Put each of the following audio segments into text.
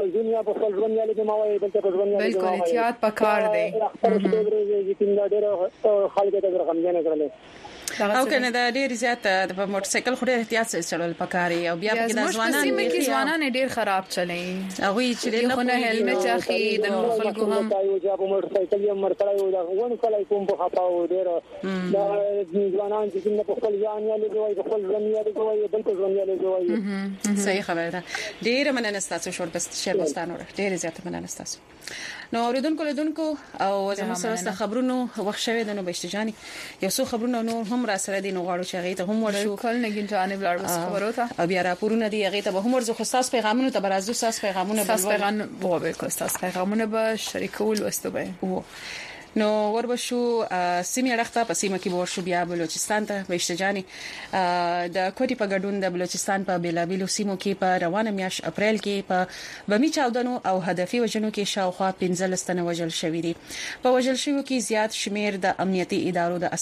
دنیا په خپل ژوند یالي کې ما وایي بل ته په ژوند یالي کې بالکل احتیاط پکار دی خپل ډېر چې ډېر خلک ته درغمجن کړل او کنه دا ډیر زیات د موټر سایکل خو ډیر احتیاط سره چلول پکاري او بیا په د ځوانان ډیر خراب چلي هغه چې نه هلمټ اخی د نور خلکو هم یو په موټر سایکل یې مرکړای و دا ونه کله کوم په خپاو ډیر دا ځوانان چې نه په خپل ځان یې لګوي په خپل ځان یې لګوي بل په ځان یې لګوي صحیح خبره ده ډیر مننه تاسو شور بستانو ډیر زیات مننه تاسو نو اوریدونکو او زموږ سره خبرونو وخت شوه د نو بشتجاني یو څو خبرونه نور هم را سره دي نو غواړو چې هغه ته هم ورشو کول نه ګین جانب لاړ بس خبرو ته او بیا راپورونه دي هغه ته به هم ورزو خصاص پیغامونه ته برازو خصاص پیغامونه به بالکل خصاص پیغامونه به شریکول واستوي نو وربشو سیمه رخته په سیمه کې ورشو بیا بلوچستان ته بشتجاني د کوټي په ګډون د بلوچستان په بیلابیلو سیمو کې په روانه میاشت اپریل کې په بمی چاودنو او هدفي وژنو کې شاوخوا 15 تنه وژل شوې دي په وژل شوو کې زیات شمیر د امنیتي ادارو د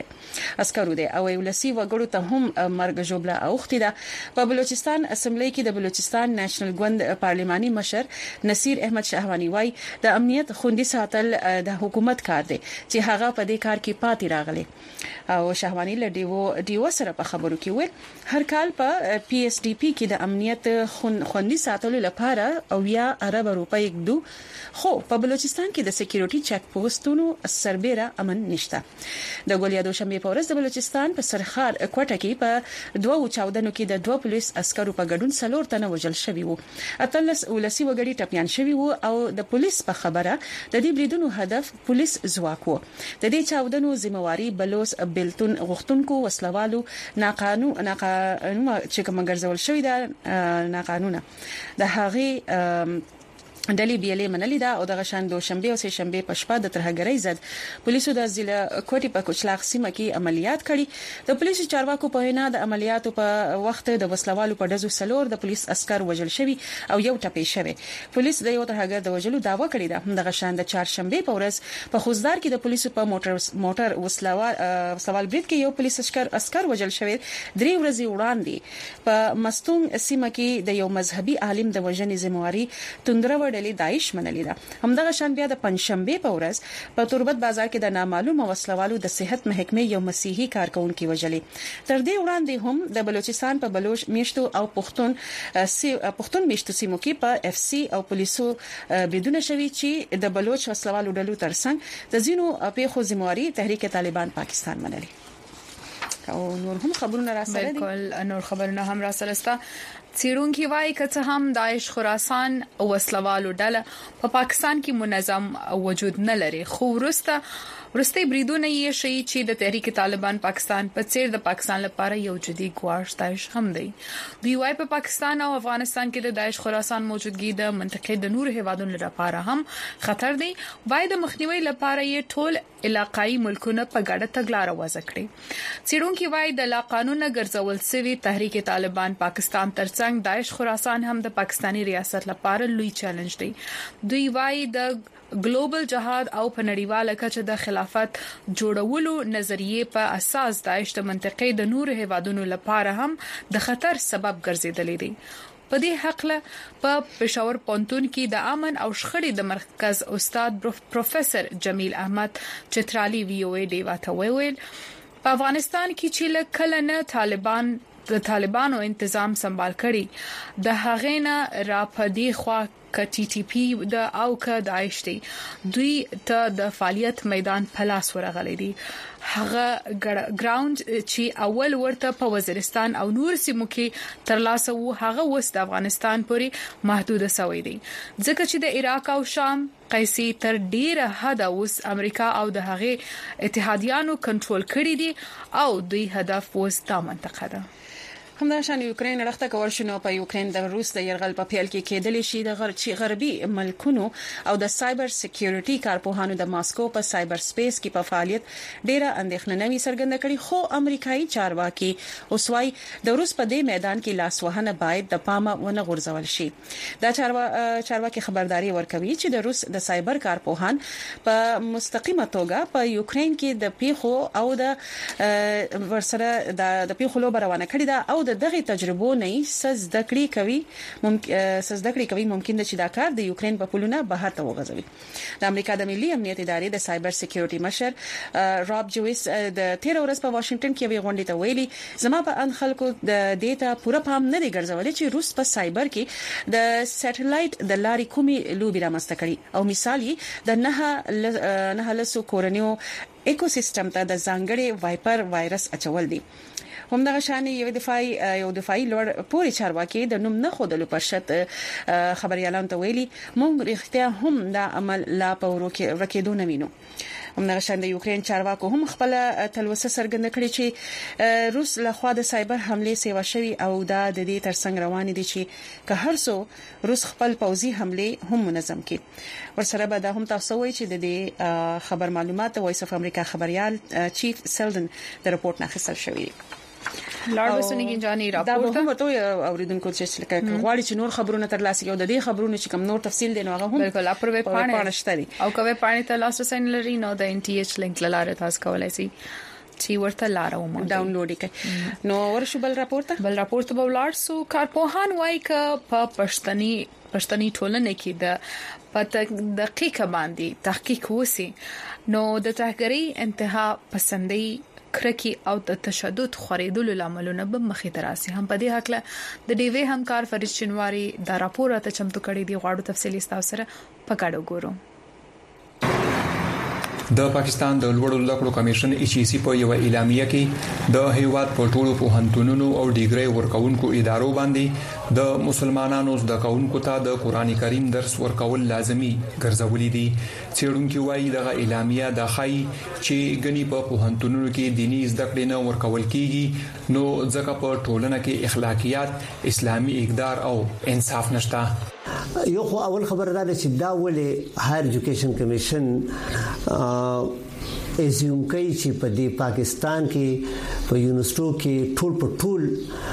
عسکرو دي او ولسی وګړو ته هم مرګ جوړه اوختي ده په بلوچستان اسمبلی کې د بلوچستان نېشنل ګوند پارلماني مشر نصیر احمد شهوانی وای د امنیت خوندي ساتل د حکومت کار دی چې هغه په دې کار کې پاتې راغلي او شهوانی له ډیو سره په خبرو کې ویل هر کال په پی اس ډی پی کې د امنیت خوندي ساتلو لپاره او یا ارب روپۍ دو خو په بلوچستان کې د سکیورټي چک پوسټونو سربېره امن نشته د ګولیا دوشنبه په ورځ د بلوچستان په سرخار کوټه کې په دوه چاودنو کې د دوه پولیس عسکرو په ګډون څلور تنه وژل شوي وو اتلس ولسی وګړي ټپيان شوي وو او د پولیس په خبره د دې بریدونو هدف پولیس ځواک وو د دې چاودنو ذمہواری بلوس بلتون غختونکو وسلوالو ناقانون چې کوم ګرځول شوی دا ناقانونه د هغه ډلې بیلې منلې دا او د غشان دوشنبه او سه شنبه په شپه د ترهګرۍ زد پولیسو د ضلع کوټي په کوچلاغ سیمه کې عملیات کړي د پولیسو چارواکو په وینا د عملیاتو په وخت د وسلوالو په دزو سلور د پولیس عسكر وژل شوی او یو ټپي شوی پولیس د یو ترهګر د وژلو داوا کړی ده د غشان د چهارشنبه په ورځ په خوزدار کې د پولیسو په موټر وسلوال برید کې یو پولیس عسكر وژل شوی درې ورځې وړاندې په مستون سیمه کې د یو مذهبي عالم د وژنې ذمہواری توندره ډلې داعش منلې ده همدغه شان بیا د پنځشنبه په ورځ په توربت بازار کې د نامعلومه وسلوالو د صحت محکمې یو مسیحي کارکونکو وژلې تر دې وړاندې هم د بلوچستان په بلوچ میشتو او پښتون میشتو سیمو کې په اف سی او پولیسو بدون شوی چې د بلوچ وسلوالو ډلو ترڅنګ د زینو پیښو ذمہواری تحریک طالبان پاکستان منلې او نور هم خبرونه را سره دي بالکل نور خبرونه هم را سره ستا څیړونکو وايي که هم داعش خراسان او وسلوالو ډله په پاکستان کې منظم وجود نه لري خو ورسته بریدونه یې شي چې د تحریک طالبان پاکستان په څیر د پاکستان لپاره یو جدي ګواښ داعش هم دی دوی وايي په پاکستان او افغانستان کې د داعش خراسان موجودګي د منطقې د نور هیوادونو لپاره هم خطر دی وايي د مخنیوي لپاره یې ټول علاقائی ملکونه په ګډه تګلارې وضع کړې څیړونکو وايي د لا قانون ګرځول سوي تحریک طالبان پاکستان ترڅنګ داعش خراسان هم د پاکستانی ریاست لپاره لوی چیلنج دی دوی وايي د ګلوبل جهاد او په نړیواله کچه د خلافت جوړولو نظریه په اساس داعش د منطقې د نور هیوادونو لپاره هم د خطر سبب ګرځیدلی دی په دې حق په پېښور پونتون کې د امن او شخړې د مرکز استاد پروفیسور جمیل احمد چترالی وی او ای ډی واته ویل په افغانستان کې چې کله نه طالبانو انتظام سمبال کړي د هغې نه را پدې خوا ک ټي ټي پی د او ک داعش دی دوی ته د فعالیت میدان پلاس ورغلي دي هغه ګراوند چې اول ورته په وزیرستان او نور سیمو کې ترلاسه وو هغه وس د افغانستان پورې محدود شوی دی ځکه چې د عراق او شام قیسی تر ډیره حد اوس امریکا او د هغه اتحادیانو کنټرول کړی دي او دوی هدف وس دا منطقه ده همداشان یوکرين رخته کول شنو په یوکرين د روس د يرغل په پیل کې کېدلی شي د غربي ملکونو او د سایبر سکیورټي کارپوهانو د ماسکو په سایبر سپیس کې په فعالیت ډیره اندېښنه نوي څرګنده کړي خو امریکایي چارواکي اوسوي د روس په دې میدان کې لاسوهنه باید د پامه ونه غورځول شي دا چارواکي خبرداري ورکوي چې د روس د سایبر کارپوهان په مستقیمه توګه په یوکرين کې د پیښو او د ورسره د پیښو لوبه روانه کړې ده او د دغه تجربو نه سزدکړې کوي ممکن ده چې دا کار د یوکرين په پولونه بهر ته وغځوي. د امریکا د ملي امنیت ادارې د سایبر سکیورټي مشر راب جویس د 13 ورځ په واشنگټن کې وی غونډه ته ویلي زما په ان خلکو د ډیټا پوره پام نه دی ګرځولې چې روس په سایبر کې د سټلایټ د لارې کومي لوبي رامنځته کړي او مثال یې د نه لسو کورنیو ایکوسیستم ته د ځانګړي وایپر وایرس اچول دي. همدغه شان یو دفاعي لوړ پوری چارواکي د نوم نه خودلو پر شرط خبريالان ته ویلي موږ رښتیا هم دا عمل لا په ورکېدو نه وینو. همدغه شان د یوکرين چارواکو هم خپل تلوسه څرګنده کړې چې روس له خوا د سایبر حمله سیوا شوی او دا د دې ترڅنګ روان دي چې که هر څو روس خپل پوځي حمله هم منظم کړي. ورسره به دا هم تاسو وایي چې د دې خبر معلومات د وایس اف امریکا خبريال چیف سیلدن د رپورت نه اخیستل شوی. لارډ وسنګین جاني راپورټ دا به هم ورته اوریدونکو چې لکه غواړي چې نور خبرونه ترلاسه کړي د دې خبرونه چې کوم نور تفصیل دي نو هغه هم بالکل اپروي پاڼه شته او کوي پاڼه ته لاس رسین لري نو د ان ټي ایچ لینک لاره تاسو کولای شئ چې ورته لاره ومو ډاونلوډ کړئ. نو ورشو بل راپورټ به ولار سو کارپوهان وایي ک په پښتني ټولنه کې د پته دقیقه باندې تحقیق وسی نو د تحقیقي انتها پسندي کرکی او د تشدد خریدلو لاملونه به مخې ته راسي. هم په دې حق له د ډیوی همکار فرید شینواری دا راپور ته چمتو کړی دی. غواړو تفصیلی تاسو سره پکاړو ګورو. د پاکستان د لوړو زده کړو کمیشن ایچ په یو اعلامیه کې د هیواد په ټولو پوهنتونونو او ډیګري ورکوونکو ادارو باندې د مسلمانانو زده کوونکو ته د قران کریم درس ورکول لازمی ګرځولې دي. څېړونکو وايي دغه اعلامیه د خای چې غني په پوهنتونونو کې دینی زده کړې نه ورکول کیږي نو ځکه په ټولنه کې اخلاقیات اسلامي اقدار او انصاف نشته. یو خو اول خبردار چې دا ولې هایر ایجوکیشن کمیشن ازیوم کوي چې په دې پاکستان کې په یونیورسيټو کې ټول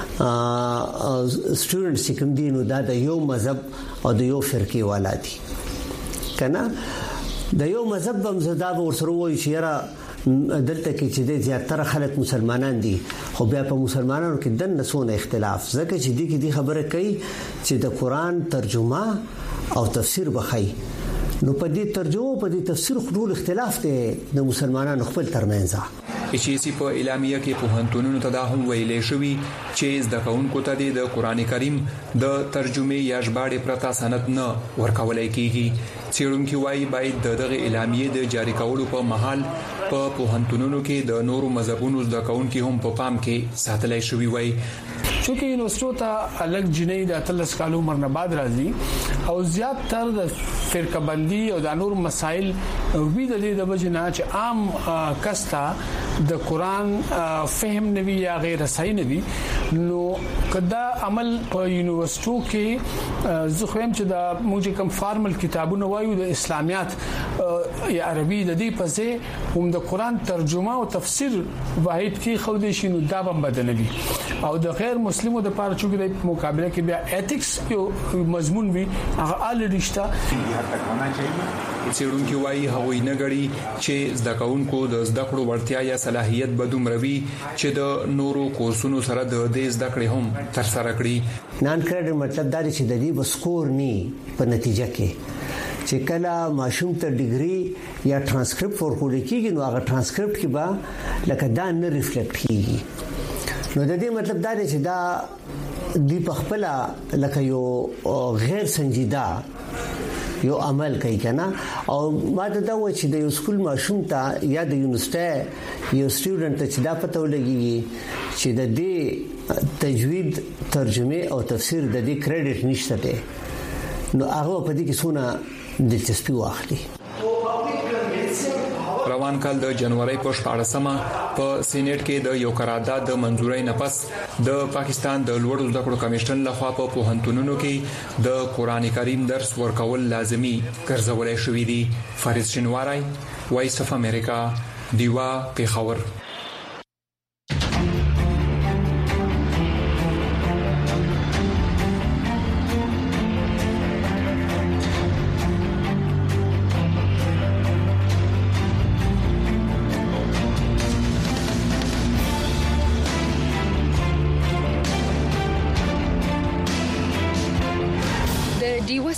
سټوډنټس چې کوم دي نو دا د یو مذهب او د یو فرقه والا دي کنه د یو مذهب هم زدا ورسره وایي چې را دلته کې چې د زیاتره خلک مسلمانان دي خو بیا په مسلمانانو کې د نسونه اختلاف ځکه چې دي خبره کوي چې د قران ترجمه او تفسیر بخای نو په دې ترجمه په دې تفسیر خپل اختلاف دی د مسلمانانو خپل ترمنځ. ایچ په اعلامیه کې پوهنتونونو ته دا هم ویلې شوی چې زده کوونکو ته د قران کریم د ترجمه یا ژباړې پرتا سند نه ورکولای کیږي. څېړونکو وايي باید دغه اعلامیه د جاری کولو په محل په پوهنتونونو کې د نورو مذهبونو زده کوونکو هم په پام کې ساتلای شوی وای. چونکه یونیورسيټو ته الګ جنې د 13 کال عمر نه بعد راځي او زیات تر د فرقه بندي او د نور مسائل وی د دې د وجنه چې عام کستا د قران فهم نوي یا غیر صحیح نوي نو کدا عمل په یونیورسيټو کې زه خو هم چې د موږ کوم فارمل کتابونه وایو د اسلامیات یا عربي د دې پسې هم د قران ترجمه او تفسیر واحد کې خو دې شنو دا هم بدلوي او د غیر مسلمو د پاره چې د مقابله کې بیا ایتکس یو مضمون وي هغه الریډي شته. څېړونکو وايي هغوی نه غړي چې زده کوونکو د زده کړو ورتیا یا صلاحيت بدومروي چې د نورو کورسونو سره د دې زده کړې هم تر سره کړي. نان کریډټ مطلب دا چې د دې بسکور ني په نتیجه کې چې کله ماشوم ته ډیګري یا ټرانسکرپټ ورکول کېږي نو هغه ټرانسکرپټ کې به لکه دا نه ریفلیکټ کیږي. نو د دې مطلب دا دی چې دا دی په خپل لکه یو غیر سنجیده یو عمل کوي کنه او ما دا و چې د یو سکول ماشوم ته یا د یونیورسيټي یو سټوډنټ ته چې دا پته ولګي چې د دې تجوید ترجمه او تفسیر د دې کریډټ نشته دی نو هغه په دې کې څونه دلچسپي واخلي. روان کال د جنوري په 14مه په سېنات کې د یو قرارداد د منځورۍ نه پس د پاکستان د لوړو زده کړو کمیشن لخوا په پوهنتونونو کې د قران کریم درس ورکول لازمی ګرځولای شوې دي. فرید شینواری وایس اف امریکا دیوا پیښور.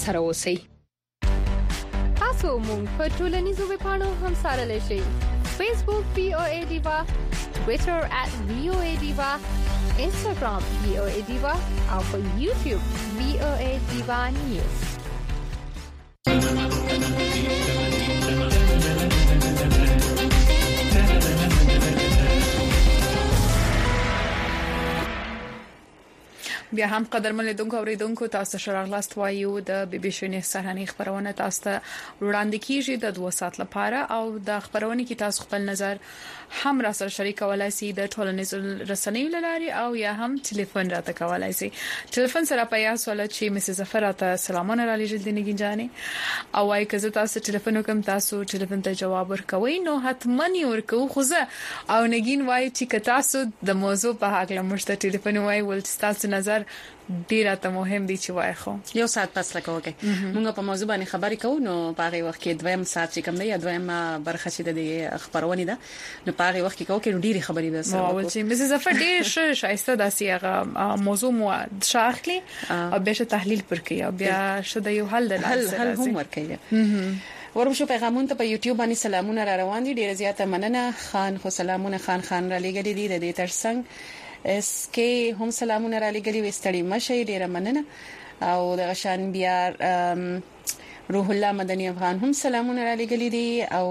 سره اوسئ. تاسو مونږ په ټولنیزو ویبپاڼو هم سره لشي. Facebook VOA Diva, Twitter @VOA Diva, Instagram VOA Diva او په YouTube VOA Diva News. بیا هم قدرمن لیدونکو اوریدونکو تاسو شراغلاست وایو د بي بي سي نه سهرنی خبرونه تاسو ته وړاندې کیږي د 2 ساعت لپاره او د خبرونه کې تاسو خپل نظر هم را سره شریکولای شئ د ټولنیزو رسنیو لاري او یا هم ټلیفون راته کولای شئ. ټلیفون سره پیاس ولا چې مسز ظفر ته سلامونه را لېږل دي نګینجانې او وايي که تاسو ټلیفون وکم تاسو ټلیفون ته جواب ورکوي نو حتمن ورکو خو زه او نګین وايي چې تاسو د موضوع په اړه مشته ټلیفون وايي ول تاسو نظر ډیره ته مهم دي چې وای خو یو ساعت پس لکه موږ په موضوع باندې خبرې کوو نو په هغه وخت کې دویم ساعت چې کوم دی یا دویم برخه چې د خبرونه ده نو په هغه وخت کې کوو کې ډیره خبرې ده سره او چې مسز ظفر ډیر شایسته داسې هغه موضوع مو شاخلي او به تحلیل پر کوي او بیا شته یو حل هم ورکوي. ورمشو پیغامونه ته په یوټیوب باندې سلامونه را روان دي. ډیره زیاته مننه. خان خو سلامونه خان را لګړي دي د دې ترڅنګ اس کې هم سلامونه را لګړي وستړي مشه ډیره مننه او د غشان بیا روح الله مدني افغان هم سلامونه را لګړي دي او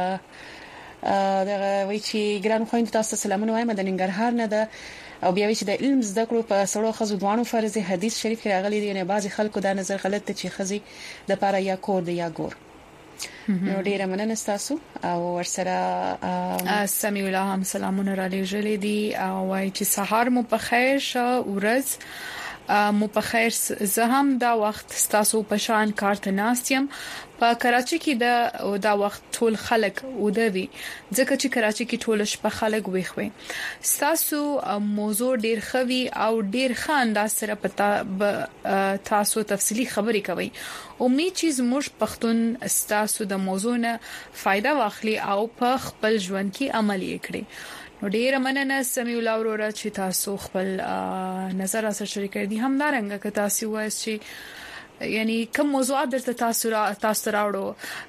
دا وی چې ګران خويند تاسو سلامونه وایم د ننګرهار نه ده او بیا چې د علم زده کړو په سړو خزو دوانو فرض حدیث شریف کې راغلي دي نه بعضي خلکو دا نظر غلط ته چې خزي د پاره یا کور دی یا ګور نو ډیره مننه تاسو او ورسره سمي الله هم سلامونه را لېږلې دي او وايي چې سهار مو په خیر شه ورځ مو په خیر زه هم دا وخت تاسو په شان کار ته ناستم په کراچي کې دا وخت ټول خلک ودوي ځکه چې کراچي کې ټول شپه خلک ويخوي تاسو موضوع ډیر خوي او ډیر خان دا سره پتا تاسو تفصيلي خبري کوي امید چې موږ پښتون تاسو د موضوع نه فائدہ واخلي او په خپل ژوند کې عملي کړئ. نو ډیر مننه سمي الله وروره چې تاسو خپل نظر سره شریک کړئ. همدارنګه که تاسو وایي چې یعنی کوم موضوعات درته تاسو راوړو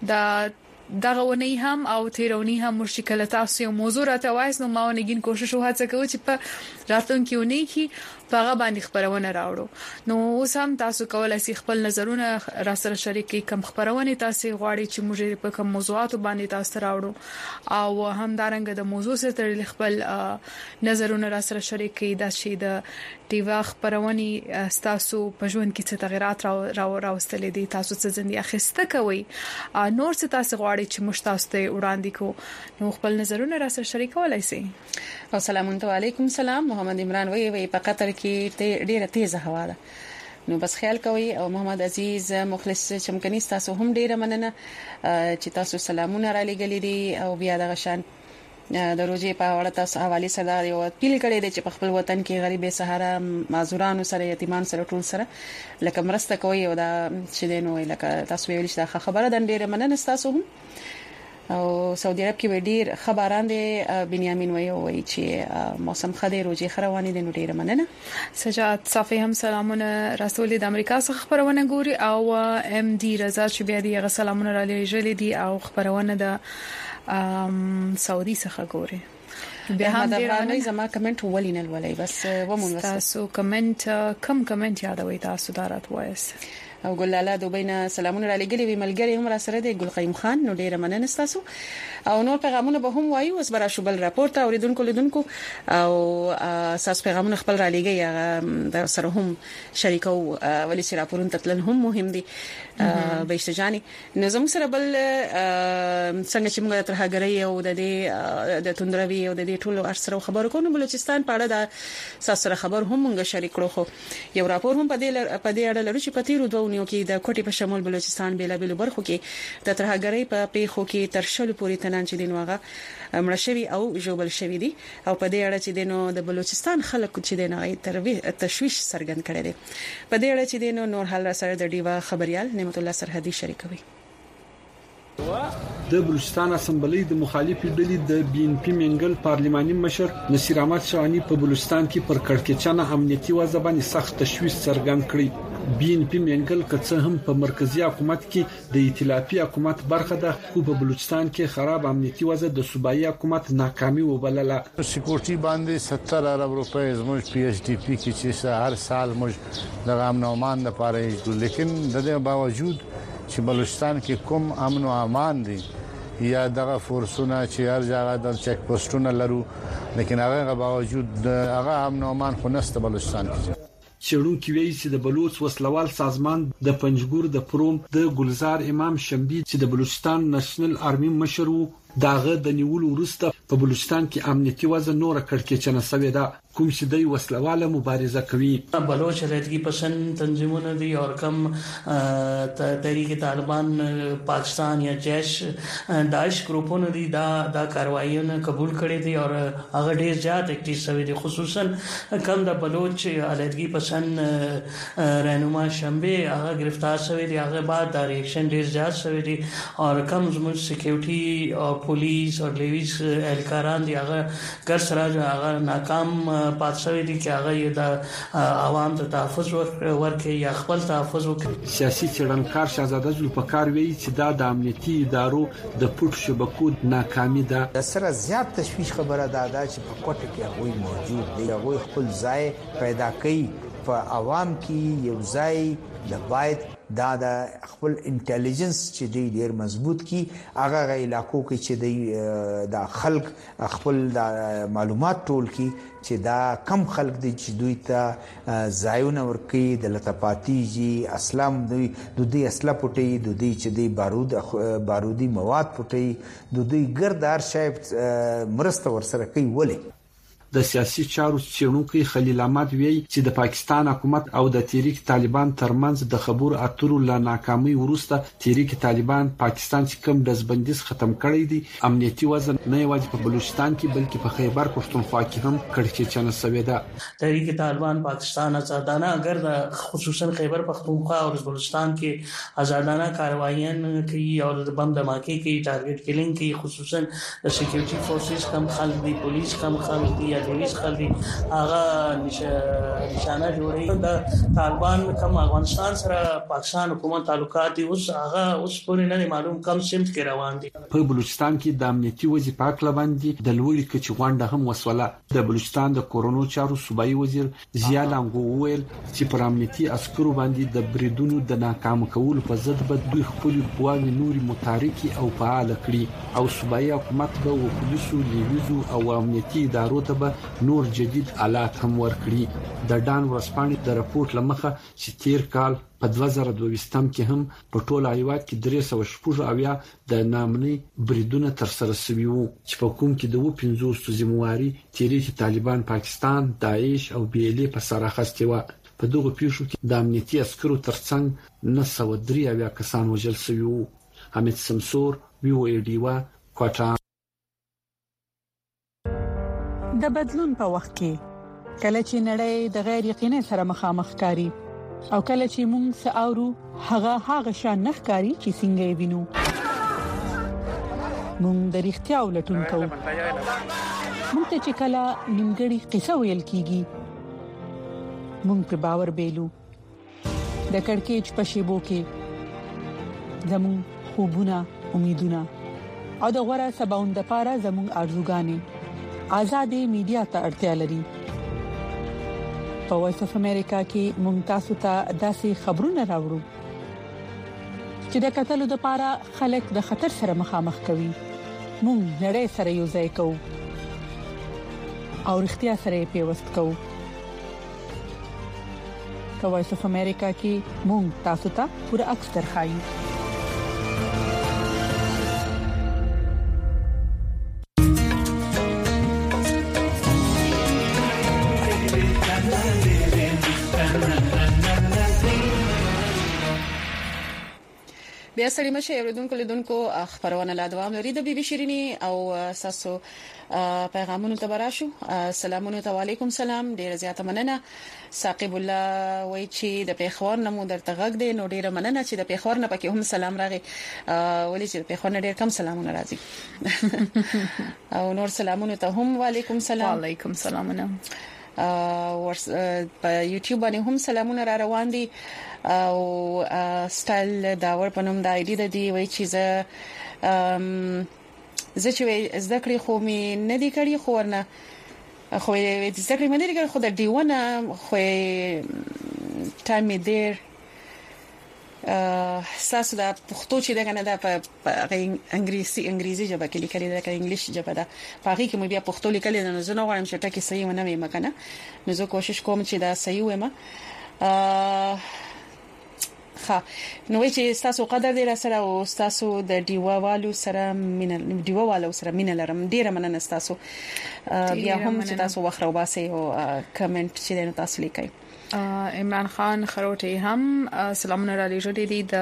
دغه ونی هم او تیرونی هم مشکل تاسو یو موضوع راته وایي نو ما ونګین کوشش وهڅه کوم چې په راتلونکي ونی کې هغه باندې خبرونه راوړو. نو اوس هم تاسو کولای شئ خپل نظرونه را سره شریک کړئ کوم خبرونه تاسو غواړئ چې موږ په کوم موضوعات باندې تاسو راوړو او هم دارنګه د موضوع سره خپل نظرونه را سره شریک کړئ دا چې د دیوا خبرونه تاسو په ژوند کې څه تغیرات راوستلې دي تاسو څه ځندې اخیسته کوي نور څه تاسو غواړئ چې موږ تاسو ته وړاندې کو نو خپل نظرونه را سره شریکولای شئ. السلام علیکم. سلام محمد عمران وی په قطر کې ډیره تیزه هوا ده نو بس خیال کوي او محمد عزیز مخلص چمکني تاسو هم ډیره مننه چې تاسو سلامونه را لګلې دي او بیا د غشان د روزي په اړه تاسو حواله سره یو پیل کړی دی چې په خپل وطن کې غریبې سهارا معذورانو سره یتیمان سره ټول سره لکه مرسته کوي او دا چې دینو لکه تاسو ویل چې خبره د ډیره مننه تاسو هم او سعودي عرب کې ډیر خبران دي بنیامین وایي چې موسم خدای روزي خرواني دي نو ډیر مننه. سجاد صافي هم سلامونه رسول د امریکا څخه خبرونه ګوري او ام ډي رضا چې بیا دي سلامونه را لېږلې دي او خبرونه د سعودي څخه ګوري. بیا هم د زما کمنټ ولینل ولای بس ومون تاسو کمنټ کم کمنټ یادوي تاسو دارات وایس او ګلاله دوبینه سلامونه را لګلې وی ملګری هم را سره دی ګل قیم خان نو ډیره مننه تاسو او نور پیغامونه به هم وایو اوس برا شوبل راپورټ اوریدونکو لیدونکو او اساس پیغامونه خپل را لګي د سره هم شریکو ولې چې راپورونه تل هم مهم دي بهشتجاني نظم سره بل څنګه چې موږ ترهګری او د دې د توندروي او د دې ټولو ارسره خبرو کوو بلوچستان په اړه د سره خبر هم موږ شریک کړو خو یو راپور هم په دې اړه لري چې په تیرو دوونیو کې د کوټي په شمول بلوچستان بیلابل برخو کې د ترهګری په پیښو کې ترشل پوری تنان چې دینوغه مړشوي او جوبل شوی دي او په دې اړه چې دینو د بلوچستان خلکو چې دینو تشویش سرګند کړي دي په دې اړه چې دینو نور حال سره د ډیوا خبريال نعمت الله سرحدي شریکوي. د بلوچستان اسمبلی د مخالفي ډلې د بي ان پی منګل پارلماني مشر نصیر احمد شاهني په بلوچستان کې پر کړکېچانه امنیتي وضع باندې سخت تشویش څرګند کړی. بي ان پی منګل کڅ هم په مرکزی حکومت کې د ائتلافي حکومت برخه ده خو په بلوچستان کې خراب امنیتي وضع د صوبایي حکومت ناکامي وبلله. سکیورټي باندې 70 ارب روپے زموږ پی ایچ ډی پی کې چې هر سال موږ د امن او امان لپاره لیکن د دې باوجود چې بلوچستان کې کوم امن او امان دي یا دغه فورسونه چې هر ځای د چک پوسټونه لرو لیکن هغه باوجود هغه امن او امان خو نشته بلوچستان کې. چېرونکو ویلي چې د بلوچ وسلوال سازمان د پنځګور د پروم د ګلزار امام شمبي چې د بلوچستان نېشنل آرمي مشر وو داغه د نیولو وروسته په بلوچستان کې امنیتي وضع نور کړکېچنه شوې ده کوم چې د وسلواله مبارزه کوي. بلوچ رهدګي پسند تنظیمونه دي او کم تحریک طالبان پاکستان یا جیش داعش ګروپونه دي دا کاروایونه قبول کړي دي او هغه ډیر زیات اکټیو شوی دي خصوصا کم د بلوچ رهدګي پسند رهنما شنبه هغه گرفتار شوی دي هغه بعد د ریاکشن ډیر زیات شوی دي او کم زموږ سکیورټي او پولیس او لیویس اهلکاران دي هغه ګر سره هغه ناکام پاتشوي دي چې هغه د عوام ته تحفظ ورکړي یا خپل تحفظ وکړي. سیاسي څېړنکار شهزاده ذوالفقار وایي چې دا د امنیتي ادارو د پټ شبکو ناکامي ده. د سره زیات تشویش خبره ده چې په کوټه کې هغه موجود دي هغه خپل ځای پیدا کوي په عوام کې یو ځای د باید دا خپل انټيليجنس چې دی ډیر مضبوط کی هغه علاقو کې چې د خلق خپل د معلومات ټول کی چې دا کم خلق دي چې دوی ته ځایونه ورکي د لطفاتيږي اسلام دوی د دې اسلحه پټي د دې چې دی بارودي مواد پټي د دوی ګردار شاید مرسته ورسره کوي ولې. د سیاسي چارو څېړونکو خلیل احمد وایي چې د پاکستان حکومت او د تحریک طالبان ترمنځ د خبرو اترو له ناکامۍ وروسته تحریک طالبان پاکستان چې کوم دزبندیز ختم کړی دی امنیتي وضع نه یوازې په بلوچستان کې بلکې په خیبر پښتونخوا کې هم کړکېچنه شوې ده. تحریک طالبان پاکستان آزادانه اگر د خصوصا خیبر پښتونخوا او بلوچستان کې آزادانه کاروایان کوي او د بم دھماکې کوي ټارګټ کیلینګ کوي خصوصا د سکیورټي فورسز کم خلک دي پولیس کم خلک دي دیویس خلدي هغه نشانه جوړي د طالبان کوم افغانستان سره پاکستان حکومت تعلقات دي اوس پورې نه معلوم کم سمت کې روان دي. په بلوچستان کې د امنیتي وضع په اړه باندې د لوړی کچې غونډه هم وسوله. د بلوچستان د کورونو چارو صوبایي وزیر ضیا لنګو ویل چې پر امنیتي عسکرو باندې د بریدونو د ناکام کولو په ضد به دوی خپل قواوې نوري متحرکي او فعال کړي او صوبایي حکومت به و پولیسو لیویزو او امنیتي ادارو ته نور جدید آلات هم ورکړي. د ډان ورسپانې د راپورټ لمخه چې تیر کال په 2022 کې هم په ټوله هیواد کې 316 د نامني بریدونه تر سره شوي وو چې په کوم کې د 15 ذمہواری تحریک طالبان پاکستان داعش او بي ال په سر اخیستي و. په دغه پیښو کې د امنیتي عسکرو ترڅنګ 903 کسان وژل شوي وو. حمید سمسور وی او ای ډی وا کوټا. د بدلون په وخت کې کله چې نړۍ د غیر یقیني سره مخامخ کاری او کله چې موږ ساورو هغه شان نخکاری چې څنګه وینو موږ د اړتیا ولټون کوو. موږ ته چې کله نیمګړی قصه ویل کیږي موږ په باور بیلو. د کڑکېچ په شیبو کې زموږ خوبونه امیدونه او د غوړه سباوند لپاره زموږ ارزوګانې آزادې میډیا ته اړتیا لري. په وایس اف امریکا کې ممتاز ته داسې خبرونه راوړو چې د قتل لپاره خلک د خطر سره مخامخ کوي. موږ نړۍ سره یو ځای کوو او اړتیا سره پیوست کوو. په وایس اف امریکا کې موږ تاسو ته پوره عکس درخایو. بیا سړی مشه اوریدونکو لیدونکو خبرونه لا دوام لري د بي بي شيريني او ساسو پیغامونو ته براشو. سلامونه علیکم سلام ډیر زیاته مننه. ثاقب الله وای چې د پیښور نمو درته غږ دی نو ډیر مننه چې د پیښور نه پکې هم سلام راغی ولې چې د پیښور نه ډیر کم سلامونه راځي او نور سلامونه ته هم وعلیکم سلام. وعلیکم سلامونه. په یوټیوب باندې هم سلامونه را روان دي او سټایل داور پنوم د آی ډی د دی وای چې زه چې زده کړې خو مې نه دی کړی خو ورنه خو زده کړې مې نه دی کړی خو د دیونه خو ټایم دیر ساسو د پښتو چې دغه نه د انګریزي ژبه کې لیکل دي د انګلیش ژبه ده په هغه کې مې بیا پښتو لیکل دي نو زه نو غواړم چې ټکی صحیح ونه وي مکنه نو زه کوشش کوم چې دا صحیح ومه نو چې تاسو قدر دې را سره او تاسو د دیوالو سره مینه لرم ډیره مننه تاسو بیا هم چې تاسو وخرو باسي او کمنټ چې تاسو لیکئ عمران خان خروټي هم سلامونه را لېږلي دي د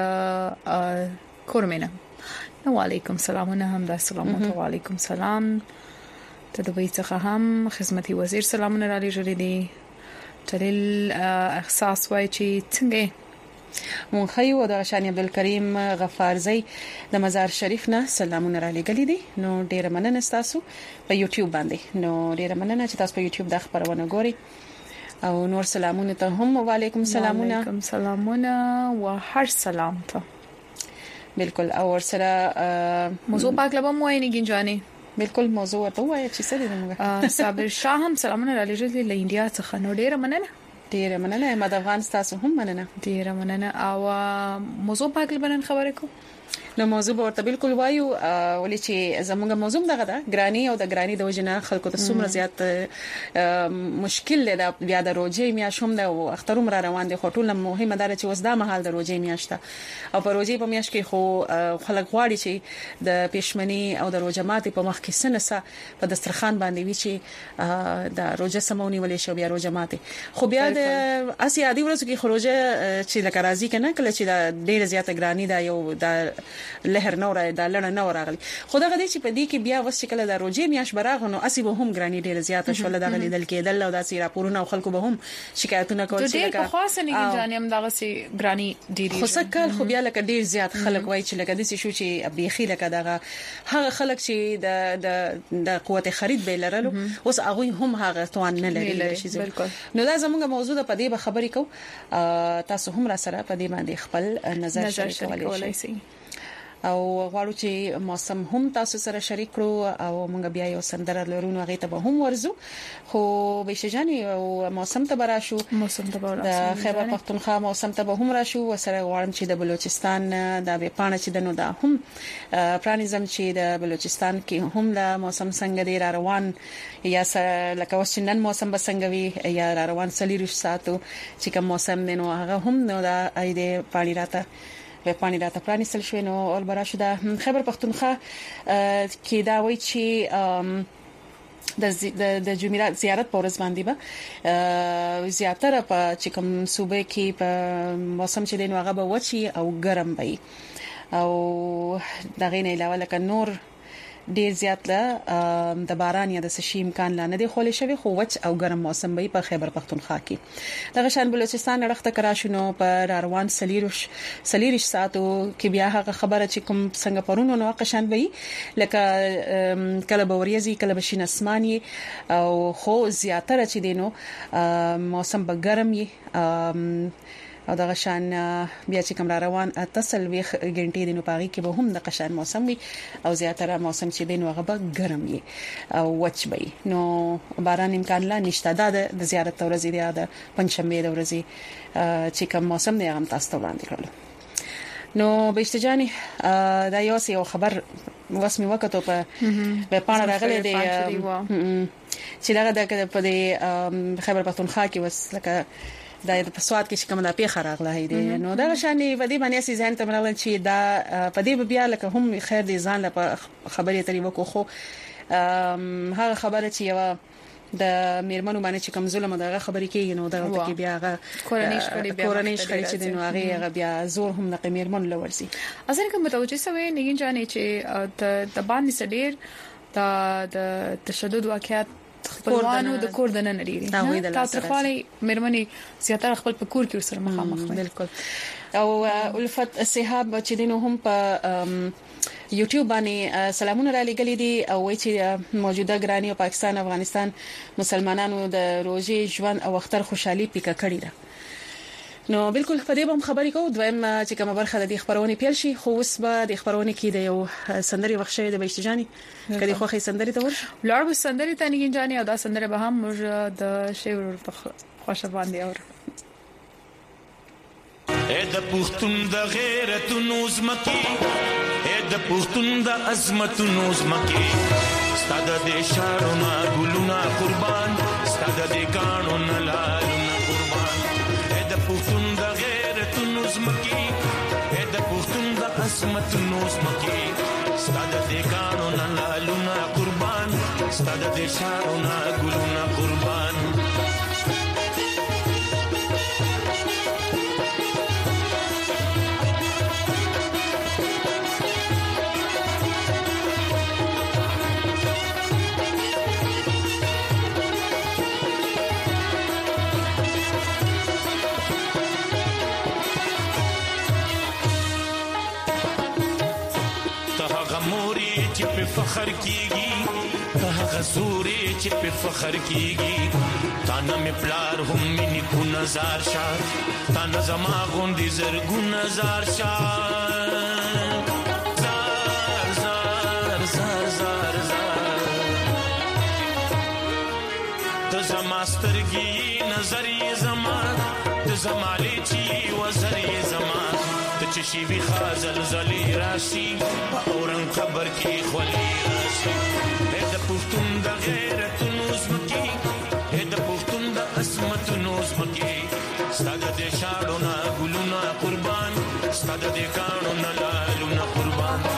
کورمنه وعلیکم سلامونه هم د سلامونه وعلیکم سلام ته د بیت څخه هم خدمتي وزیر سلامونه را لېږلي دي تل احساس وای چې څنګه مون خیو د شان عبدالکریم غفارزی د مزار شریف نه سلامونه را لېږلي دي نو ډیره مننه تاسو په یوټیوب باندې نو ډیره مننه چې تاسو په یوټیوب د خبرونه ګوري او نور سلامونه ته هم وعلیکم سلامونه وعلیکم سلامونه و هر سلام ته بالکل او سره موضوع پاکلبه موای نه گنجانی بالکل موضوع ته وای چې څه دي موږ صابر شاه هم سلامونه را لېږلي له انډیا څخه نو ډیره مننه احمد افغان تاسو هم مننه ډیره مننه او موضوع پاکلبه نن خبرې کو نو موضوع ورته بالکل وایو ولې چې زموږ موضوع دغه ده ګرانی او د ګرانی د وجنه خلکو ته څومره زیات مشکل دی بیا د روزي میاش هم د اخترم را روان دي خټول مهمه ده چې وسدا مهال د روزي میاشته او په روزي په میاش کې خو خلک غواړي چې د پښمنی او د روزمات په مخ کې سنسه په دسترخوان باندې وی چې د روزه سمونی ولې شو بیا روزمات خو بیا د اسیادي ورځو کې خروجه چې لکه راځي کنه کله چې د ډېر زیات ګرانی دا یو د لهر نور د لړ نور راغلی خدای غدي چې په دې کې بیا وس کله د روزي میاش براغنو اسی به هم ګرانی ډیره زیاته شول دغه لیدل کېدل او د راپورونه خلکو به هم شکایتونه کول چې لکه په خاصه نه جانم دغه سي ګرانی ډیره خو سکل خو بیا لکه ډیر زیات خلک وای چې لکه د شو چې بيخي لکه دغه هغه خلک چې د قوت خرید به لرلو اوس هغه هم هغه توان نه لري نو دا زموږ موضوع په دې به خبرې کو تاسو هم را سره په دې باندې خپل نظر شریکولای شئ او غواړو چې موسم هم تاسو سره شریک کړو او موږ بیا یو سندره لرونو هغه ته به هم ورزو خو بشجاني او موسم ته براشو د خیبر پختونخوا موسم ته به هم راشو وسره غواړم چې د بلوچستان د بیپانه چې دنو دا هم پرانیزم چې د بلوچستان کې هم د موسم څنګه دی روان یا لکه وسنن موسم به څنګه وي یا روان سلیروش ساتو چې کوم موسم دی نو هغه هم نو دا اېده پانی راته په پانی راته پرانیستل شو نو اول براشو د خیبر پختونخوا کې دا وایي چې د جمعرات زیارت په ورځ باندې به زیاتره په چې کوم صوبې کې په موسم چې دین هغه به وچی او ګرم وي او دغه نه علاوه لکه نور ډیر زیات له د باران یا د سشي امکان لا نه دی خولې شوی خو وچ او ګرم موسم به په خیبر پختونخوا کې دغه شان بلوچستان رخته کراشنو پر روان سلیروش ساتو کې بیا هغه خبره چې کوم څنګه پرونو نو قشان وي لکه کله بوريزي کله بشین اسماني او خو زیاتره چې دینو موسم به ګرم وي او دغه شان بیا چې کوم روان اتصل وی غنټې دینو پاغي کې به هم د قشان موسم وي او زیاتره موسم چې دینو هغه به ګرم وي او وچ وي نو باران امکان لا نشته د زیارت ورځې دی د پنځمې د ورځې چې کوم موسم دی هم تاسو ته وړاندې کړل نو بهشتجاني دا یو خبر واسمي وکړو په پاڼه راغلي دی چې دغه په خیبر پختونخوا کې وس لکه دا په سواد کې کوم د پیښه راغله دی نو دا شانې په دې باندې سي ځان ته مرغل چې دا په دې بیا لکه هم خیر دي ځان له خبرې ترې وکړو خو هغه خبره چې یو د میرمنو باندې چې کوم ظلم دغه خبرې کېږي نو دغه کې بیا هغه کورنۍ شخړې چې دنو هغه بیا زور هم د میرمنو لورسي اصل کوم متوجه سوي نه جانې چې د باندې سډیر د تشدد واقعیت خپلوانو د کور د نن لري تاسو خپل میرمنې زیاتره خپل په کور کې سره مخامخ بالکل او الفت صحاب چې دینو هم په یوټیوب باندې سلامونه را لګلې دي او وایي چې موجوده ګرانی او پاکستان افغانستان مسلمانانو د روزي ژوند او اختر خوشحالي پیکه کړې ده. نو بالکل په دې باندې خبرې کوو. دویم چې کومه برخه د خبرونه پیل شي خو اوس به د خبرونه کې د یو سندري وخت د بهشتجاني کدي خوخي سندري ته ورش لړ سندري ته نګین جاني او دا سندره به هم موږ د شیور په خوشا باندې اور اې د پښتون د غیرت نوز مکی اې د پښتون د عظمت نوز مکی ستاد د شارونه ګلونه قربان ستاد د قانون لالونه قربان اې د پښتون د غیرت نوز مکی اې د پښتون د عظمت نوز مکی ستاد د قانون لالونه قربان ستاد د شارونه ګلونه قربان فخر کیږي ته غزوري چې په فخر کیږي تا نه می پلار هم مني کو نظر شاه تا نه زما غوندي زرګون نظر شاه زار زار زار زار زار ته زما سترګي نظر زما ته زما لچي وزر زما چې شي وی خازل زلي راشي اورن خبر کې خولي راشي د پښتون د غیرت نوز مکی د پښتون د عظمت نوز مکی ستاد د شاړو نه ګلونه قربان ستاد د قانون لالونه قربان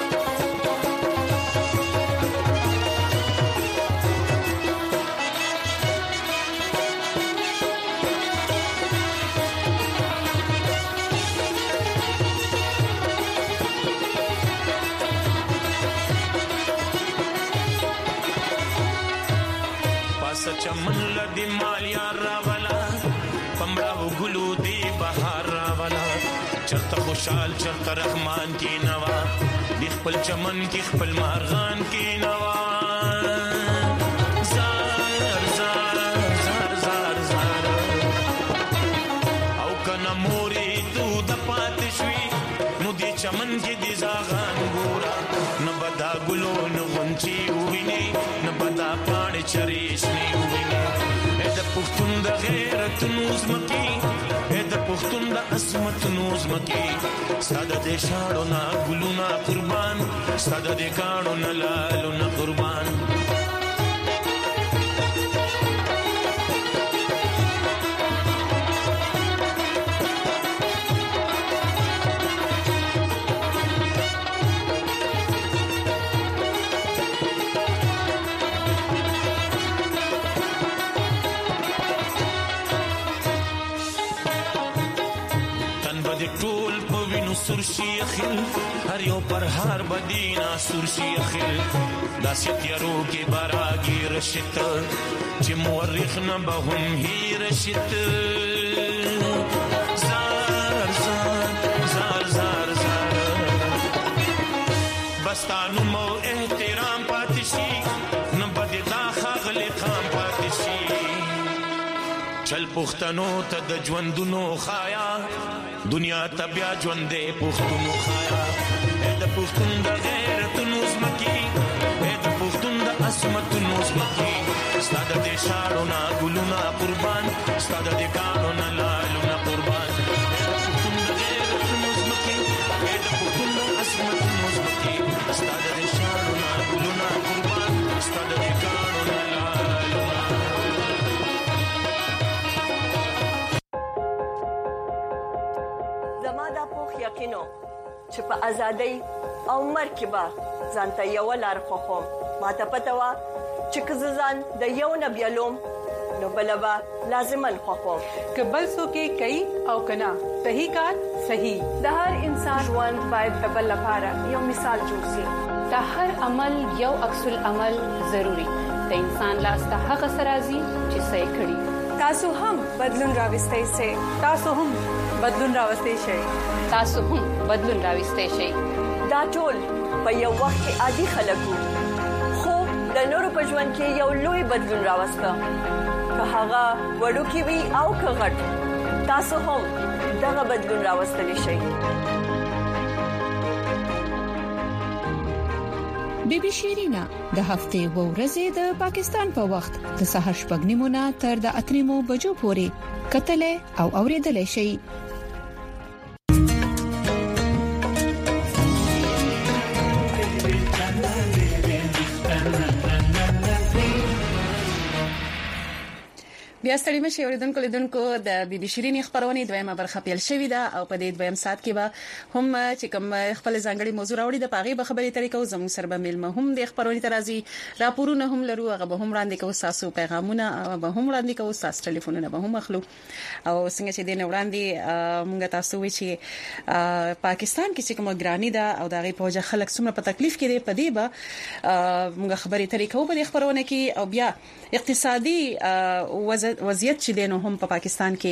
چمن لدی مالیا راولا پمړاو ګلو دی بهار راولا چرته خوشحال چرته رحمان کی نوا دی خپل چمن کی خپل مارغان کی نوا زار زار زار زار زار او کنا موري تو د پاتشوي نو دی چمن کی دی زاغان ګورا نه بدا ګلو نه غونچي ویني نه بدا پاڼ چریش پښتون د غیرت نوز مکی د پښتون د عظمت نوز مکی ستاد د شاړو نه ګلونه قربان ستاد د قانون لالونه قربان سرشي خل هر یو پر هر بدینا سرشي خل داسې تیارو کې باراګي رشت چې مورخ نه به هم هي رشت زار زار زار زار زار بستانو مو احترام پاتشي نه بد دا خغل خام پاتشي چل پښتنو ته د ژوندونو خایا دنیا تبیا ژوندې پښتونو خایا د پښتون د غیرت نوز مکی د پښتون د عظمت نوز مکی ستاد د شاړو نه ګلونه قربان ستاد د قانون لالونه قربان د پښتون د غیرت نوز مکی د پښتون د عظمت نوز مکی ستاد د شاړو نه ګلونه قربان ستاد د قانون یقینو چې په ازادۍ او مرکبه ځانته یو لار خوخم ماته پته وا چې کززان د یو نبیلوم نو بلبا لازمن خوخم کبل سو کې کوي او کنا صحیح کار صحیح د هر انسان ژوند باید د بل لپاره یو مثال جوړ شي د هر عمل یو عکس العمل ضروری د انسان لاس ته هغه سرازي چې صحیح کړي تاسو هم بدلون راوستئ سي تاسو هم بدلون راوستئ شئ تاسو هم بدلون راوستئ شئ دا ټول په یو وخت کې عادي خلک وو خو د نورو په ژوند کې یو لوی بدلون راوسته که هغه وړوکی وي او که غټ تاسو هم دغه بدلون راوستلی شئ بیبي شیرینا د هفته و ورځې د پاکستان په وخت د سحر شپږ نیمه تر د 8 بجو پورې کتلې او اوریدلې شي بیا ستړي مشه اوریدونکو لیدونکو د بي بي شيرين خبرونه دویمه برخه پیل شوې ده او په دې دویم سات کې به هم چې کوم خپل ځانګړي موضوع راوړي د پاغي به خبرې طریقو زموږ سره به ملمه هم د خبرونه ترازی راپورونه هم لرو هغه به هم وړاندې کوو تاسو پیغامونه به هم وړاندې کوو تاسو ټلیفونونه به هم اخلو او څنګه چې د وړاندې موږ تاسو وی چې پاکستان کې چې کوم ګرانی ده او دغه پوجا خلک څومره په تکلیف کې دي په دې به موږ خبرې طریقو په خبرونه کې او بیا اقتصادي وضعیت چې دینو هم په پاکستان کې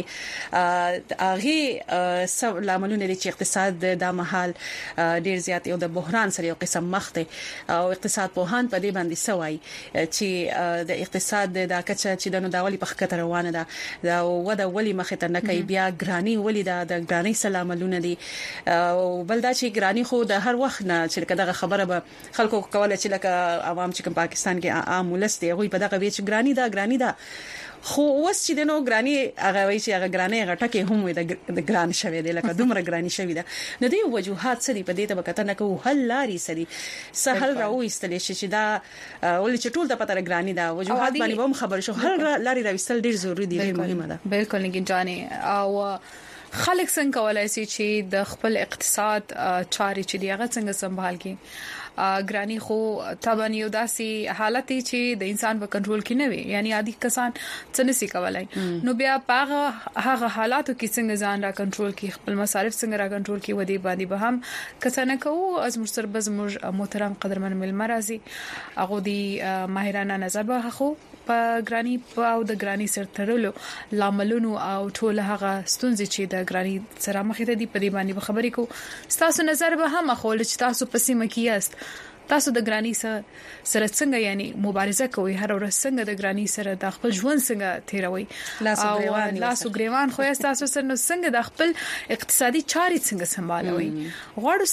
هغه لاملونه دي چې اقتصاد د محل ډیر زیات یو د بحران سره یو قسم مخته او اقتصاد په هان په دې باندې سوای چې د اقتصاد د کچه چې د نوداولي په خطر روانه ده دا ودا ولي مخه ته نه کوي بیا ګرانی ولي د ګرانی سلاملونه دي او بلدا چې ګرانی خو د هر وخت نه چې دغه خبره به خلکو کوله چې لکه عوام چې پاکستان کې عام ولسته غوي په دغه ویچ ګرانی ده خو اوس چې د نو ګرانی هغه وی چې هغه ګرانی غټکه هم وي د ګران شوی دی لکه دومره ګرانی شوی ده د دې وجوهات سړي په دې ته وکړه نه کوو حل لاري سړي سهل راو استل شي دا ولې چې ټول د پته ګرانی دا وجوهات باندې هم خبر شو حل لاري راوستل ډیر ضروری دی مهمه ده بالکل نه جاني او خلک څنګه کولای شي چې د خپل اقتصاد چاري چې دی هغه څنګه سمبال کړي ګرانی خو طبعا یو داسي حالت چې د انسان په کنټرول کې نه وي یعنی عادي کسان څه نسي کولای نو بیا هغه حالاتو کې څنګه ځان را کنټرول کې خپل مصارف څنګه را کنټرول کې ودی باندې به هم کسانه کوو از مرسربز محترم قدرمن ملمرازي هغه دی ماهرانه نظر به خو په ګرانی او د ګرانی سره ترلو لاملونو او ټول هغه ستونزې چې د ګرانی سره مخ ته دي په دې باندې خبرې کو تاسو نظر به هم خو چې تاسو پسې مکیاست تاسو د ګرانی سره څنګه یعنی مبارزه کوي هر ورځ څنګه د ګرانی سره د خپل ژوند څنګه تیروي لاسو ګریوان خو تاسو سره څنګه د خپل اقتصادي چارې څنګه سمبالوي غواړم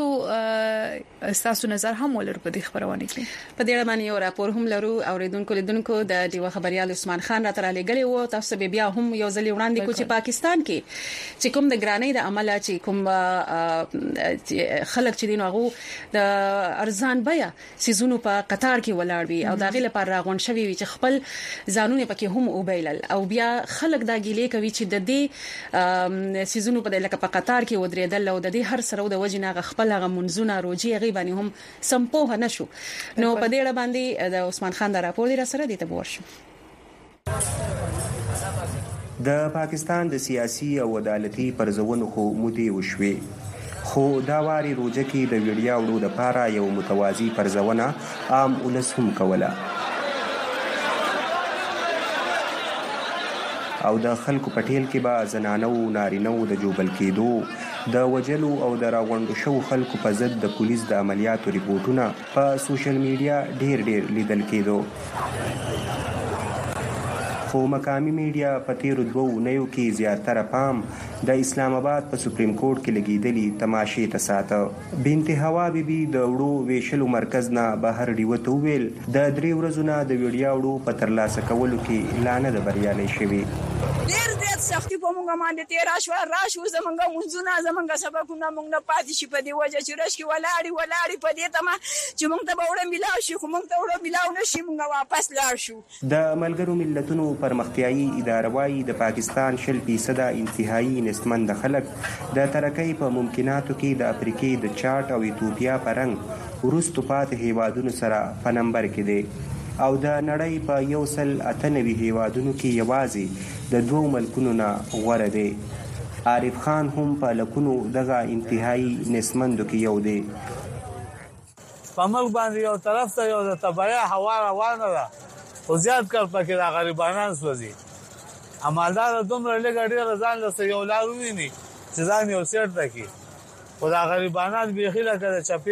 تاسو نظر هم ولر په دې خبرونه کې په دې باندې یو راپور هم لرو اوریدونکو لیدونکو د دیو خبريال عثمان خان را تر لګلې وو تاسو بیا هم یو ځل وړاندې کو چې پاکستان کې چې کوم د ګرانی د عمل چې کوم خلک چې دینو هغه د ځان بیا سيزونو په قطار کې ولاړ وي او داغه لپاره راغون شوی وي چې خپل ځانونه پکې هم وبېلل او بیا خلک دا ګیلې کوي چې د دې سيزونو په لکه په قطار کې ودرېدل او د دې هر سره د وجنه خپل غ منځونه روجي غیبانی هم سمپوه نشو نو په دې باندې د عثمان خان دا راپور دی سره دی ته ورشو د پاکستان د سیاسي او عدالتي پرځونو خو مودي وشوي خو دا واری روزه کې د ویډیا وړو د پاره یو متوازی پرځونه عام ولس هم کوله او د خلکو پټیل کې با زنانو نارینو د جوبل کېدو د وجلو او د راغونډو شو خلکو په ضد د پولیس د عملیاتو ریپورتونه په سوشل میډیا ډیر لیدل کېدو خو مقامی میډیا په تیر 2 اونیو کې زیاتره پام د اسلام آباد په سپریم کورټ کې لګیدلې تماشې ته ساته بنت هوا بیبي د وړو ویشلو مرکز نه بهر دیوته ویل د 3 ورځې نه د ویډیا وړو په ترلاسه کولو کې لانه د بریالي شوی ډیر زیات سختي په موږ باندې تیر راشو زمونږ منځونه زمونږ سبقونه موږ نه پاتې شي په دې وجه چې رش کې ولاړی په دې تمه چې موږ ته وړه ملاو شي خو موږ ته وړه ملاو نشي موږ واپس لاړ شو د ملګرو ملتونو پرمختیایي اداره وايي د پاکستان 0% انتهایی نسبت خلک د ترقۍ په ممکناتو کې د افریقې د چارت او ایتوپیا پرنګ ورستو پاتې هیوادونو سره په نمبر کې دي او د نړۍ په 198 هیوادونو کې یوازې د 2 ملکونو نه غوړه دي عارف خان هم په لکونو دغه انتهایی نسبندو کې یو دی په ملک باندې یو طرف ته یو د تبعیه هوا روانه ده او زیات کار پکې د غریبانان سوځي عملدار دومره لګ ډیر ځان له یو لار ویني چې ځان یو سیټ تکي او د غریبانان به خله کړه چپی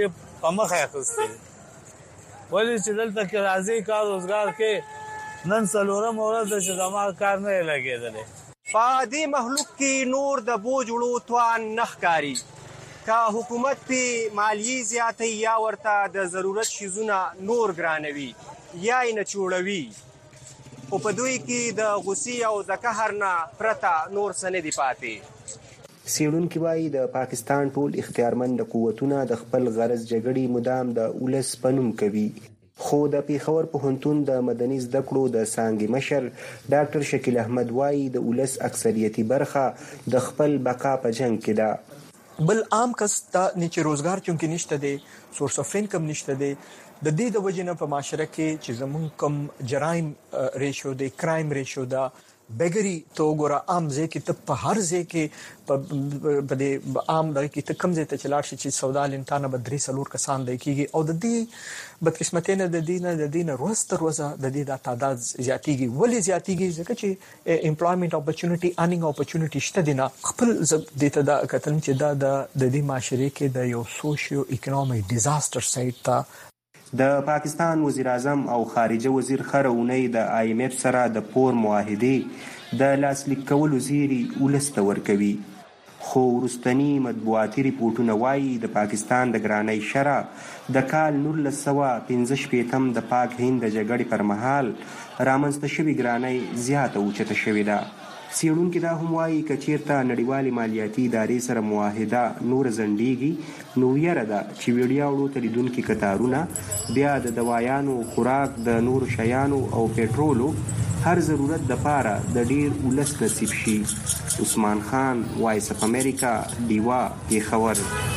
په مخه اخستې ولې چې دلته کې راځي کار روزګار کې نن څلورم ورځ چې زما کار نه لګېدلې په دې مخلوق کې نور د بوج وړو توان نخکاری کا حکومت په مالی زیاتې یا ورته د ضرورت شیزونه نور ګرانوي یا یې نه چوړوي او په دوی کې د غوسی او د قهر نه پرته نور څه نه دی پاتې سیړونکو وايي د پاکستان ټول اختیارمند قوتونه د خپل غرض جګړې مدام د اولس پنوم کوي خو د پیښور پوهنتون د مدني زده کړو د څانګې مشر ډاکټر شکیل احمد وايي د اولس اکثریتي برخه د خپل بقا په جنگ کې ده بل عام کس ته چې روزګار چونکې نشته دی سورس اف انکم نشته دی د دې د وجنه په معاشره کې چې زمون کم جرایم ریشو دی کرایم ریشو دا بیګری تو ګور عام ځکه ته په هر ځکه په دې عام دغه کې ته کم ځای ته چلاړ شي چې سودا لنټانه بدري سلور کسان دی کیږي او د دې بدقسمتینه د دینه روز تر روزه د دې د تعداد زیاتیږي ولې زیاتیږي ځکه چې امپلویمنت اپورچونټی ارنینګ اپورچونټی شته دینه خپل د ته د کتل چې د دې معاشره کې د یو سوشیو اکونومیک ډیزاستر سایت ته د پاکستان وزیر اعظم او خارجه وزیر خرونی د IMF سره د پور معاهده د لاسلیک کولو زیری ولست ورکوي خو ورستنی مطبوعاتي ریپورتونه وایي د پاکستان د ګرانۍ شرع د کال 1915 د پاک هند د جګړې پر مهال رامنځته شوې ګرانۍ زیاته اوچته شوې ده سیړونکو دا هم وایي کچیرته نړیوالې مالیاتي ادارې سره معاهده نور زندګي نو یره ده چې ویډیا وړو تلیدونکو کتارونه بیا د دوايانو خوراک د نور شیانو او پېټرولو هر ضرورت د پاره د ډیر ولس نصیب شي عثمان خان وایس اف امریکا دیوا پیښور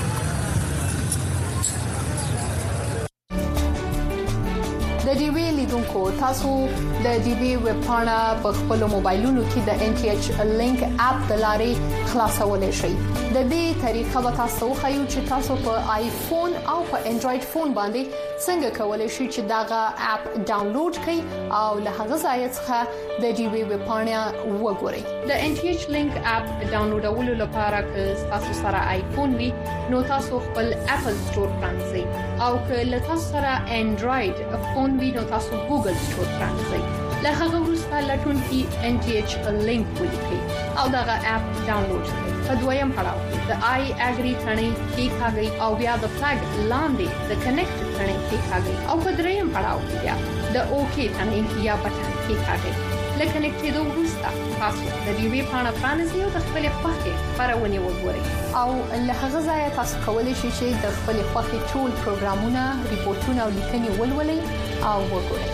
د ډي وی لیدونکو تاسو د ډي وی ویب پاڼه په خپل موبایلونو کې د NTH لینک اپ د لارې خلاصولای شئ د دې طریقه به تاسو خو چې تاسو په آیفون او په انډراید فون باندې څنګه کولای شئ چې داغه اپ ډاونلوډ کړئ او له هغه ځای څخه د ډي وی ویب پاڼه وګورئ د NTH لینک اپ ډاونلوډولو لپاره که تاسو سره آیفون وي نو تاسو خپل اپل سٹور پرانځئ او که له تاسو سره انډراید فون وي نو تاسو ګوګل سٹور پرانځئ له هغه وروسته لټون کې NTH لینک ولیکئ او دغه اپ ډاونلوډ کړئ په دویم پړاو کې د آی اګری ثنې کې ښاګي او بیا د فلګ لاندې د کنیکټ ثنې کې ښاګي او په دریم پړاو کې بیا د اوکی ثنې یا بټن کې ښاګي لکه نکټېدو وروسته تاسو د دې وی پاڼه پرانیزئ او د خپل خوښې خبرونه وګورئ او له هغه ځای تاسو کولی شئ چې د خپل خوښې ټول پروګرامونه ریپورتونه او لیکنې ولولئ او وګورئ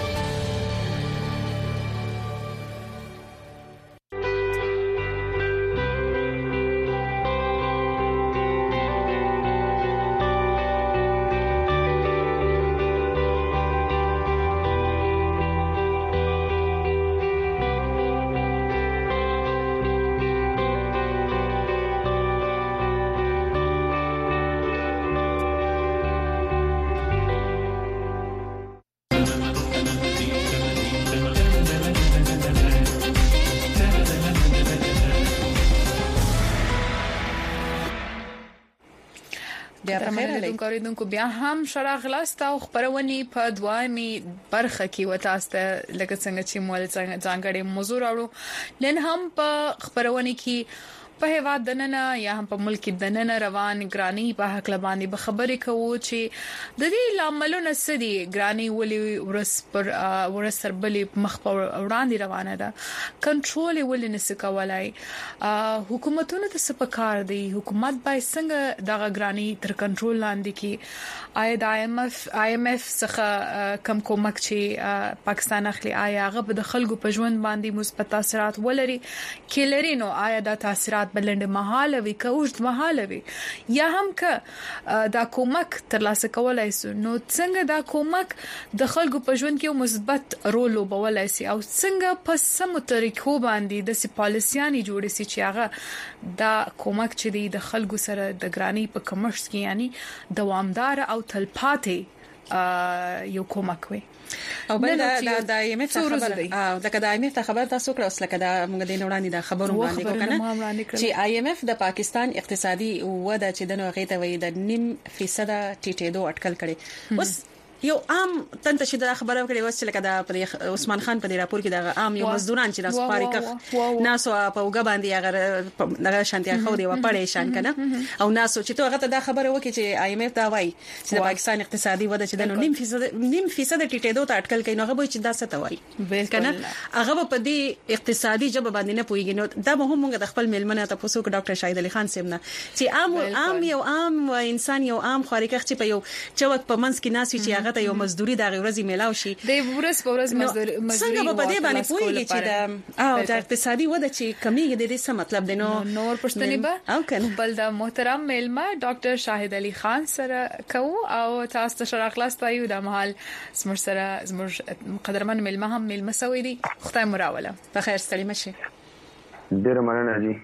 کوریدونکو بیا هم شراغ لاست او خبرونه په دوامي برخه کې وتاسته لکه څنګه چې مول ځانګړي موضوع راوړو لن هم په خبرونه کې په هوا دننه یا هم په ملک دننه روان ګرانی په حق لبانی به خبرې کوو چې د دې لاملونه سدي ګرانی ولي ورسر بلی مخ په وړاندې روانه ده کنټرول ولې نسکولای حکومتونو ته سپکار دي حکومت باید څنګه دغه ګرانی تر کنټرول لاندې کې آیا د IMF څخه کم کومک چې پاکستان اخلي آیا هغه د خلکو په ژوند باندې مثبت تاثیرات ولري کلري نو آیا د تاثیرات بلند مهاله وي کوجد مهاله وي یا هم ک دا کومک ترلاسه کولای سو نو څنګه دا کومک د خلکو په ژوند کې مثبت رول وبولای سي او څنګه په سم طریقو باندې د پالیسياني جوړ سي چې هغه دا کومک چې د خلکو سره د ګرانی په کمرس کې یعنی دوامدار او تلپاتې یو کومک وي او بل د IMF خبره دا د IMF خبره تاسو کړو اوس لکه دا موږ د نوړاندې د خبرو باندې کوکنه چې IMF د پاکستان اقتصادي وده چې د نوغې ته وي د 0.5% ټیټېدو اټکل کړي اوس یو عام تنت چې د خبرو کړي وس لکه د عثمان خان په راپور کې د عام یو مزدوران چې د سپاریکه ناسو په وګ باندې هغه دغه شانتي خو دی و پړې شان کنه او ناسو چې ته هغه ته د خبره وکړي چې IMF دا وایي چې د پاکستان اقتصادي وده چې د 0.5% ټیټېدو ته اټکل کوي نو هغه به چې دا څه ته وایي کنه هغه په دې اقتصادي جبه باندې نه پويږي نو دا به هم موږ د خپل ملمنه ته پوسو ډاکټر شاهد علي خان سیمنه چې عام یو عام انسان یو عام خارقه چې په یو چوک په منځ کې ناسي چې ته یو مزدوري د ورځې میلاو شي د ورځ مزدوري څنګه په دې باندې پوهیږي چې د اقتصادي وده چې کمیږي د دې څه مطلب دی نور پښتني به او کنه بل د محترم ملما ډاکټر شاهد علي خان سره کو او تاسو ته شرح خلاص تایو د محل سمر سره زمر قدرمن ملما هم ملما سوي دي خدای مراوله په خیر ستړي مشه ډیر مننه جی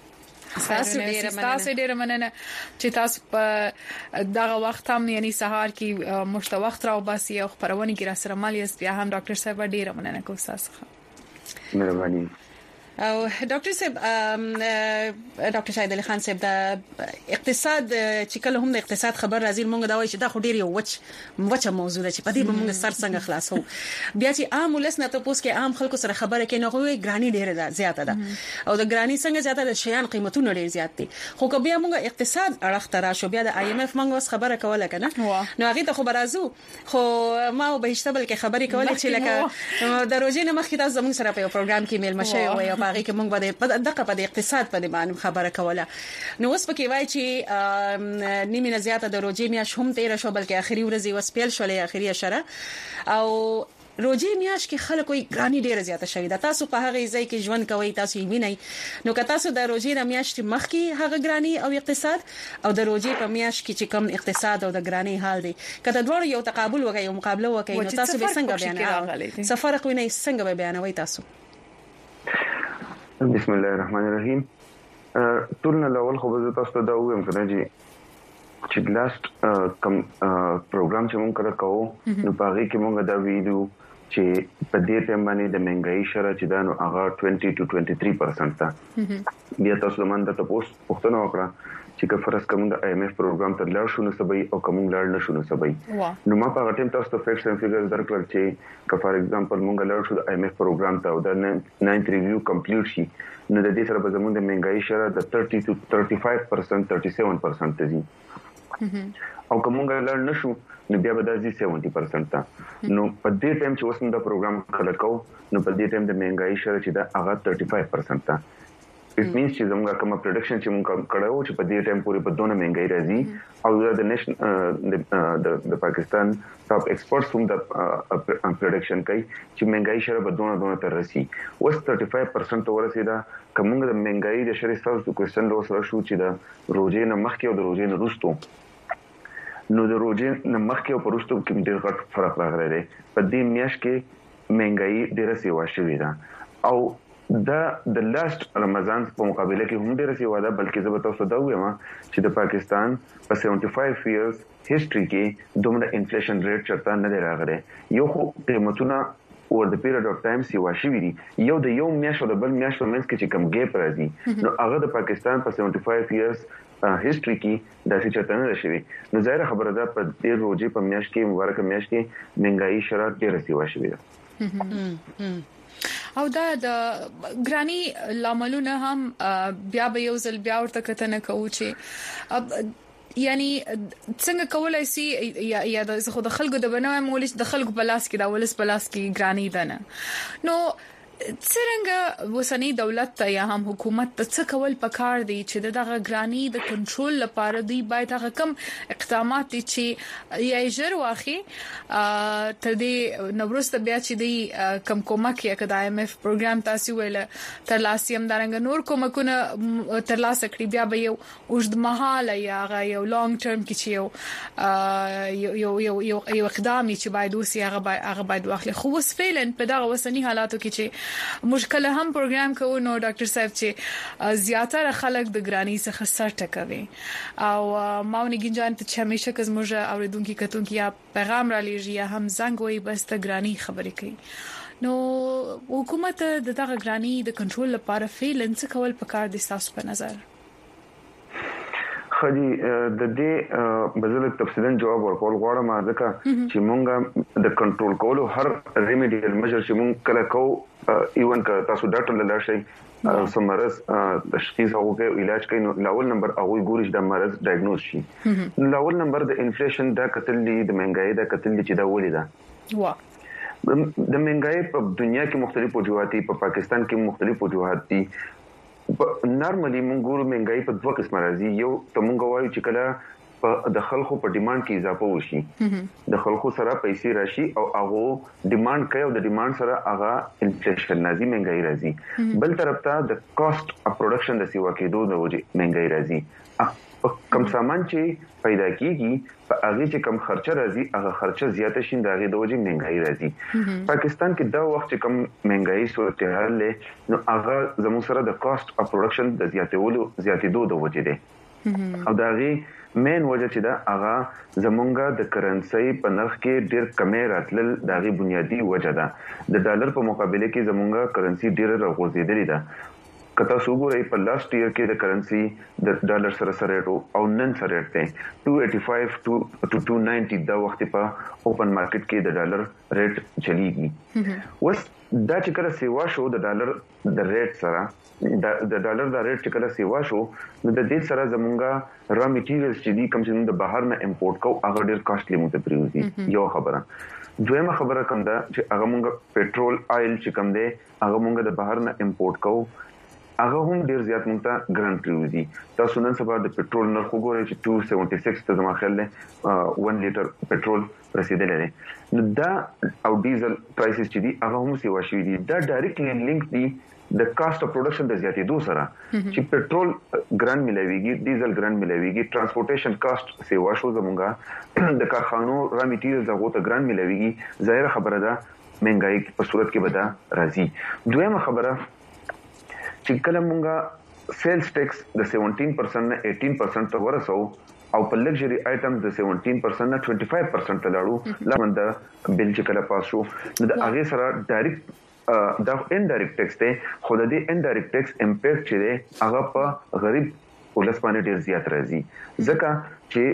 تاسو ډیر مننه چې تاسو په دغه وخت هم یعنی سهار کې مشته وخت راو باسي او خبرونه کې را سره مال یې بیا هم ډاکټر صاحب ډیر مننه کوم تاسو مهرباني او ډاکټر صاحب ډاکټر شاهد علي خان صاحب د اقتصاد چې کله هم د اقتصاد خبر راځي موږ دا وایي چې دا خو ډیر یو وچه موضوع ده چې په دې موږ سر څنګه خلاصو بیا چې عام ولس نه تاسو کې عام خلکو سره خبره کې نه غوي ګرانی ډیره ده زیاته ده او د ګرانی څنګه زیاته ده شیان قیمتونه ډیر زیات دي خو که بیا موږ اقتصاد اړه تر شو بیا د IMF موږ اوس خبره کوله کنه نو هغه ته خو برازو خو ما وبهشتبل کې خبرې کولې چې لکه د روزي نه مخکې تاسو زموږ سره په پروګرام کې میل مشه او باغی کې موږ به دغه په اقتصاد په باندې خبره کوله نو اوس پکې وای چې نیمه زیاته د روزي میاش هم 13 شو بلکې اخري ورځي وس پیل شولې اخري اشاره او روزي میاش کې خلکو ګرانی ډیره زیاته شوې ده تاسو په هغه ځای کې ژوند کوي تاسو یې وینئ نو که تاسو د روزي د میاش مخ کې هغه ګرانی او اقتصاد او د روزي په میاش کې چې کم اقتصاد او د ګرانی حال دی کله دوړ یو تقابل وکړي یو مقابله وکړي نو تاسو به څنګه بیانوي څه فرق وینئ څنګه به بیانوي تاسو بسم الله الرحمن الرحیم ټولنه الاول خو به تاسو ته دا وایم کنه چې لاست کم پروګرام چې مونږ کړو نو پاره کې مونږ دا ویډیو چې په دې ټیم باندې د مهنګای شره چې دا نو هغه 20 to 23% تا بیا تاسو باندې ته پوښتنه وکړه چې که فرض کوم د IMF پروګرام ته لاړ شو نو سبي او کوم لاړ نه شو نو سبي نو ما په ټیم تاسو ته فیکټس اند فیګرز درکړل چې که فار ایگزامپل مونږ لاړ شو د IMF پروګرام ته او د 9th ریویو کمپلیټ شي نو د دې سره به زموږ د مهنګای شره د 30 to 35% 37% ته ځي او کوم لاړ نه شو نو بیا به د 70% ته نو په دې ټیم چې وسم د پروګرام خلکو نو په دې ټیم د مهنګای شره چې د هغه 35% ته it means چې زموږ کوم پروډکشن چې موږ کړو چې په دې ټایم پورې په دونه مهنګای راځي او د نېشنل د پاکستان ټاپ ایکسپرټس هم د پروډکشن کوي چې مهنګای شره په دونه تر رسي اوس 35% ورسېدا کوم د مهنګای د شری ساوث د کوېسچن له سره شو چې د روزي نه مخکې او د روزي نه وروسته نو د روزي نه مخکې او وروسته کې ډېر غټ فرق راغلی دی په دې میاشت کې مهنګای ډېره سیوا شوې ده او د لاست رمضان په مقابله کې هم ډېر سیوا ده بلکې زه به تاسو ته وایم چې د پاکستان په 75 years هیستوري کې دومره انفلیشن ریټ چرته نه دی راغلی یو خو قیمتونه اور د پیریډ اف ټایم سیوا شوی دي یو د یو میاشت او د بل میاشت په منځ کې چې کم ګیپ راځي نو هغه د پاکستان په 75 years هیستوري کې د څه چرته نه شوی نو ظاهر خبره ده په دې روزي په میاشت کې مبارک میاشت کې مهنګای شرط ډېر سیوا شوی ده او دا د ګرانی لاملونه هم بیا به یو ځل بیا ورته کتنه کوو چې یعنی څنګه کولای شي یا د خود خلکو د بنوي مولش د خلکو بلاس کې دا ولس بلاس کې ګرانی ده نه نو څنګه وسنی دولت ته یا هم حکومت ته څه کول پکار دي چې دغه ګرانی د کنټرول لپاره دی باید هغه کم اقدامات چې یا جر واخی تر دې نورسته بیا چې دی کم کومک یا د IMF پروګرام تاسو ویل تر لاسیم دارنګ نور کومکونه تر لاسه کړی بیا به یو اوږد مهاله یا یو لانګ ټرم کې چې یو اقدامي چې باید وسی هغه باید واخلي خو وس فعلا په دغه وسنی حالاتو کې چې مشکل هم پروګرام کوو نو ډاکټر صاحب چې زیاتره خلک د ګرانی څخه سر ټکوي او ماونی ګنجان ته چې همیشه کز موږ اوریدونکو کتونکو یا پیغام را لېږي یا هم زنګ وي بس ته ګرانی خبرې کوي نو حکومت د دغه ګرانی د کنټرول لپاره فعلن څه کول پکار دي تاسو په نظر خدي د دې بزله تفصیلا جواب ورکول غواړم ځکه چې مونږه د کنټرول کولو هر ریمیډیل میجر چې مونږ کله کو ایون که تاسو ډاکټر لاله شي سمرز تشخیص او علاج کوي نو لاول نمبر هغه ګوري چې د مرز ډایګنوز شي لاول نمبر د انفلیشن دا قتل دي د مهنګای دا قتل دي چې دا ولې ده وا د مهنګای په دنیا کې مختلف وجوهات دي په پاکستان کې مختلف وجوهات دي نارملی مونږ ګورو مهنګای په دوه قسمه راځي یو ته مونږ وایو چې کله په د خلکو په ډیماند کې اضافه وشي د خلکو سره پیسې راشي او هغه ډیماند کوي او د ډیماند سره هغه انفلیشن راځي مهنګای راځي بل طرف ته د کاست اف پروډکشن د سیوا کېدو د وجې مهنګای راځي کم سامان چې پیدا کیږي په هغه چې کم خرچه راځي هغه خرچه زیاته شي د هغه د وجې مهنګای راځي پاکستان کې دا وخت چې کم مهنګای صورتحال له نو هغه زموږ سره د کاست اف پروډکشن د زیاتېدو د وجې ده او دا غي مین وجه چې دا هغه زمونږه د کرنسي په نرخ کې ډېر کمې راتلل دا غي بنیادی وجه ده د ډالر په مقابله کې زمونږه کرنسي ډېر راغورځېدلې ده کته وګورئ په لاست ایئر کې د کرنسي د ډالر سره سره او نن سره ته 285 to 290 دا وخت په اوپن مارکیټ کې د ډالر ریټ چلیږي وس دا چې کله سیوا شو د ډالر د ریټ سره د ډالر د ریټ چې کله سیوا شو نو د دې سره زمونږه را میټیریلز چې دي کوم چې د بهر نه امپورټ کو هغه ډېر کاستلی مو ته پریوزي یو خبره دویمه خبره کوم دا چې هغه مونږ پېټرول آیل چې کوم دی هغه مونږ د بهر نه امپورټ کو هغه هم ډیر زیات مونږ ته ګران پریوزي تاسو نن سبا د پېټرول نرخ وګورئ چې 276 ته زما خیال له 1 لیټر پېټرول رسیدلی دی نو دا او ډیزل پرایسز چې دي هغه هم سیوا شوي دي دا ډایرکټلی لینک دي د کاست اف پروډکشن د زیاتېدو سره چې پېټرول ګران ملويږي ډیزل ګران ملويږي ترانسپورټیشن کاست سیوا شو زمونږه د کارخانو را میټیریلز هغه ته ګران ملويږي ظاهر خبره ده مهنګای په صورت کې به دا راځي دویمه خبره چې کله مونږه سیلز ټیکس د 17% نه 18% ته ورسو او په لګژري آیټمز د 17% نه 25% ته لاړو لمن د بل چې کله پاس شو نو د هغه سره ډایرکټ دا انډایرکټ ټیکس ته خو د دې انډایرکټ ټیکس امپیکټ چې دی هغه په غریب ولس باندې ډیر زیات راځي ځکه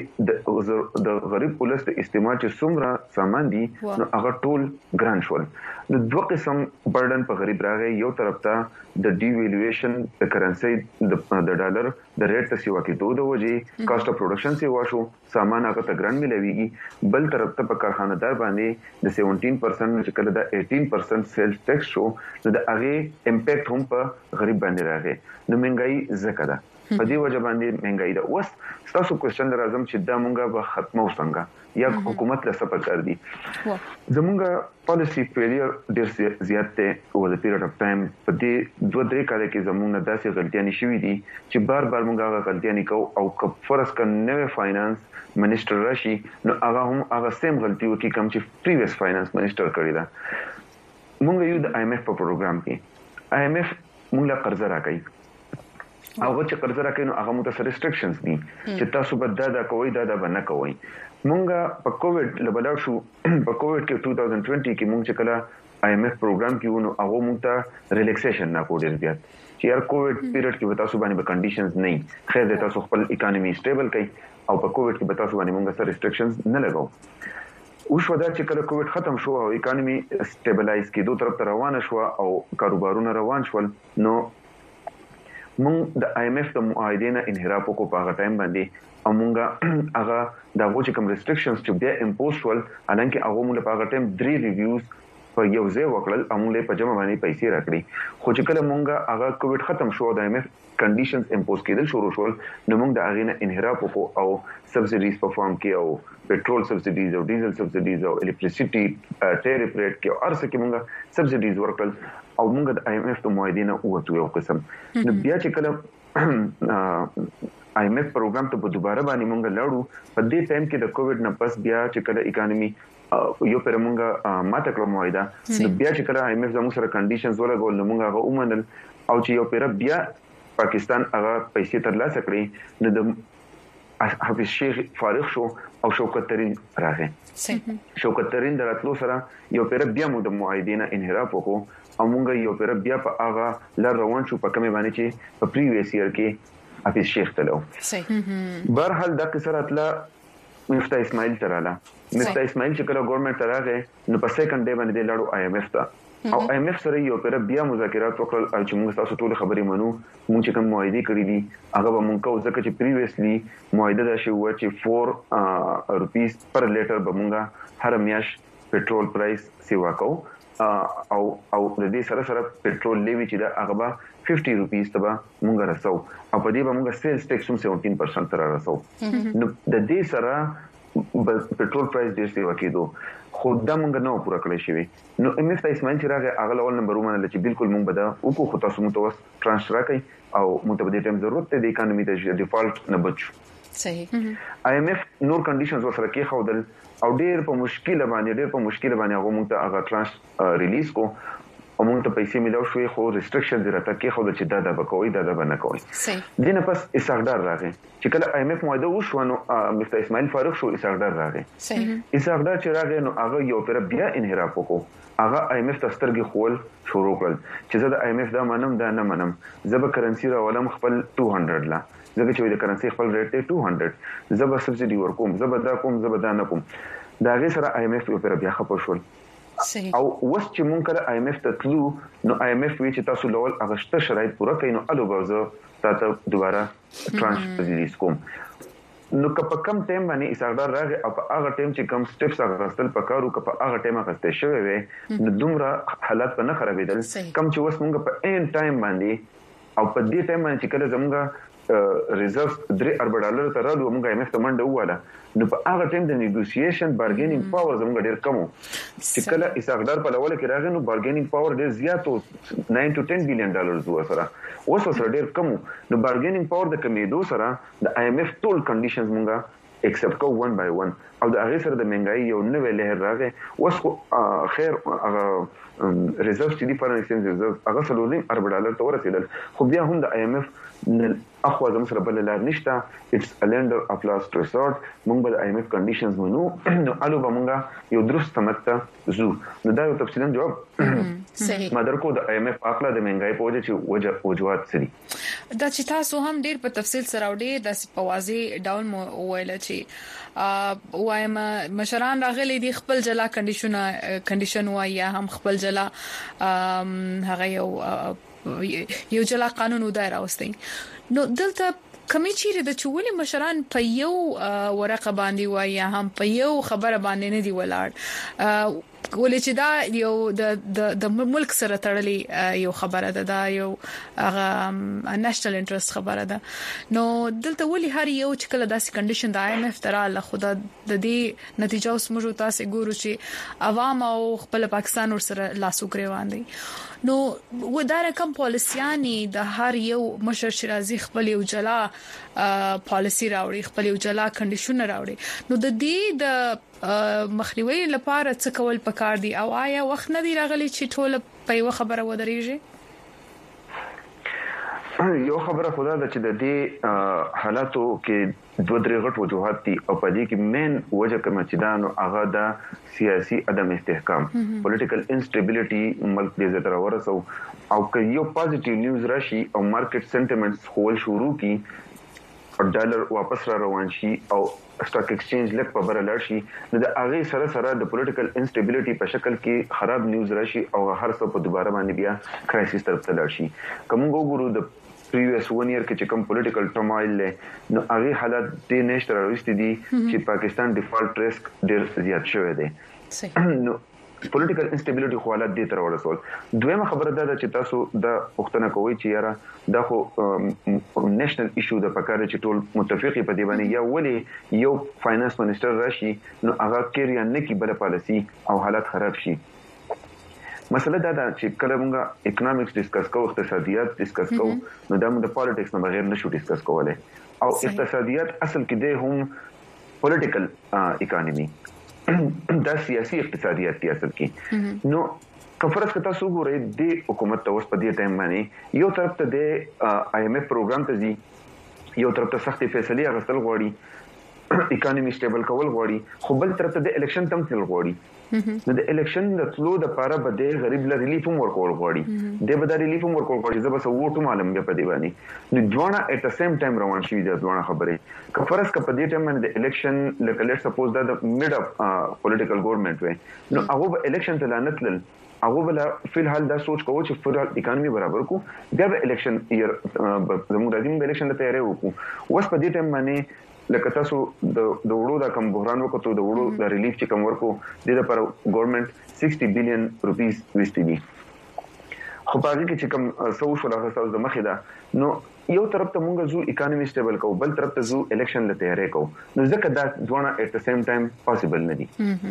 چې د غریب ولس د استعمال چې څومره سامان دي نو هغه ټول ګران شول د دوه قسم برډن په غریب راغی یو طرف ته د ډیویلویشن د کرنسي د ډالر د ریټ ته سیوا کېدو د وجې کاست اف پروډکشن سیوا شو سامان هغه ته ګران ملويږي بل طرف ته په کارخانه‌دار باندې د 17% چې کله د 18% سیلز ټیکس شو نو د هغه امپیکټ هم په غریب باندې راغی نو مهنګای زکه ده په دې وجه باندې مهنګای ده اوس تاسو کوېشن راځم چې دا مونږه به ختمه وسنګه یا حکومت له سپر کړ دي زمونږه پالیسی فیلیر ډیر زیات ته اوور د پیریډ اف ټایم په دې دوه درې کال کې زمونږه داسې غلطیاں شوې دي چې بار بار مونږه هغه غلطیاں کو او که فرض کنه فاینانس منیسټر راشي نو هغه هم هغه سیم غلطي وکي کوم چې پریویس فاینانس منیسټر کړی دا مونږ یو د آی ایم ایف په پروګرام کې آی ایم ایف مونږ له قرض راکړي هغه چې قرض راکړي نو هغه مت ریستریکشنز دي چې تاسو به دا کوی دا نه کوی مونږه په کووډ لبلا شو په کووډ کې 2020 کې مونږ چې کله آی ایم ایف پروګرام کې ونو هغه مونږ ته ریلیکسیشن نه کوډر بیا چې یار کووډ پیریډ کې تاسو باندې به کنډیشنز نه خیر د تاسو خپل اکانومي سټیبل کړئ او په کووډ کې به تاسو باندې مونږه سره ریستریکشنز نه لګاو اوس ودا چې کله کووډ ختم شو او اکانومي سټیبلایز کېدو طرف ته روانه شو او کاروبارونه روان شول نو مونږ د آی ایم ایف د معاهدې نه انحراف وکړو په هغه ټایم باندې او مونږه هغه د وچ کوم ریستریکشنز چې بیا امپوز شول حالانکه هغه مونږ په هغه ټایم 3 ریویوز په یو ځای وکړل او مونږ په جمع باندې پیسې راکړي خو چې کله مونږه هغه کووډ ختم شو د آی ایم ایف کنډیشنز امپوز کېدل شروع شول نو مونږ د هغه نه انحراف وکړو او سبسیډیز په فارم کې او پېټرول سبسیډیز او ډیزل سبسیډیز او الکتریسيټي ټیرف ریټ کې او ارڅ کې مونږه سبسیډیز ورکړل او مونږ د آی ایم ایف د معاهدې نه وته یو قسم نو بیا چې کله IMF پروګرام ته په دوباره باندې مونږ لاړو په دې ټایم کې د کووډ نه پس بیا چې کله اکانومي یو پر مونږه ماته کړو موعده بیا چې کله IMF زموږ سره کنډیشنز ولګول نو مونږ هغه ومنل او چې یو پر بیا پاکستان هغه پیسې ترلاسه کړې نو د حافظ شیخ فارغ شو او شوکت ترين راغی شوکت ترين دراتلو سره یو پر بیا مو د معاهدینه انحراف وکړو او مونږ یو پر بیا په هغه لار روان شو په کومه باندې چې په پریویس ایئر کې حافظ شیخ تلو برحال دا قصه راتله مفتاح اسماعیل تراله مفتاح اسماعیل چې کله ګورنمنت راغی نو په سیکنډ ډے باندې لاړو IMF ته او IMF سره یو پر بیا مذاکرات وکړل چې موږ تاسو ټول خبرې منو موږ چې کوم معاهده کړی دي هغه به موږ کو ځکه چې پریویسلی معاهده دا شی و چې 4 روپیس پر لیټر به موږ هر میاش پټرول پرایس سیوا کو او د دې سره پټرول لیوی چې دا هغه به 50 روپیس ته مونږ رسو او په دې به مونږ سیلز ټیکس هم 17% تر رسو نو د دې سره پټرول پرایس ډیر سی وکیدو خو دا مونږ نه پوره کړی شوی نو مفتاح اسماعیل چې راغی هغه لول نمبر 1 چې بالکل مونږ به دا وکړو خو تاسو متوس ترانسفر کړئ او مونږ ته د ټیم ضرورت دی د اکانومي ته ډیفالت نه بچو صحیح IMF نور کنډیشنز ورسره کې خودل او ډیر په مشکل باندې هغه مونږ ته هغه ترانس ریلیز کو او مونږ ته پیسې ملو شوې خو ریستریکشن درته کې خو چې دا به کوي دا به نه کوي صحیح دینه پس اسحاقدار راغی چې کله IMF معاهده وشو نو مفتاح اسماعیل فارغ شو اسحاقدار راغی صحیح اسحاقدار چې راغی نو هغه یو پر بیا انحراف وکړو هغه IMF تسترګي خول شروع کړل چې زه د IMF دا منم دا نه منم زه به کرنسي راولم خپل 200 لا زه چې د کرنسي خپل ریټ ته 200 زه به سبسيډي ورکوم زه به دا کوم زه به دا نه کوم دا غي سره IMF یو پر بیا خپل شول او وس چې مونږ کله IMF ته تلو نو IMF وی چې تاسو لول اغشته شرایط پوره کین نو الو غوځو تاسو دوباره ترانسفر ریلیز کوم نو که په کم ټایم باندې اسحاقدار راغی او په هغه ټایم چې کم سټیپس اغستل پکارو که په هغه ټایم اغسته شوی وي نو دومره حالات په نه خرابېدل کم چې وس مونږ په ان ټایم باندې او په دې ټایم باندې چې کله زمونږ ریزرف $3 ارب ته راځو موږ IMF ته منډه واله نو په هغه ټیم د نیګوسییشن بارګینینګ پاور زموږ ډیر کم چې کله اسحاقدار په لول کې راغی نو بارګینینګ پاور ډیر زیات و $9 to $10 billion و سره اوس سره ډیر کم نو بارګینینګ پاور د کمیدو سره د IMF ټول کنډیشنز موږ ایکسپټ کو 1 by 1 او د هغه سره د منګای یو نوې لهر راغی اوس خیر هغه ریزرف چې دی فارن ایکسچینج ریزرف هغه $3 ارب ته ورسېدل خو بیا هم د IMF اخو زموږ سره بل لار نشته اټس ا لندر اف لاست ریسورټ مونږ به IMF کنډیشنز منو نو الو به مونږه یو درست مته زو نو دا یو تفصیلا جواب صحیح مادر کو د IMF اخلا د منګای په وجه چې وجوهات سری دا چې تاسو هم ډیر په تفصیل سره وړي د سپوازي ډاون مو ویل چې وایم مشران راغلي دي خپل جلا کنډیشن وایا هم خپل جلا هغه یو جلا قانون ودای راوستي نو دلته کمی چیرې د چولې مشران په یو ورقه باندې وای هم په یو خبره باندې نه دی ولاړ ولې چې دا یو د ملک سره تړلې یو خبره ده دا یو هغه نېشنل انټرست خبره ده نو دلته ولې هر یو چې کله داسې کنډیشن د IMF تراله خدا د دې نتیجه اوس موږ تاسو ګورو چې عوام او خپل پاکستان ور سره لاسو گریوان دي نو وداره کوم پالیسياني د هر یو مشر شرازي خپل یو جلا پالیسي راوړي خپل یو جلا کنډیشن راوړي نو د دې د مخنیوي لپاره څه کول پکار دي او آیا وخت نه دی راغلی چې ټول په یو خبره ودرېږي یو خبره خدا ده چې د دې حالاتو کې دوه درې غټ وجوهات دي او په دې کې مین وجه کوم چې دا نو هغه د سیاسي عدم استحکام پولیټیکل انسټیبিলিټي ملک دې زتر ورسو او که یو پوزټیو نیوز راشي او مارکیټ سنټیمنټس خول شروع کی او ډالر واپس را روان شي او سټاک ایکسچینج لک په بره لاړ شي نو د هغه سره د پولیټیکل انسټیبিলিټي په شکل کې خراب نیوز راشي او هر څه په دوباره باندې بیا کرایسس طرف ته لاړ شي کوم وګورو د پریویس 1 year کې چې کوم پولیټیکل ټرمایل له نو هغه حالت د نېشنل ټروریست دي چې پاکستان ډیفالت ریسک ډیر زیات شوی دی نو پولیټیکل انسټیبিলিټي خو حالت دې تر ورسول دویمه خبره ده چې تاسو د پښتنه کوي چې یاره دا خو نېشنل ایشو د پکاره چې ټول متفقې په دی باندې یا ولی یو فاینانس منسٹر راشي نو هغه کېریا نه کی بل پالیسی او حالت خراب شي مسله دا چې کله موږ اکونومکس ډیسکس کوو اقتصادیات ډیسکس کوو نو دا موږ د پالیټکس نه بغیر نشو ډیسکس کولای او اقتصادیات اصل کې د هم پولیټیکل اکانومي دا سیاسي اقتصادیات کې اصل کې نو کفرس کتا سو ګورې د حکومت ته اوس په دې ټایم باندې یو طرف ته د IMF پروګرام ته دي یو طرف ته سختي فیصله غوښتل غواړي اکانومي سټیبل کول غواړي خو بل طرف ته د الیکشن تم تل غواړي نو د الیکشن د تلو د لپاره به د غریب ل ریلیف هم ورکول غواړي د به د ریلیف هم ورکول غواړي زه به سو وټو معلوم به پدې باندې نو ځوانه اټ د سیم ټایم روان شي د ځوانه خبره کفرس ک په دې ټایم باندې د الیکشن لکه لیټ سپوز دا د میډ اف پولیټیکل ګورنمنت وي نو هغه به الیکشن ته لانتل هغه بل فل حال دا سوچ کوو چې فدرال اکانومي برابر کو بیا به الیکشن یې زموږ راځي به الیکشن ته تیاری وکړو اوس په دې ټایم باندې لکه تاسو د وړو د کم بحران وکړو د وړو د ریلیف چې کم ورکو د لپاره ګورنمنت 60 بلین روپیز وستې دي خو په هغه کې چې کم سوشل هغه د مخې ده نو یو طرف ته مونږ زو اکانومي سټیبل کوو بل طرف ته زو الیکشن لته تیاری کوو نو ځکه دا ځوانه اټ د سیم ټایم پاسبل نه دي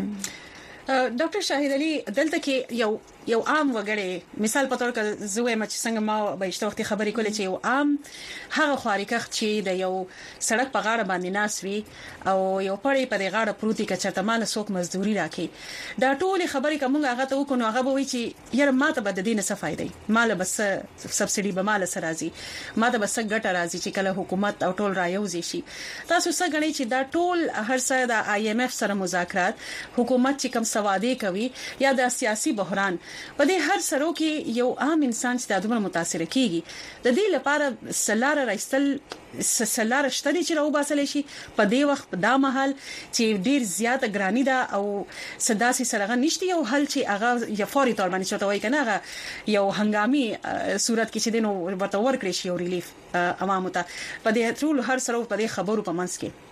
ډاکټر شاهد علي دلته کې یو عام وګړي مثال په تور کې زوی مچ څنګه ما به اشته وخت خبرې کولې چې یو عام هغه خارقخ چې د یو سړک په غاړه باندې ناس وي او یو پړې په غاړه پروتي کچته مال څوک مزدوري راکې دا ټول خبرې کوم هغه ته وکړو هغه به وي چې یاره ماته به د دینه څه فائدې مال بس سبسيډي به مال سره راځي ماته بس ګټه راځي چې کله حکومت او ټول رايوځي شي تاسو څنګه غنئ چې دا ټول هر څه د IMF سره مذاکرات حکومت چې کم سواده کوي یا د سیاسي بحران په دې هر سرو کې یو عام انسان چې د دومره متاثر کیږي د دې لپاره سلاره راستل سلاره شتري چې راو باسل شي په دې وخت په دا محل چې ډیر زیاته ګرانی ده او صداسي سرغه نشته یو حل چې هغه یا فوري تور باندې چوتوي کنه هغه یو هنګامي صورت کې چې دینو ورته ورکړي شي او ریلیف عوامو ته په دې ټول هر سرو په دې خبرو په منځ کې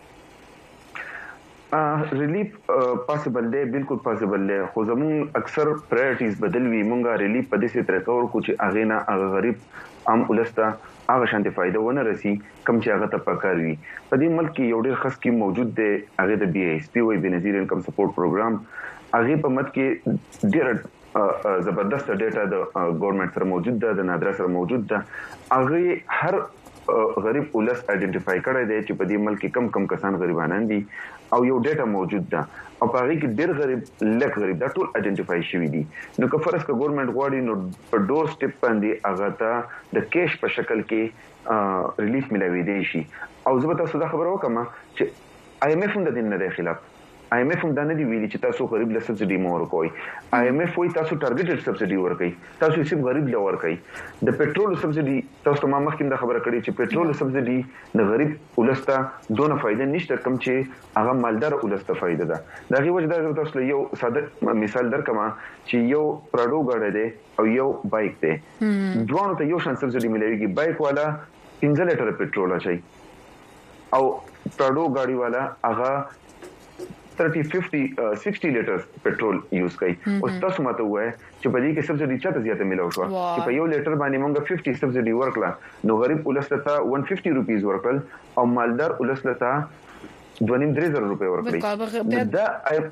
ریلیف پاسبل دی بالکل پاسبل دی خو زمون اکثر پرایورټیز بدلوي مونږه ریلیف په دې طریقه ورکو چې اغه نه هغه غریب عام ولسته هغه شانتي فائدہ ونه رسی کم چې هغه ته پکار وي په دې ملک کې یو ډېر خاص کی موجود دی هغه د BISP وي بنظیر انکم سپورټ پروګرام هغه په مت کې ډېر زبردست ډیټا د ګورنمنت سره موجود ده د نادر سره موجود ده هغه هر غریب ولس ایڈنټیفای کړی دی چې په دې ملک کې کم کسان غریبانان دي او یو ډیټا موجود ده او په هغه کې ډېر غریب لک غریب دا ټول ایڈنټیفای شوی دي نو که فرض کا ګورنمنت غواړي نو په ډور سټیپ باندې هغه ته د کیش په شکل کې ریلیف ملوي دی شي او زه به تاسو دا خبره وکم چې IMF هم د دې نه خلاف IMF هم دا نه دی ویلي چې تاسو غریب له سبسيډي مور کوئ IMF وایي تاسو ټارګټډ سبسيډي ورکړئ تاسو یې صرف غریب له ورکړئ د پېټرول سبسيډي تاسو ما مخکې دا خبره کړې چې پېټرول سبسيډي د غریب ولسته دونه فائدہ نشته کم چې هغه مالدار ولسته فائدہ ده دا غي وجه دا تاسو یو ساده مثال درکم چې یو پراډو غاډه ده او یو بایک ده دوه ته یو شان سبسيډي ملويږي بایک والا 15 لیټر پېټرول اچي او پراډو غاډي والا هغه 30 50 60 لیټر پېټرول یوز کوي او تاسو ماته وای چې په دې کې سبسيډي چاته زیاته ملو شو چې په یو لیټر باندې مونږه 50 سبسيډي ورکړه نو غریب ولسته 150 روپیز ورکړل او مالدار ولسته 2.5 روپے ورکړي دا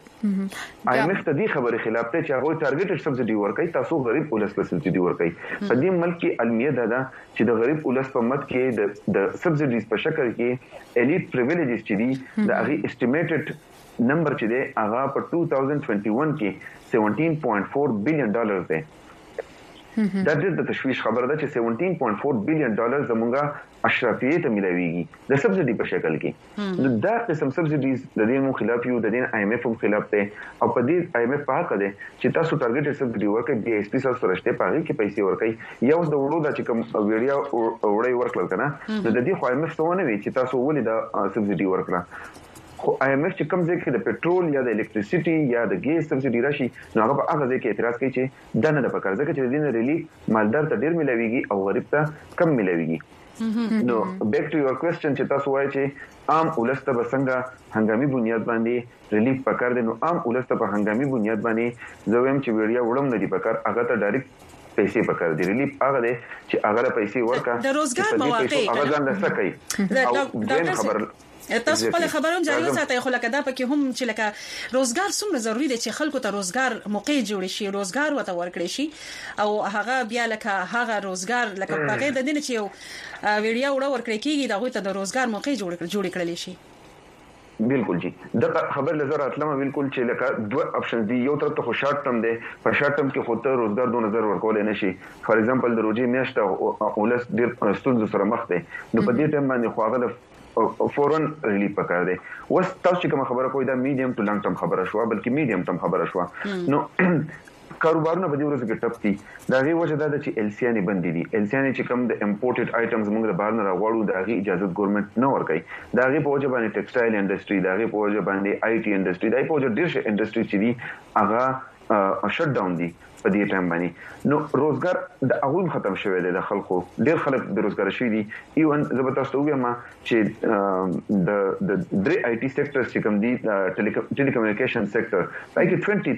IMF ته دې خبره خلاف ته چې هغه ټارګټډ سبسيډي ورکړي تاسو غریب ولسته سبسيډي ورکړي په دې ملک کې المیه ده چې د غریب ولس په مت کې د سبسيډیز په شکل کې الیټ پریویلیجز چې دي د هغه استیمیټډ نمبر چې دی هغه په 2021 کې 17.4 بلین ډالر دی دا د تشویش خبره ده چې 17.4 بلین ډالر زمونږه اشرافیه ته ملويږي د سبسيډي په شکل کې نو دا قسم سبسيډیز د دې مو خلاف یو د دې IMF هم خلاف ته او په دې IMF په حق ده چې تاسو ټارګټ سبسيډي ورکړئ BISP سره رشته پاره کې پیسې ورکړئ یو د وړو د چې کوم ویډیو وړي ورکړل کنه د دې خو IMF څه ونه وی چې تاسو ولې د سبسيډي ورکړه خو IMF چې کوم ځای کې د پېټرول یا د الکتریسيټي یا د ګیس سبسيډي راشي نو هغه په هغه ځای کې اعتراض کوي چې دا نه د پکار ځکه چې د دې ریلیف مالدار ته ډیر ملويږي او غریب ته کم ملويږي نو بیک ټو یور کوېسچن چې تاسو وایي چې عام ولسته بسنګ هنګامي بنیاد باندې ریلیف پکار دي نو عام ولسته په هنګامي بنیاد باندې زویم چې ویډیا وړم نه دي پکار هغه ته ډایرکټ پیسې پکار دي ریلیف هغه دي چې هغه پیسې ورکا د روزګار مواقع هغه ځان لسه کوي او دین خبر تاسو په خبرو جاري ساتي خو لکه دا پکې هم چې لکه روزګار څومره ضروری دی چې خلکو ته روزګار موقع جوړ شي روزګار وته ورکړي شي او هغه بیا لکه هغه روزګار لکه هغه د دین چې یو ویډیو وړ ورکړي کیږي دا غوي ته د روزګار موقع جوړ کړل شي بالکل جی دا خبر لزر اتلمه بالکل چې لکه دوه اپشنز دي یو طرف ته خو شارټ ټرم دی په شارټ ټرم کې خو ته روزګار 2000 ورکول نه شي فار ایگزامپل د روزي میاشت اولس ډیر ستونزو سره مخ دی نو په دې ټیم باندې خو هغه فورن ریلیف پکار دی وس تاسو چې کوم خبره کوي دا میډیم ټو لانګ ټرم خبره شو بلکې میډیم ټرم خبره شو نو کاروبارونه په دې ورځ کې ټپ دي دا غي وجه دا چې LCN بندي دي LCN چې کوم د امپورټډ آیټمز موږ د بهر نه راغواړو دا غي اجازه ګورنمنت نه ورکړي دا غي په وجه باندې ټیکسټایل انډستری دا غي په وجه باندې IT انډستری دا په وجه ډیر شي انډستری چې دي هغه شټ ډاون دي په دې ټایم باندې نو روزګار د اول ختم شوی دی د خلکو ډیر خلک بیروزګار شوي دي ایون زبردست وګم چې د درې IT سېکټر چې کوم دي ټیلیکومونیکیشن سېکټر پای کې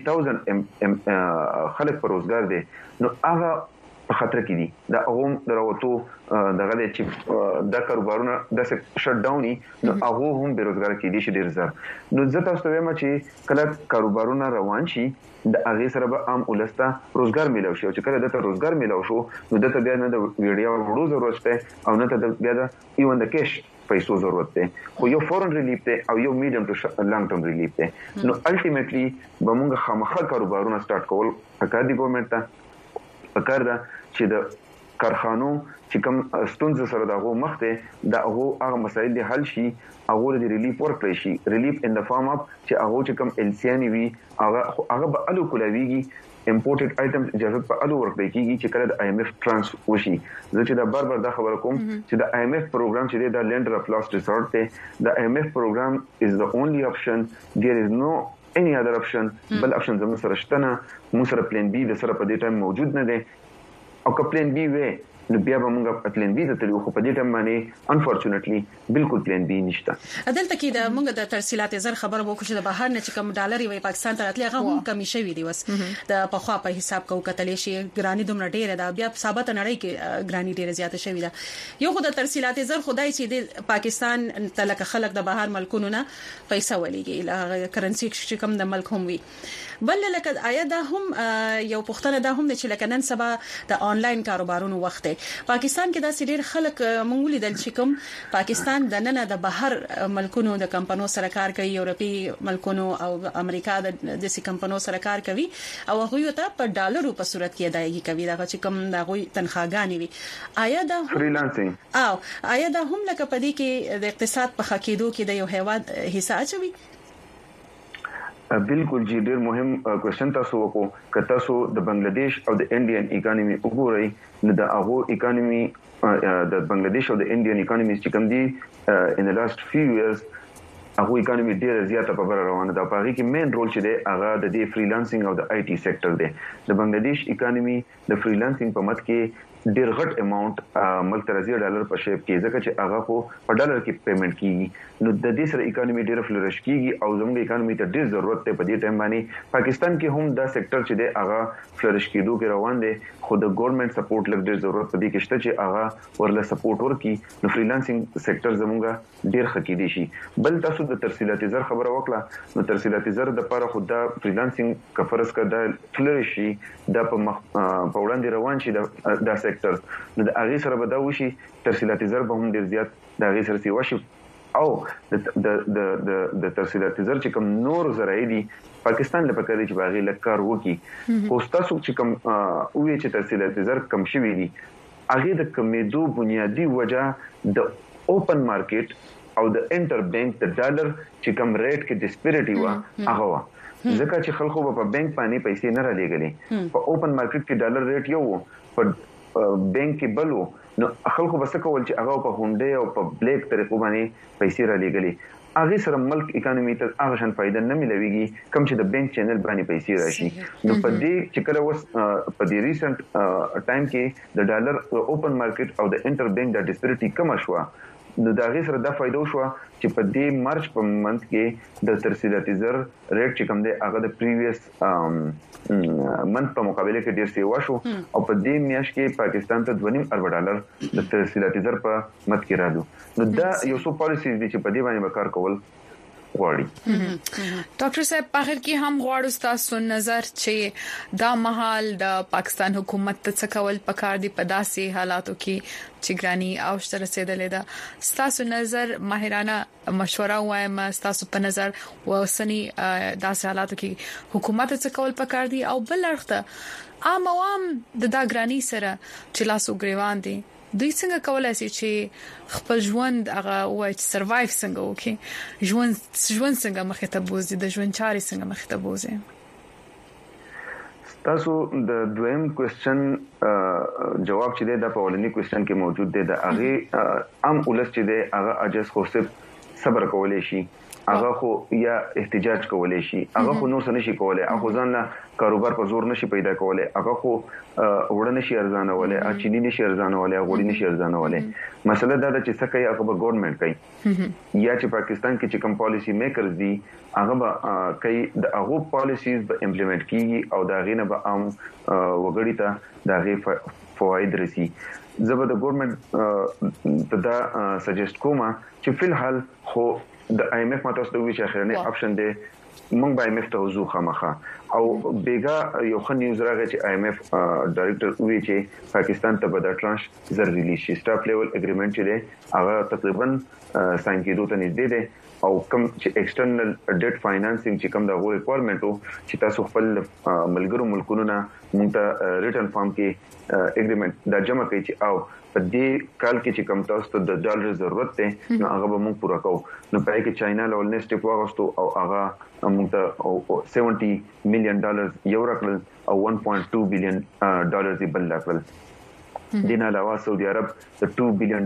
20000 خلک پر روزګار دي نو هغه په خطر کې دي دا هم دراوته دغه چې دا کاروبارونه د شټ ډاوني نو هغه هم بیروزګار کې دي چې ډیر زر نو زه تاسو ته وایم چې کله کاروبارونه روان شي د هغه سره به عام ولسته روزګار ملو شي او چې کله دته روزګار ملو شو نو دته بیا نه د ویډیو وړو ضرورت ده او نه ته بیا د ایون د کیش پیسو ضرورت ده خو یو فورن ریلیف ده او یو میډیم ټو لانګ ټرم ریلیف ده نو الټیمیټلی به موږ خامخا کاروبارونه سٹارټ کول پکار دی ګورنمنت ته پکار ده چې د کارخانو چې کوم ستونزې سره دغه مخ ته دا هغه مسایل دي حل شي هغه د ریلیف ورکړي شي ریلیف ان د فارم اپ چې هغه چې کوم LCN وي هغه به الو کولاویږي امپورټډ آیټمز اجازه په الو ورکړي کیږي چې کله د IMF ترانس وشي زه چې دا بار دا خبر کوم چې د IMF پروګرام چې د لینډر اف لاست ریسورټ ته د IMF پروګرام از the only option there is no any other option بل option زموږ سره شته نه موږ سره پلان بي د سره په دې ټایم موجود نه دی او که پلان بي وي نو بیا به موږ پلان بي ته تلو خو په دې ټایم باندې انفورچونټلی بالکل پلان بي نشته عدالت کې د موږ د ترسیلات زر خبر وکړو چې د بهر نه چې کوم ډالر وي پاکستان ته راتلی هغه هم کمی شوی دی وس د پخوا په حساب کو کتلې شي ګرانی دومره ډیره ده بیا ثابت نړۍ کې ګرانی ډیره زیاته شوی ده یو خو د ترسیلات زر خدای چې د پاکستان تلک خلک د بهر ملکونو نه پیسې ولېږي کرنسي چې کوم د ملک هم وي بل لکه آیا دا هم یو پښتنه دا هم چې لکه نن سبا د آنلاین کاروبارونو وخت پاکستان کې دا ډېر خلک مونږ لیدل چې کوم پاکستان د نن د بهر ملکونو د کمپنیو سره کار کوي یورپی ملکونو او امریکا د دې کمپنیو سره کار کوي او هغه ته په ډالرو په صورت کې ادایګي کوي دا چې کوم دا غوي تنخواګانی وي آیا دا فریلانسینګ او آیا دا هم لکه پدې کې د اقتصاد په خکېدو کې د یو هیواد حصہ اچوي بالکل جی ډیر مهم کوېشن تاسو وکړو که تاسو د بنگلاديش او د انډین اکانومي وګورئ نو د هغه اکانومي د بنگلاديش او د انډین اکانومي چې کوم دي ان د لاست فیو ایئرز هغه اکانومي ډیر زیاته په بر روانه ده په هغه کې مین رول چې دی هغه د دې فریلانسینګ او د IT سېکټر دی د بنگلاديش اکانومي د فریلانسینګ په مت کې ډیر غټ اماونت ملک ترازی ډالر په شیپ کې ځکه چې هغه خو په ډالر کې پیمنٹ کیږي نو د دې سره اکانومي ډیر فلورش کیږي او زموږ اکانومي ته ډیر ضرورت دی په دې ټایم باندې پاکستان کې هم دا سېکټر چې دی هغه فلورش کېدو کې روان دی خو د ګورنمنت سپورټ لږ ډیر ضرورت پدې کې شته چې هغه ورله سپورټ ورکړي نو فریلانسینګ سېکټر زموږ ډیر خکې دي شي بل تاسو د ترسیلات زر خبره وکړه نو ترسیلات زر د لپاره خو دا فریلانسینګ کفرس کا د فلورش شي د په وړاندې روان شي د سېکټر نو د هغه سره به دا وشي ترسیلات زر به هم ډیر زیات د هغه سره سی وشي او د ترسیلات زر چې کوم نور زراعي دي پاکستان لپاره کوي چې باغی لکار وکي خو تاسو چې کوم وې چې ترسیلات زر کم شوي دي هغه د کمیدو بنیادی وجہ د اوپن مارکیټ او د انټر بانک د ډالر چې کوم ریټ کې ډسپیریټي و هغه ځکه چې خلکو په بانک باندې پیسې نه را لګلې په اوپن مارکیټ کې ډالر ریټ یو په بانک کې بلو نو خلکو بس کول چې هغه په هونډه او په بلیک طریقو باندې پیسې را لګلې هغه سره ملک اکانومي ته هغه شان فائدہ نه ملويږي کوم چې د بانک چینل باندې پیسې راشي نو په دې چې کله وس په دې ریسنت ټایم کې د ډالر اوپن مارکیټ او د انټر بانک د ډسپیریټي کم شو نو دا غي سره د فائدو شو چې په دې مارچ په منځ کې د ترسیلاتي زر ریټ چې کوم دی هغه د پریویس منځ په مقابله کې ډیر سیوا شو او په دې میاشت کې پاکستان ته $2.5 ارب د ترسیلاتي زر په مت کې رالو نو دا یو څو پالیسي دي چې په دې باندې وکړ کول غواړي. ډاکټر صاحب په اخر کې هم غواړو تاسو نظر چې دا مهال د پاکستان حکومت څخه کول پکار دي په داسې حالاتو کې چې ګرانی اوشته رسیدلې ده. تاسو نظر ماهرانه مشوره وایم تاسو په نظر وسنی داسې حالاتو کې حکومت څخه کول پکار دي او بل اړخته عام د دا ګرانی سره چې لاسو ګریوان دي دوی څنګه کولای شي چې خپل ژوند هغه وای چې سروایو څنګه وکړي ژوند څنګه مخې ته بوزي د ژوند چارې څنګه مخې ته بوزي. تاسو د دویم کوېسچن جواب چې د پاولنی کوېسچن کې موجود دی د هغه عام ولس چې دی هغه اجازه خو صبر کولای شي هغه خو یا احتجاج کولای شي هغه خو نور څه نشي کولای هغه ځان کاروبار په زور نشي پیدا کولای هغه خو وړ نشي ارزانه ولې اچینی نشي ارزانه ولې غوړی نشي ارزانه ولې مسله دا ده چې څه کوي هغه به ګورنمنت کوي یا چې پاکستان کې چې کوم پالیسی میکرز دي هغه به کوي د هغه پالیسیز به امپلیمنٹ کیږي او دا غینه به عام وګړي ته دا غي فواید رسی. زبر د ګورنمنت دا سجست کومه چې په الحال خو د IMF ماته وی چې اخرنی اپشن دی مونږ به IMF ته وزو خامخه او بیګا یو خن نیوز راغی چې IMF ډایریکټر وی چې پاکستان ته به د ترانش زر ریلیز شي سټاپ لیول اګریمنت چې دی هغه تقریبا ساين کېدو ته نږدې دی او کوم چې ایکسټرنل ډیټ فاینانسینګ چې کوم د غو ریکوایرمنټ او چې تاسو خپل ملګرو ملکونو نه مونږ ته ریټرن فارم کې اګریمنت دا جمع کوي چې او په دې کال کې چې کوم تاسو ته د ډالر ضرورت ده نو هغه به مونږ پوره کوو نو پای کې چاینا لول نه سټیپ واغستو او هغه مونږ ته $70 million یو راکړل او $1.2 billion یې بل راکړل. دین علاوه سعودي عرب د $2 billion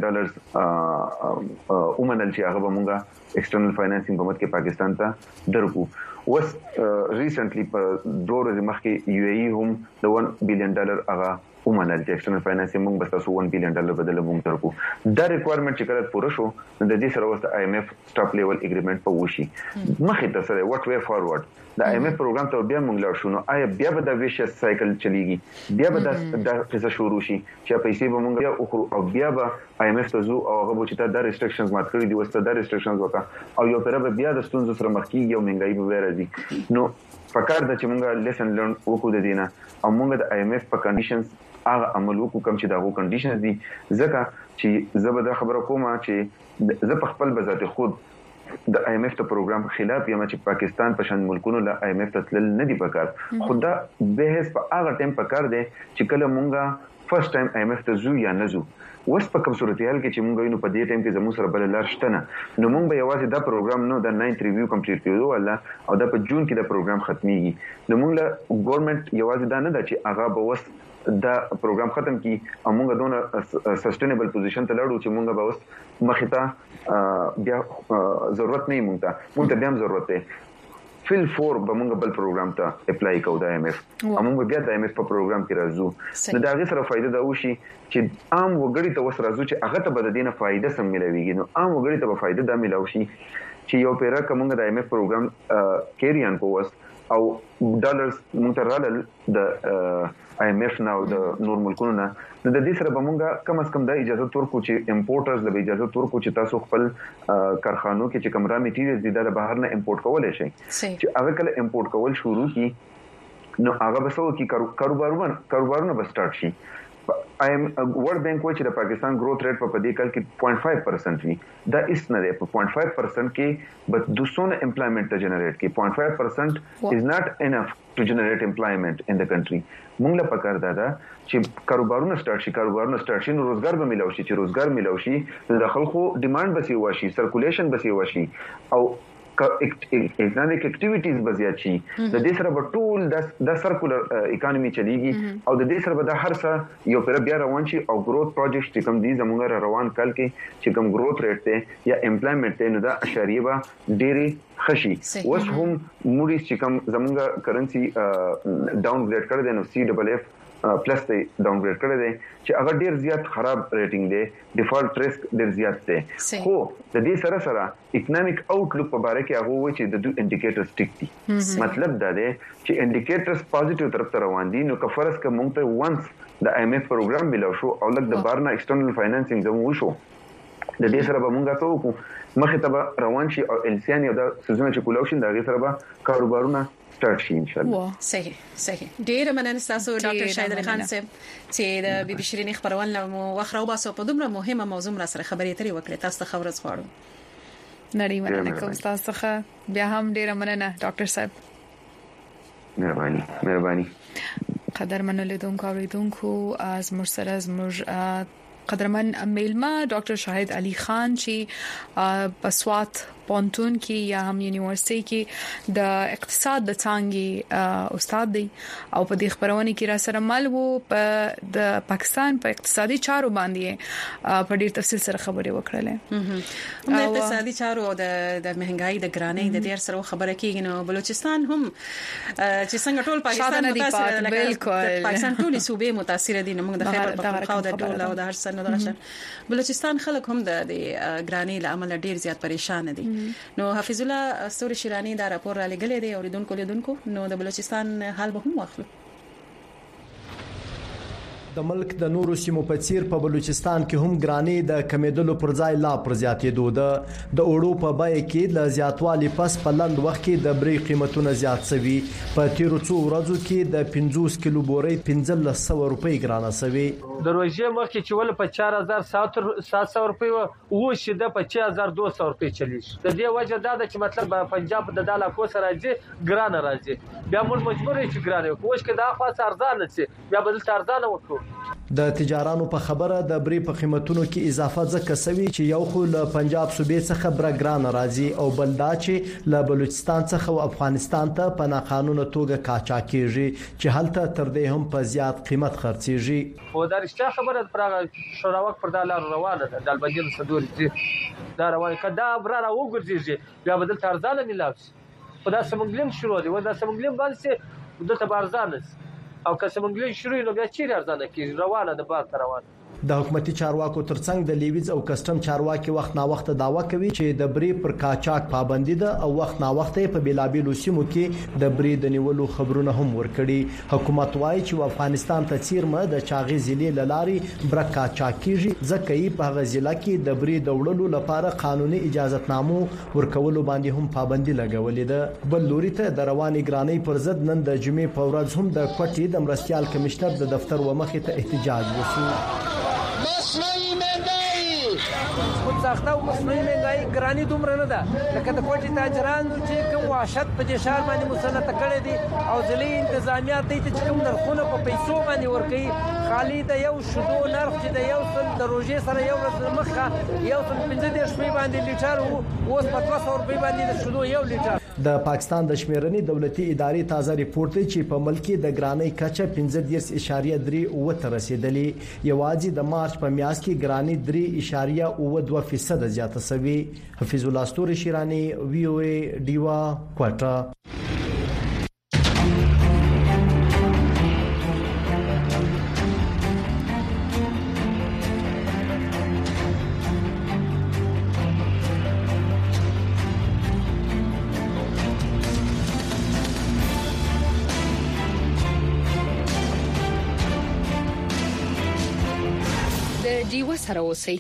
اومنل چې هغه به مونږه ایکسټرنل فاینانسینګ په مت کې پاکستان ته درکو. وس ریسنټلی په 2 ورځې مخکې UAE هم د $1 billion هغه اومنل چې ایکسټرنل فاینانسینګ موږ بس تاسو $1 billion بدل موږ درکو. دا ریکوایرمنټ چې کله پوره شو د دې سره وسته IMF سټاپ لیول اګریمنټ په وشي مخې ته سره وات وی فارورډ د IMF پروګرام ته بیا موږ لاړ شو نو آیا بیا به د ویشس سایکل چلیږي بیا به د قصه شروع شي چې پیسې به موږ بیا او بیا به IMF ته زو او هغه چې دا ریستریکشنز مات کړی دي وسته دا ریستریکشنز وکړه او یو پر بیا د ستونزو سره مخ کیږي او منګای به راځي نو فکر د چې موږ لیسن لرن وکړو د دینه او موږ د IMF په کنډیشنز هغه عمل وکړو کوم چې دا غو کنډیشنز دي ځکه چې زبده خبره کومه چې ز په خپل بذات خود د IMF ته پروګرام خلاف یم چې پاکستان په شان ملکونو له IMF ته تل نه دی پکار خدا به په هغه ټیم پکار دی چې کله مونږه فرست ټایم IMF ته زو یا نزو وس په کوم صورتحال کې چې مونږ وینو په دې ټیم کې زموږ سره بل لار شته نه نو مونږ به یوازې دا پروګرام نو د 9th ریویو کمپلیټ کړو ولا او دا په جون کې دا پروګرام ختميږي نو مونږ له ګورنمنت یوازې دا نه ده چې هغه به وس دا پروګرام ختم کی او موږ دونه سسټینبل پوزیشن ته لاړو چې موږ به اوس مخې ته بیا ضرورت نه مونږ ته بیا هم ضرورت دی فل فور به موږ بل پروګرام ته اپلای کوو د IMF موږ بیا د IMF په پروګرام کې راځو نو دا غي سره فائدہ دا وشي چې عام وګړي ته وس راځو چې هغه ته بد دینه فائدہ سم ملويږي نو عام وګړي ته به فائدہ دا ملو شي چې یو پیرا کومه د IMF پروګرام کیریان کووس او ډالرز مونږ ته رالل د IMF نو د نور ملکونو نه د دې سره به مونږه کم از کم د اجازه ورکو چې امپورټرز له اجازه ورکو چې تاسو خپل کارخانو کې چې کوم را میټیریلز دي د بهر نه امپورټ کولای شي چې هغه کله امپورټ کول شروع کی نو هغه به څو کی کاروبارونه به سٹارټ شي ورلد بانک وایي چې د پاکستان گروث ریټ په دې کال کې 0.5% وي دا اس نه دی په 0.5% کې بس 200 امپلایمنٹ ته جنریټ کی 0.5% is not enough to generate employment in the country موږ له پکار دا چې کاروبارونه سٹارټ شي نو روزګار به ملو شي چې روزګار ملو شي د خلکو ډیماند به سی واشي سرکولیشن به سی واشي او اکونومیک اکټیویټیز بزیات شي د دې سره به ټول د سرکولر اکانومي چلیږي او د دې سره به د هر څه یو پر بیا روان شي او گروث پروجیکټ چې کوم دي زموږ روان کال کې چې کوم گروث ریټ ته یا امپلایمنٹ ته نو دا اشاریه به ډېری خشي اوس هم موریس چې کوم زموږ کرنسي ډاون ګریډ کړل نو CFF پلس ته ډاونګریډ کړی دی چې هغه ډیر زیات خراب ریټینګ دی ډیفالت ریسک ډیر زیات دی خو د دې سره سره اکونومیک آوټلک په اړه کې هغه وایي چې د دوی انډیکیټرز ټیک دي مطلب دا دی چې انډیکیټرز پوزټیو طرف ته روان دي نو که فرض که مونږ ته وانس د IMF پروګرام ملو شو او لکه د بارنا ایکسټرنل فاینانسینګ زموږ شو د دې سره به مونږ تاسو کو مخه ته روان شي او السیان یو د سيزونه چې کولاو شي دا غي سره به کاروبارونه سٹارټ شي ان شاء الله صحیح ډیر مننه تاسو ډاکټر شاهد علي خان صاحب چې د بي بي شيرين خبرونه مو وخره وباسو په دومره مهمه موضوع را سره خبرې اترې وکړې تاسو ته خبرز غواړم نړۍ مننه کوم تاسو څخه بیا هم ډیر مننه ډاکټر صاحب مهرباني قدرمن لیدونکو اوریدونکو از مرسره از قدرمن میلما ډاکټر شاهد علي خان چې بسوات پونتون کې یا هم یونیورسيټي کې د اقتصاد د څانګې استاد دی او په دې خبرونه کې را سره مل وو په د پاکستان په اقتصادي چارو باندې په ډیر تفصیل سره خبرې وکړلې د اقتصادي چارو او د مهنګای د ګرانۍ د ډیر سره خبره کېږي نو بلوچستان هم چې څنګه ټول پاکستان متاثر بالکل پاکستان ټول صوبې متاثر دي نو موږ د خیبر پختونخوا او د ټول او د هر څه نه درشه بلوچستان خلک هم د ګرانۍ له امله ډیر زیات پریشان دي نو حفیظ الله استوري شیرانی دا راپور را لګلې دی اوریدونکو نو د بلوچستان حال به هم واخلو د ملک د نورو سیمو په څیر په بلوچستان کې هم ګرانۍ د کمیدلو پر ځای لا پر زیاتېدو ده د اوړو په بیه کې د زیاتوالي پس په لند وخت کې د برې قیمتونه زیات شوي په تیرو څو ورځو کې د 50 کیلو بورې 1500 روپۍ ګرانه شوي د روزي مخکې چې ول په 4700 روپۍ او شیده په 6200 روپۍ چلیږي د دې وجه دا ده چې مطلب پنجاب د دالا کو سره راځي ګرانه راځي بیا موږ مجبور یو چې ګرانه کوښ کې دا خاص ارزانه شي بیا بدل ارزانه وکړو د تجارانو په خبره د برې په قیمتونو کې اضافه ځکه شوی چې یو خو له پنجاب صوبې څخه برګران راځي او بل دا چې له بلوچستان څخه او افغانستان ته په ناقانونه توګه قاچاق کیږي چې هلته تر دې هم په زیات قیمت خرڅيږي او دا رښتیا خبره پر شوراوک پر دلار روانه ده د البجل صدور دي دا روانه کدا برا وګرځي بیا بدل ارزانه ملاوي خدا سمګلم شروع دي ودا سمګلم باندې د تبارزانه او که سمګلین شروع نو بیا چیرې ارزانه کیږي روانه د بار روانه د حکومتي چارواکو ترڅنګ د لیویز او کسٹم چارواکي وخت نا وخت داوا کوي چې د برې پر قاچاق پابندي ده او وخت نا وخت په بیلابیلو سیمو کې د برې د نیولو خبرونه هم ورکړي حکومت وايي چې افغانستان ته چیرمه د چاغي ضلع لاري برک قاچاق کیږي ځکه یې په هغه ضلع کې د برې د وړلو لپاره قانوني اجازهتنامو ورکولو باندې هم پابندي لګولې ده بل لوري ته د رواني ګرانۍ پر ضد نن د جمعې په ورځ هم د کوټې د مرستيال کمشنر د دفتر ومخې ته احتجاج وشو مصنوعي مهنګي خود ساخته او مصنوعي مهنګي ګراني دومره نه ده لکه د کوټي تاجرانو چې کوم وحشت په دې شهر باندې مسلط کړي دي او ځلې انتظامیات دي چې کوم نرخونه په پیسو باندې ورکړي خالي د یو شودو نرخ چې د یو سل د روزي سره یو ورځ مخه یو سل 15 شپې باندې لیټر اوس په 200 روپۍ باندې د شودو یو لیټر د پاکستان د شمیرنې دولتي ادارې تازه ریپورت دی چې په ملک کې د ګرانۍ کچه 15.3 ته رسیدلې یوازې د مارچ په میاشت کې ګرانۍ 3.2% زیاته شوې حفیظ الله استوري شیرانی وی او ای دیوا کوټا دیو سره اوسئ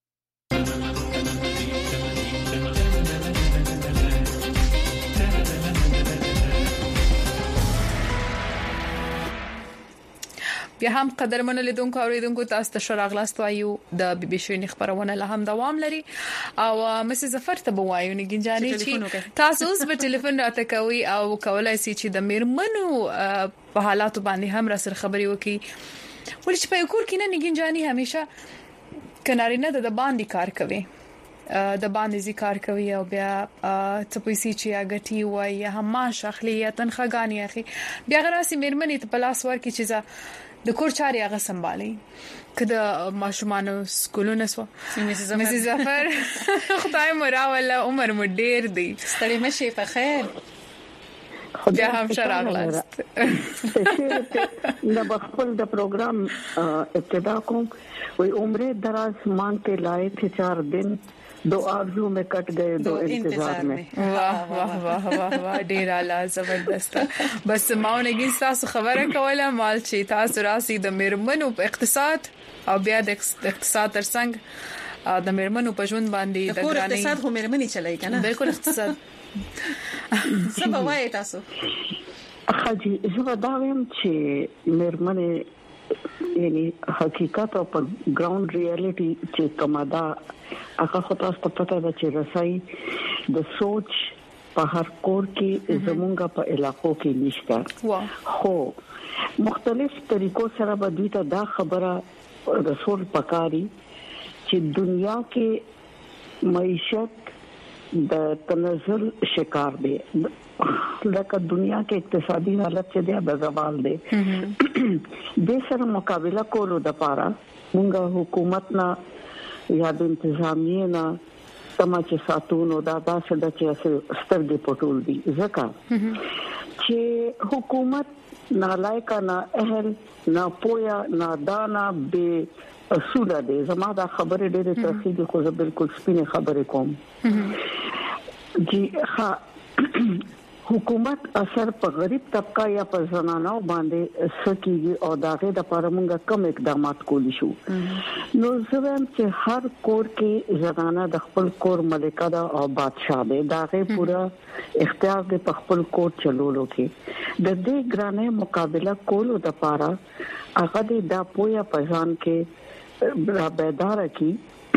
بیا هم قدرمن لیدونکو اوریدونکو تاسو ته شراغلاست وایو د بي بي شيرين خبرونه له هم دوام لري او مس ظفر ته وایو نه گنجاني چې تاسو اوس په ټلیفون راته کوي او کولای شئ چې د میرمنو په حالاتو باندې هم را سره خبري وکړي ولې چې په کور کې نه گنجاني همیشه کنارینه د باندې کار کوي د باندې ذکر کوي او بیا څه پیسې چې اګټي وای یا هم معاش اخلي یا تنخواګانی اخلي بیا غراسي میرمنې ته پلاس ورکړي چې د کور چاري هغه سمبالي کله ماشومان سکولونه سو مس ظفر خدای مو راول عمر مو ډیر دی ستړي مشي په خیر بیا هم شراغلاست د خپل د پروګرام ابتدا کوم وي عمره دراز مانگ के लाए थे 4 दिन 2 आरज़ू में कट गए 2 इंतजार में वाह वाह वाह वाह वाह ډیر اعلی زبردست بس ماونګي تاسو خبره کوله مال چې تاسو راسي د میرمنو په اقتصاد او بیا د اقتصاد ترڅنګ د میرمنو په ژوند باندې د ګرانۍ اقتصاد هم میرمنې چلای کنه بالکل اقتصاد سبا وای تاسو حاجی زه دا ویم چې میرمنې یعنی حقیقت او په ګراوند ریالټي چې کومه هغه خو تاسو ته پته ده چې رسای د سوچ په هر کور کې زمونږ په علاقو کې نشته خو مختلف طریقو سره به دوی ته دا خبره رسول پکاري چې دنیا کې معیشت د تنزل شکار دی لکه دنیا کې اقتصادي حالت چې دی د زوال دی د سره مقابله کولو د پاره موږ حکومت نه یا د انتظامیه نه سماج ساتونو دا داسې د چې سترګې پټول دي ځکه چې حکومت نالایق نه اهل نه پویا نه دانا به اصول دي زما دا خبره ډېره تفصیلي خو زه بالکل سپینه خبره کوم جی ها حکومت اثر په غریب طبقه یا په زنانو باندې سکیږي او داغه د لپاره موږ کم اقدامات کولی شو نو زموږ چې هر کور کې زنانه د خپل کور ملکه ده او بادشاہ ده داغه پورا اختیار د خپل کور چلولو کې د دې ګرانه مقابله کولو د لپاره هغه د پویا پېژان کې بیدار کی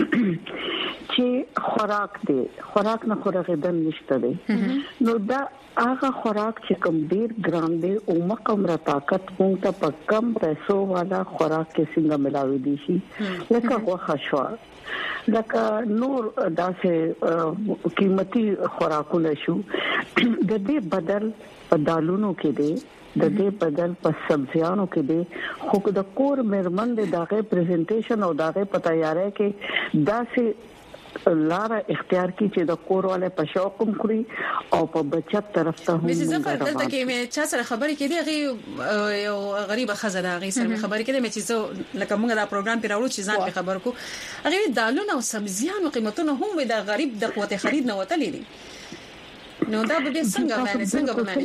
چې خوراک نه خوراکدن نشته دی نو دا هغه خوراک چې کوم ډیر ګران دی او مقامره طاقت مونږ ته په کم پیسو والا خوراک کې څنګه ملاوي دي شي لکه غوښه شو لکه نور داسې قیمتي خوراکونه شو د دې بدل په دالونو کې دی د دې بدل په سبزیانو کې دی خو د کور مرمن د داغه پریزنټیشن او داغه په تیارې کې داسې لاره اختیار کی چې د کور والے په شوق کوم کړی او په بچت طرف ته هم مې ځکه دلته کې مې چا سره خبرې کړې غي یو غریبه خزانه غي سره خبرې کړې مې چې زه لکه موږ دا پروګرام پیراولو چې ځان په خبر کو هغه دالونه او سبزیانو قیمتونه هم د غریب د قوت خرید نه وتلې دي نو دا به څنګه باندې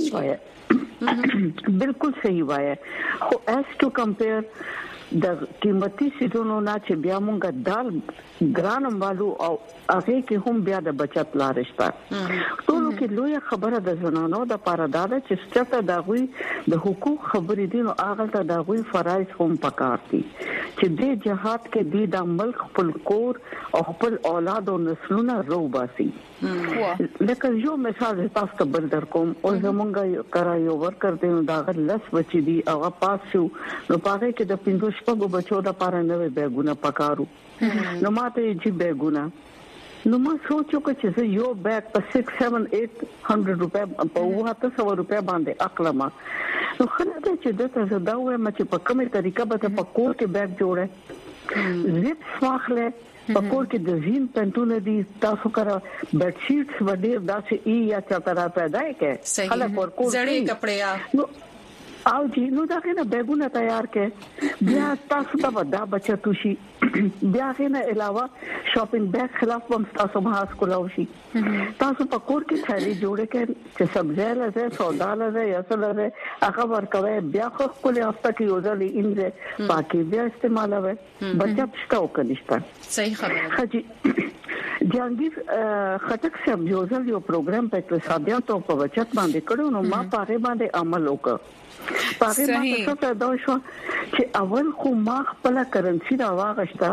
بالکل صحیح وایي خو اس ټو کمپیر د قیمتي سيزونو نه چې بیا مونږه دال ګرانم والو او هغه کې هم بیا د بچت لارې شته ټولو کې لوی خبره د زنانو د پارداده چې ستاسو د غوي د حقوق خبرې دي نو هغه ته د غوي فرایض هم پکار دي چې د جهاد کې د ملک خپل کور او خپل اولاد او نسلونه روباسي لکه یو مثال تاسو ته بل در کوم او زمونږ کرایو ورکر دي دا لس بچي دي هغه پاسو نو پاره کې د 15 شپږو بچو د پاره نوې بیگونه پکارو نو ماته چې بیگونه نو ما سوچو چې یو بیگ په 6 7 800 روپے په 200 روپے باندې اقلما نو خلک چې دته زدا وې چې په کومه طریقه به په کور کې بیگ جوړه زیپ واخله په کور کې د زین پنټونه دي تاسو کرا بیډ شیټس وړي داسې ای یا چترا پیدا کې خلک ورکو زړې کپڑے او جی نو دا کنه بیگونه تیار کې بیا تاسو ته ودا بچت شي بیا کنه علاوه شاپینګ بیگ خلاف هم تاسو مهاس کولاو شي تاسو په کور کې ثالي جوړه کې چې سبزی لزه سودا لزه یا څه لزه هغه ورکوي بیا خو کولې هفته کې یو ځل انځه پاکي بیا استعمالوي بچت شته او کنيشته صحیح خبره حاجی جانګیر خټک صاحب یو ځل یو پروګرام په اقتصادیات او په بچت باندې کړو نو ما پاره باندې عمل وکړ پاره ما څه ته دا شو چې اول خو ما خپل کرنسی دا واغشتا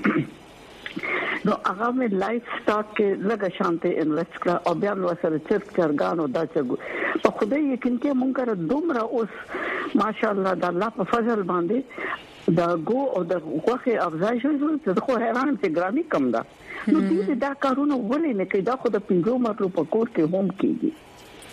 نو هغه مې لایف سٹاک کې لږه شانته انویسټ کړ او بیا نو سره چرګانو دا چګو په خوده یقین کې مونږ کړه دومره اوس ماشاءالله د الله په فضل باندې دا ګو او د خوخه افزایش شو خو حیران چې ګرامي کم ده نو دې دا کارونه ولې نه کوي دا خو د 5 مرلو په کور کې هم کیږي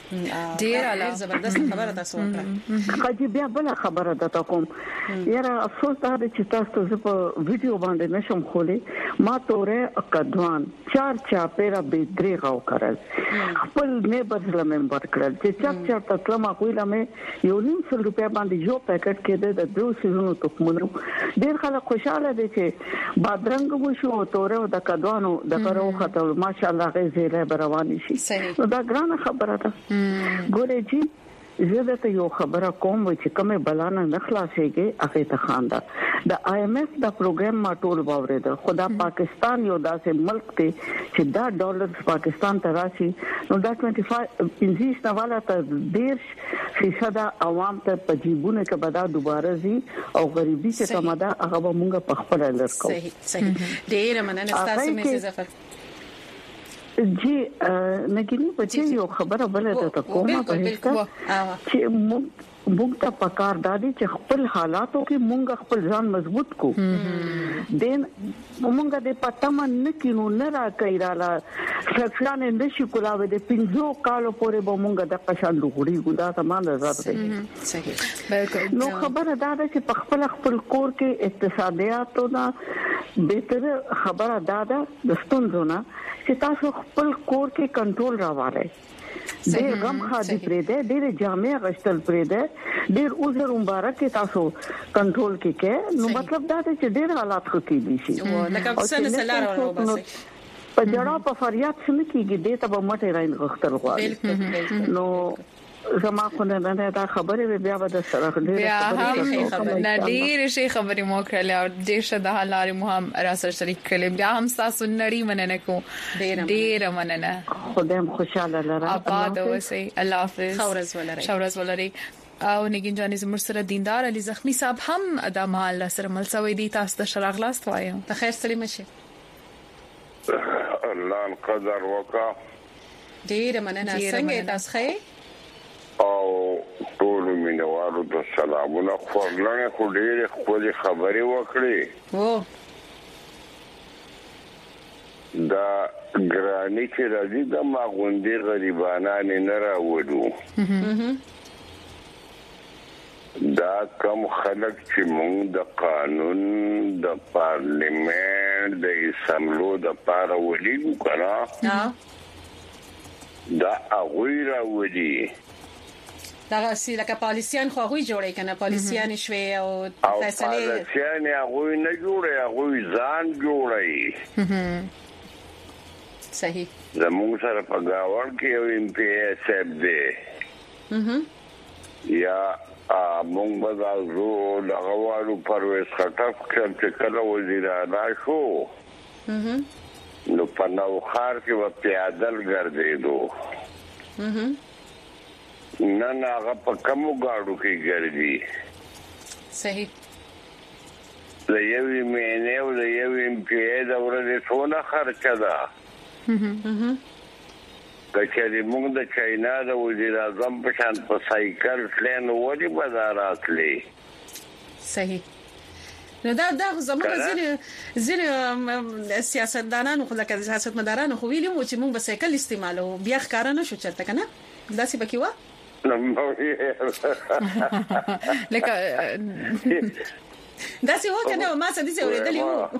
ډیر اعلی زبردست خبره تاسو وکړه. خاجي بیا بل خبره ده کوم یاره افسوس دا چې تاسو زه په ویډیو باندې نشم خولې ما تورې اقدوان 4 چاپیرا به درې غاو کړل خپل نیبرز له ممبر کړل چې چا تاسو ما کوله مې یو $900 باندې یو پاکټ کې د دوه سيزونو تخمونو ډیر خلک خوشاله دي چې بادرنګ مو شو تورې د کډوانو د کرو خطر ماشاءالله غزيره رواني شي دا ګرانه خبره ده. ګورې چې زه ته یو خبره کوم چې کومه بلانه نخلاصيږي هغه ته خاندا د IMF دا پروګرام ما ټول باورې ده خدا پاکستان یو داسې ملک دی چې دا ډالر پاکستان ته راشي نو دا 25 نواله ته 10% عوام ته پجیبونه کې بدا دوباره زی او غریبي چې کماده هغه مونږ په خپل لرکو. صحیح ډیر مننه تاسو مې زفر جی نګینی بچي یو خبره بل ده کومه په هیڅ چې موږ ته پکار دادي چې خپل حالاتو کې موږ خپل ځان مضبوط کو دین موږ د پټم نه کینو نه را کایراله فلان نشي کولاوي د 15 کالو پورې به موږ د قشان لغړي ګدا تمام آزاد دي. صحیح بالکل. نو خبره دا ده چې خپل کور کې اقتصادیاتو نه بهتر خبره دا ده د ستونزونه چې تاسو خپل کور کې کنټرول راوړئ. ډېر غم خادي پرې ده ډېر جامع غشتل پرې ده ډېر عذر مبارک تاسو کنټرول کې نو مطلب دا چې ډېر حالات خو کې دي شي لکه څنګه سلاره ورو بس په جړه په فریاد څنګه کېږي دې ته به مټه راین غختل غواړي نو زما خو نه دا خبره بیا به د سره ډېر شي خبرې مو کړلې او ډېر شته حالاره مو هم راسره شریک کړل بیا هم تاسو نړۍ مننه کو ډېر مننه خدایم خوشاله لره آباد اوسئ الله حافظ شورز ولري او نگین جانې زموږ سره دیندار علي زخمی صاحب هم د مال سره ملسوي دي تاسو د شرغ لاست وایو ته خیر سلیم شي الله قدر وکا ډېر مننه څنګه تاسو خیر او ټول مینوالو ته سلامونه خورلنه خو ډېر خپل خبرې وکړي او دا ګرانی چې راځي د ماغوندې غریبانان نه راوړو دا کم خلک چې موږ د قانون د پارلیمنت د اسمبلو د پاره ولیږو کنه دا هغه راوړي دا سی لکه پالیسیان خو هغه جوړی کنه پالیسیان شوي او فیصله پالیسیان هغه نه جوړي هغه ځان جوړي صحیح زموږ سره په گاوړ کې یو ایم پی ایس اف دی یا مونږ بازارو لغوالو پرويز خټف چې کله وزیر اعلی شو نو په نو خار کې و پیادل ګرځېدو نه هغه په کومو گاډو کې ګرځي صحیح د یو مینه او د یو ایم پی د ورته څونه خرچه ده کچې موږ د چاینا د وزیر اعظم په شان په سایکل پلان وړي بازارات لې صحیح نو دا زموږ ځینې سیاستدانانو خو لکه سیاستمدارانو خو ویلي مو چې موږ به سایکل استعمالو بیا ښکارا نه شو چرته کنه داسې پکې و لکه داسې و کنه ما څه دي اورېدلې وو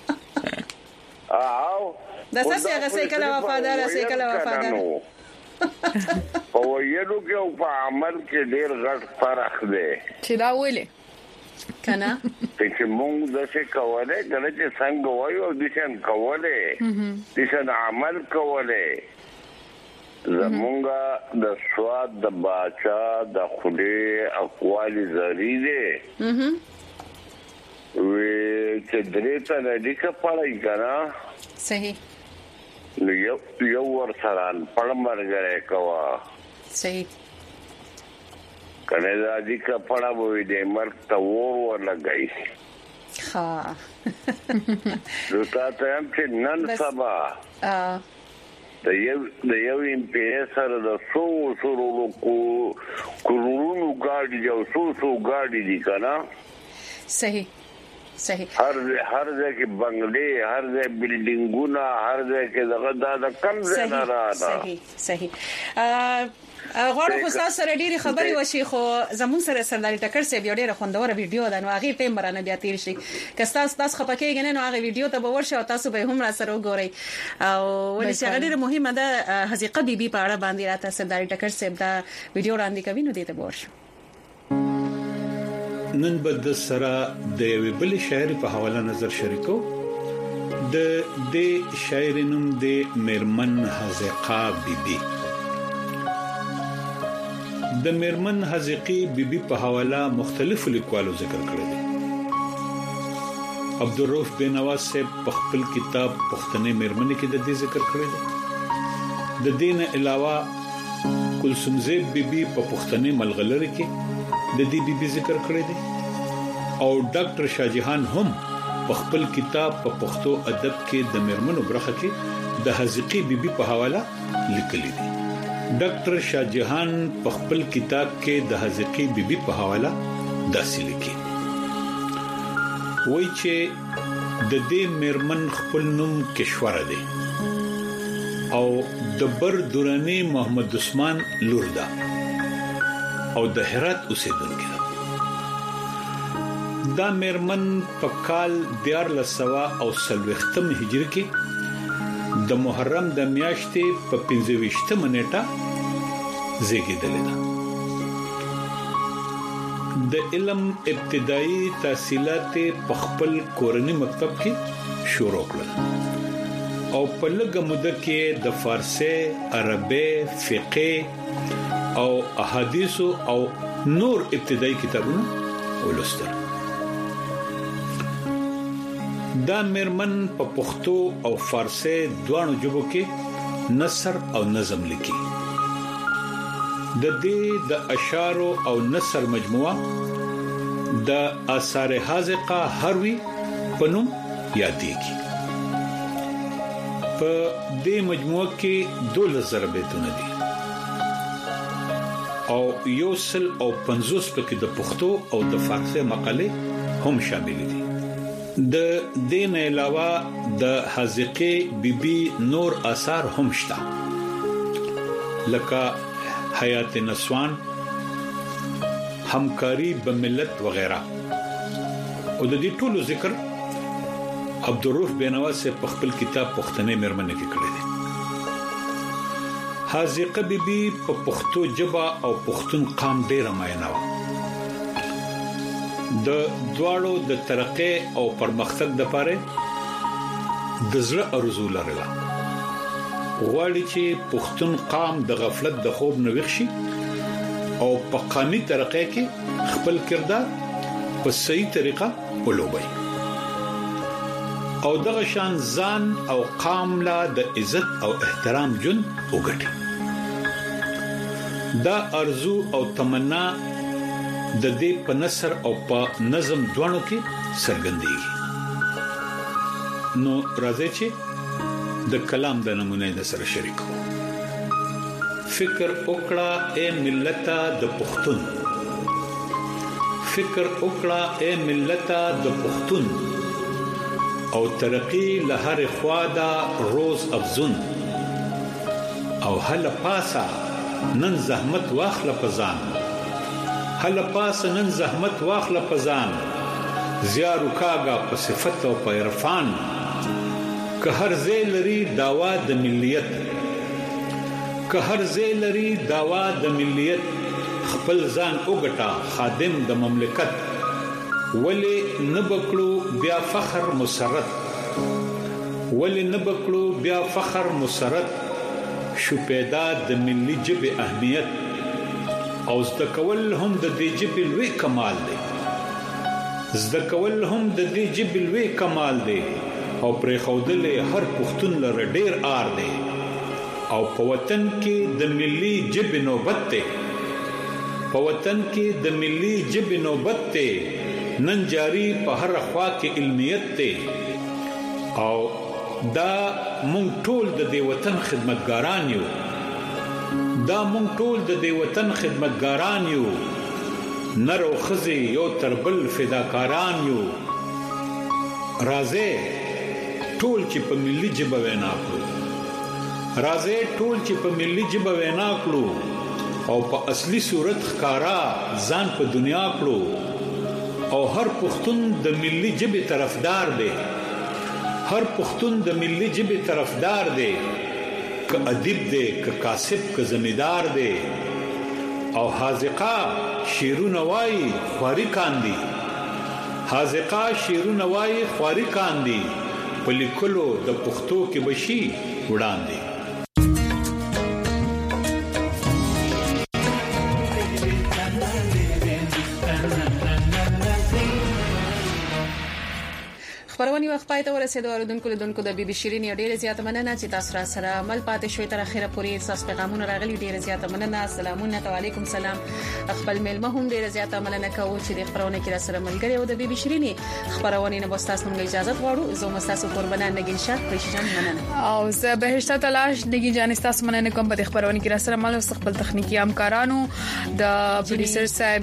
دا څه هغه سایکل وفادار سایکل وفادار او یلو کې او په عمل کې ډېر غټ فرق دی چې دا ولې کنه چې موږ د څه کوله کنه چې څنګه وایو د څنګه کوله د څنګه عمل کوله زمونږه د سواد د باچا د خله اقوال زری دي وی چې درې ته لیکه پړای کنه صحیح نو یو ور سره پړ مرګره کوا صحیح کنه دا لیکه پړا وې د مرګ ته ور لګای ها نو تاسو هم چې نن سبا د یو ایم پی ایس سره د سورو کورونو ګاډي او سو ګاډي دي کنه صحیح صحیح هر ځای کې بنگلې هر ځای بلډینګونه هر ځای کې دغه د کم ځای نه راځي صحیح غواړم خو تاسو سره ډېری خبرې وشي خو زمون سره سردار ټکر سه بیا ډېر خوندور ویډیو ده نو هغه ټیم برانه بیا تیر شي که تاسو خپکیږئ نه نو هغه ویډیو ته به ورشي او تاسو به هم را سره وګورئ او ولې چې هغه ډېر مهمه ده حقیقت بیبي په اړه باندې راته سردار ټکر سه دا ویډیو وړاندې کوي نو دې ته ورشي نن بد سره د ویبل شاعر په حواله نظر شریکو د شاعرینم د مرمن حزقه بیبي د مرمن حزقه بیبي په حواله مختلف لیکوالو ذکر کړی دی عبدالرؤف بینواز صاحب په خپل کتاب پښتنې مرمن کې د دې ذکر کړی دی د دین علاوه کلثوم زیب بیبي په پښتنې ملغلره کې د دې بیبي ذکر کړی دی او ډاکټر شاهجهان هم په خپل کتاب په پښتو ادب کې د مرمنو برخه کې د حزقه بیبي په حواله لیکلی دی ډاکټر شاهجهان په خپل کتاب کې د حزقه بیبي په حواله داسې لیکي وایي چې د دې مرمن خپل نوم کشور دی او د بر دوراني محمد عثمان لور ده او د هرات اوسیدونکو دا مرمن په کال 1400 او 30 هجری کې د محرم د میاشتې په 15 منېټه زیږیدلې ده د علم ابتدایي تحصیلات په خپل کورنی مکتب کې شروع کړل او په لږه موده کې د فارسی، عربي، فقه او احادیث او نور ابتدایي کتابونه ولوستل دا مرمن په پښتو او فارسی دوه ژبو کې نثر او نظم لیکي د دې د اشعار او نثر مجموعه د آثار حاذقه هروي پنوم یادېږي په دې مجموعه کې 2000 بیتونه دي او یوسل او 50 پکې د پښتو او د فارسی مقالې هم شامل دي د دین علاوه د حزقه بیبي نور آثار هم شته لکه حیات نسوان، همکاری بملت وغیرہ او د دې ټولو ذکر عبدالرؤف بینواز په خپل کتاب پښتنې مرمن کې کړی دی حزقه بیبي په پښتو ژبه او پښتون قام ډېر ماینه و د دواړو د ترقې او پرمختګ لپاره د زړه ارزو لرله غواړي چې پښتون قام د غفلت د خوب نه وښي او په قامي ترقې کې خپل کردار په صحیح طریقه ولوبي او دغه شان ځان او قام لا د عزت او احترام جون وګټي دا ارزو او تمنا د دې په نثر او په نظم دوانو کې څرګندېږي نو راځي چې د کلام د نمونه د سره شریکو فکر وکړه اے ملتا د پښتون فکر وکړه اے ملتا د پښتون او ترقی لهر خوا دا روز افزون او هل پاسا نن زحمت واخله پزان هل پاس نن زحمت واخله پزان زیارو کاغه په صفت او په عرفان که هر زیلری داوا د ملیت که هر زیلری داوا د ملیت خپل ځان وګټا خادم د مملکت ولی نبکلو بیا فخر مسرت ولی نبکلو بیا فخر مسرت شو پیدا د ملي جبه اهمیت او زده کول هم د دې جبه لوی کمال دی زده کول هم د دې جبه لوی کمال دی او پر خودلې هر پښتون لره ډیر آر دی او په وطن کې د ملي جبه نوبت دی په وطن کې د ملي جبه نوبت دی نن جاری په هر خوا کې علمیت دی او دا مونږ ټول د دې وطن خدمتګاران یو دا مونږ ټول د دې وطن خدمتګاران یو نر او خزي یو تربل فداکاران یو راځي ټول چې په ملي ژبه وینا کړو او په اصلي صورت ښکارا ځان په دنیا کړو او هر پښتون د ملي ژبې طرفدار دی که ادیب دی که کاسب که زمیدار دی او حاذقه شیرونه وای خواري کاندي په لیکلو د پښتو کې بشي وړاندې. خبرونه وخت پای ته ورسېدو. اوردونکو د بي بي شيرين ډېر زیات مننه چې تاسو را سره عمل پاتې شوي تر اخره پورې. تاسو پیغامونه راغلي ډېر زیات مننه. سلامونه علیکم سلام. خپل میلمه هم ډېر زیات مننه کوم چې د خبرونه کې را سره ملګری او د بي بي شيرين خبرونه نه بستاسو موږ اجازه غواړو. زه مستاسو قربانه نګین شاه پرشجان مننه او زه بهشته تلاش نګین جان تاسو مننه کوم په خبرونه کې را سره مل خپل تخنیکی همکارانو د پروډوسر صاحب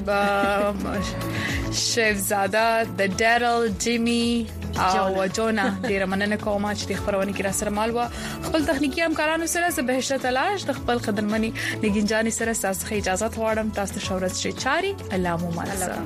شیفزاده د ډیرل جیمی او جونا ډیر مننه کوم چې د خبرونه کې را سره مال و. خپل تخنیکی همکارانو سره زه بهشته تلاش د خپل قدرمنی نګین جان سره تاسو اجازه غواړم. تاسو شورت شي چاري الله مو مالسه.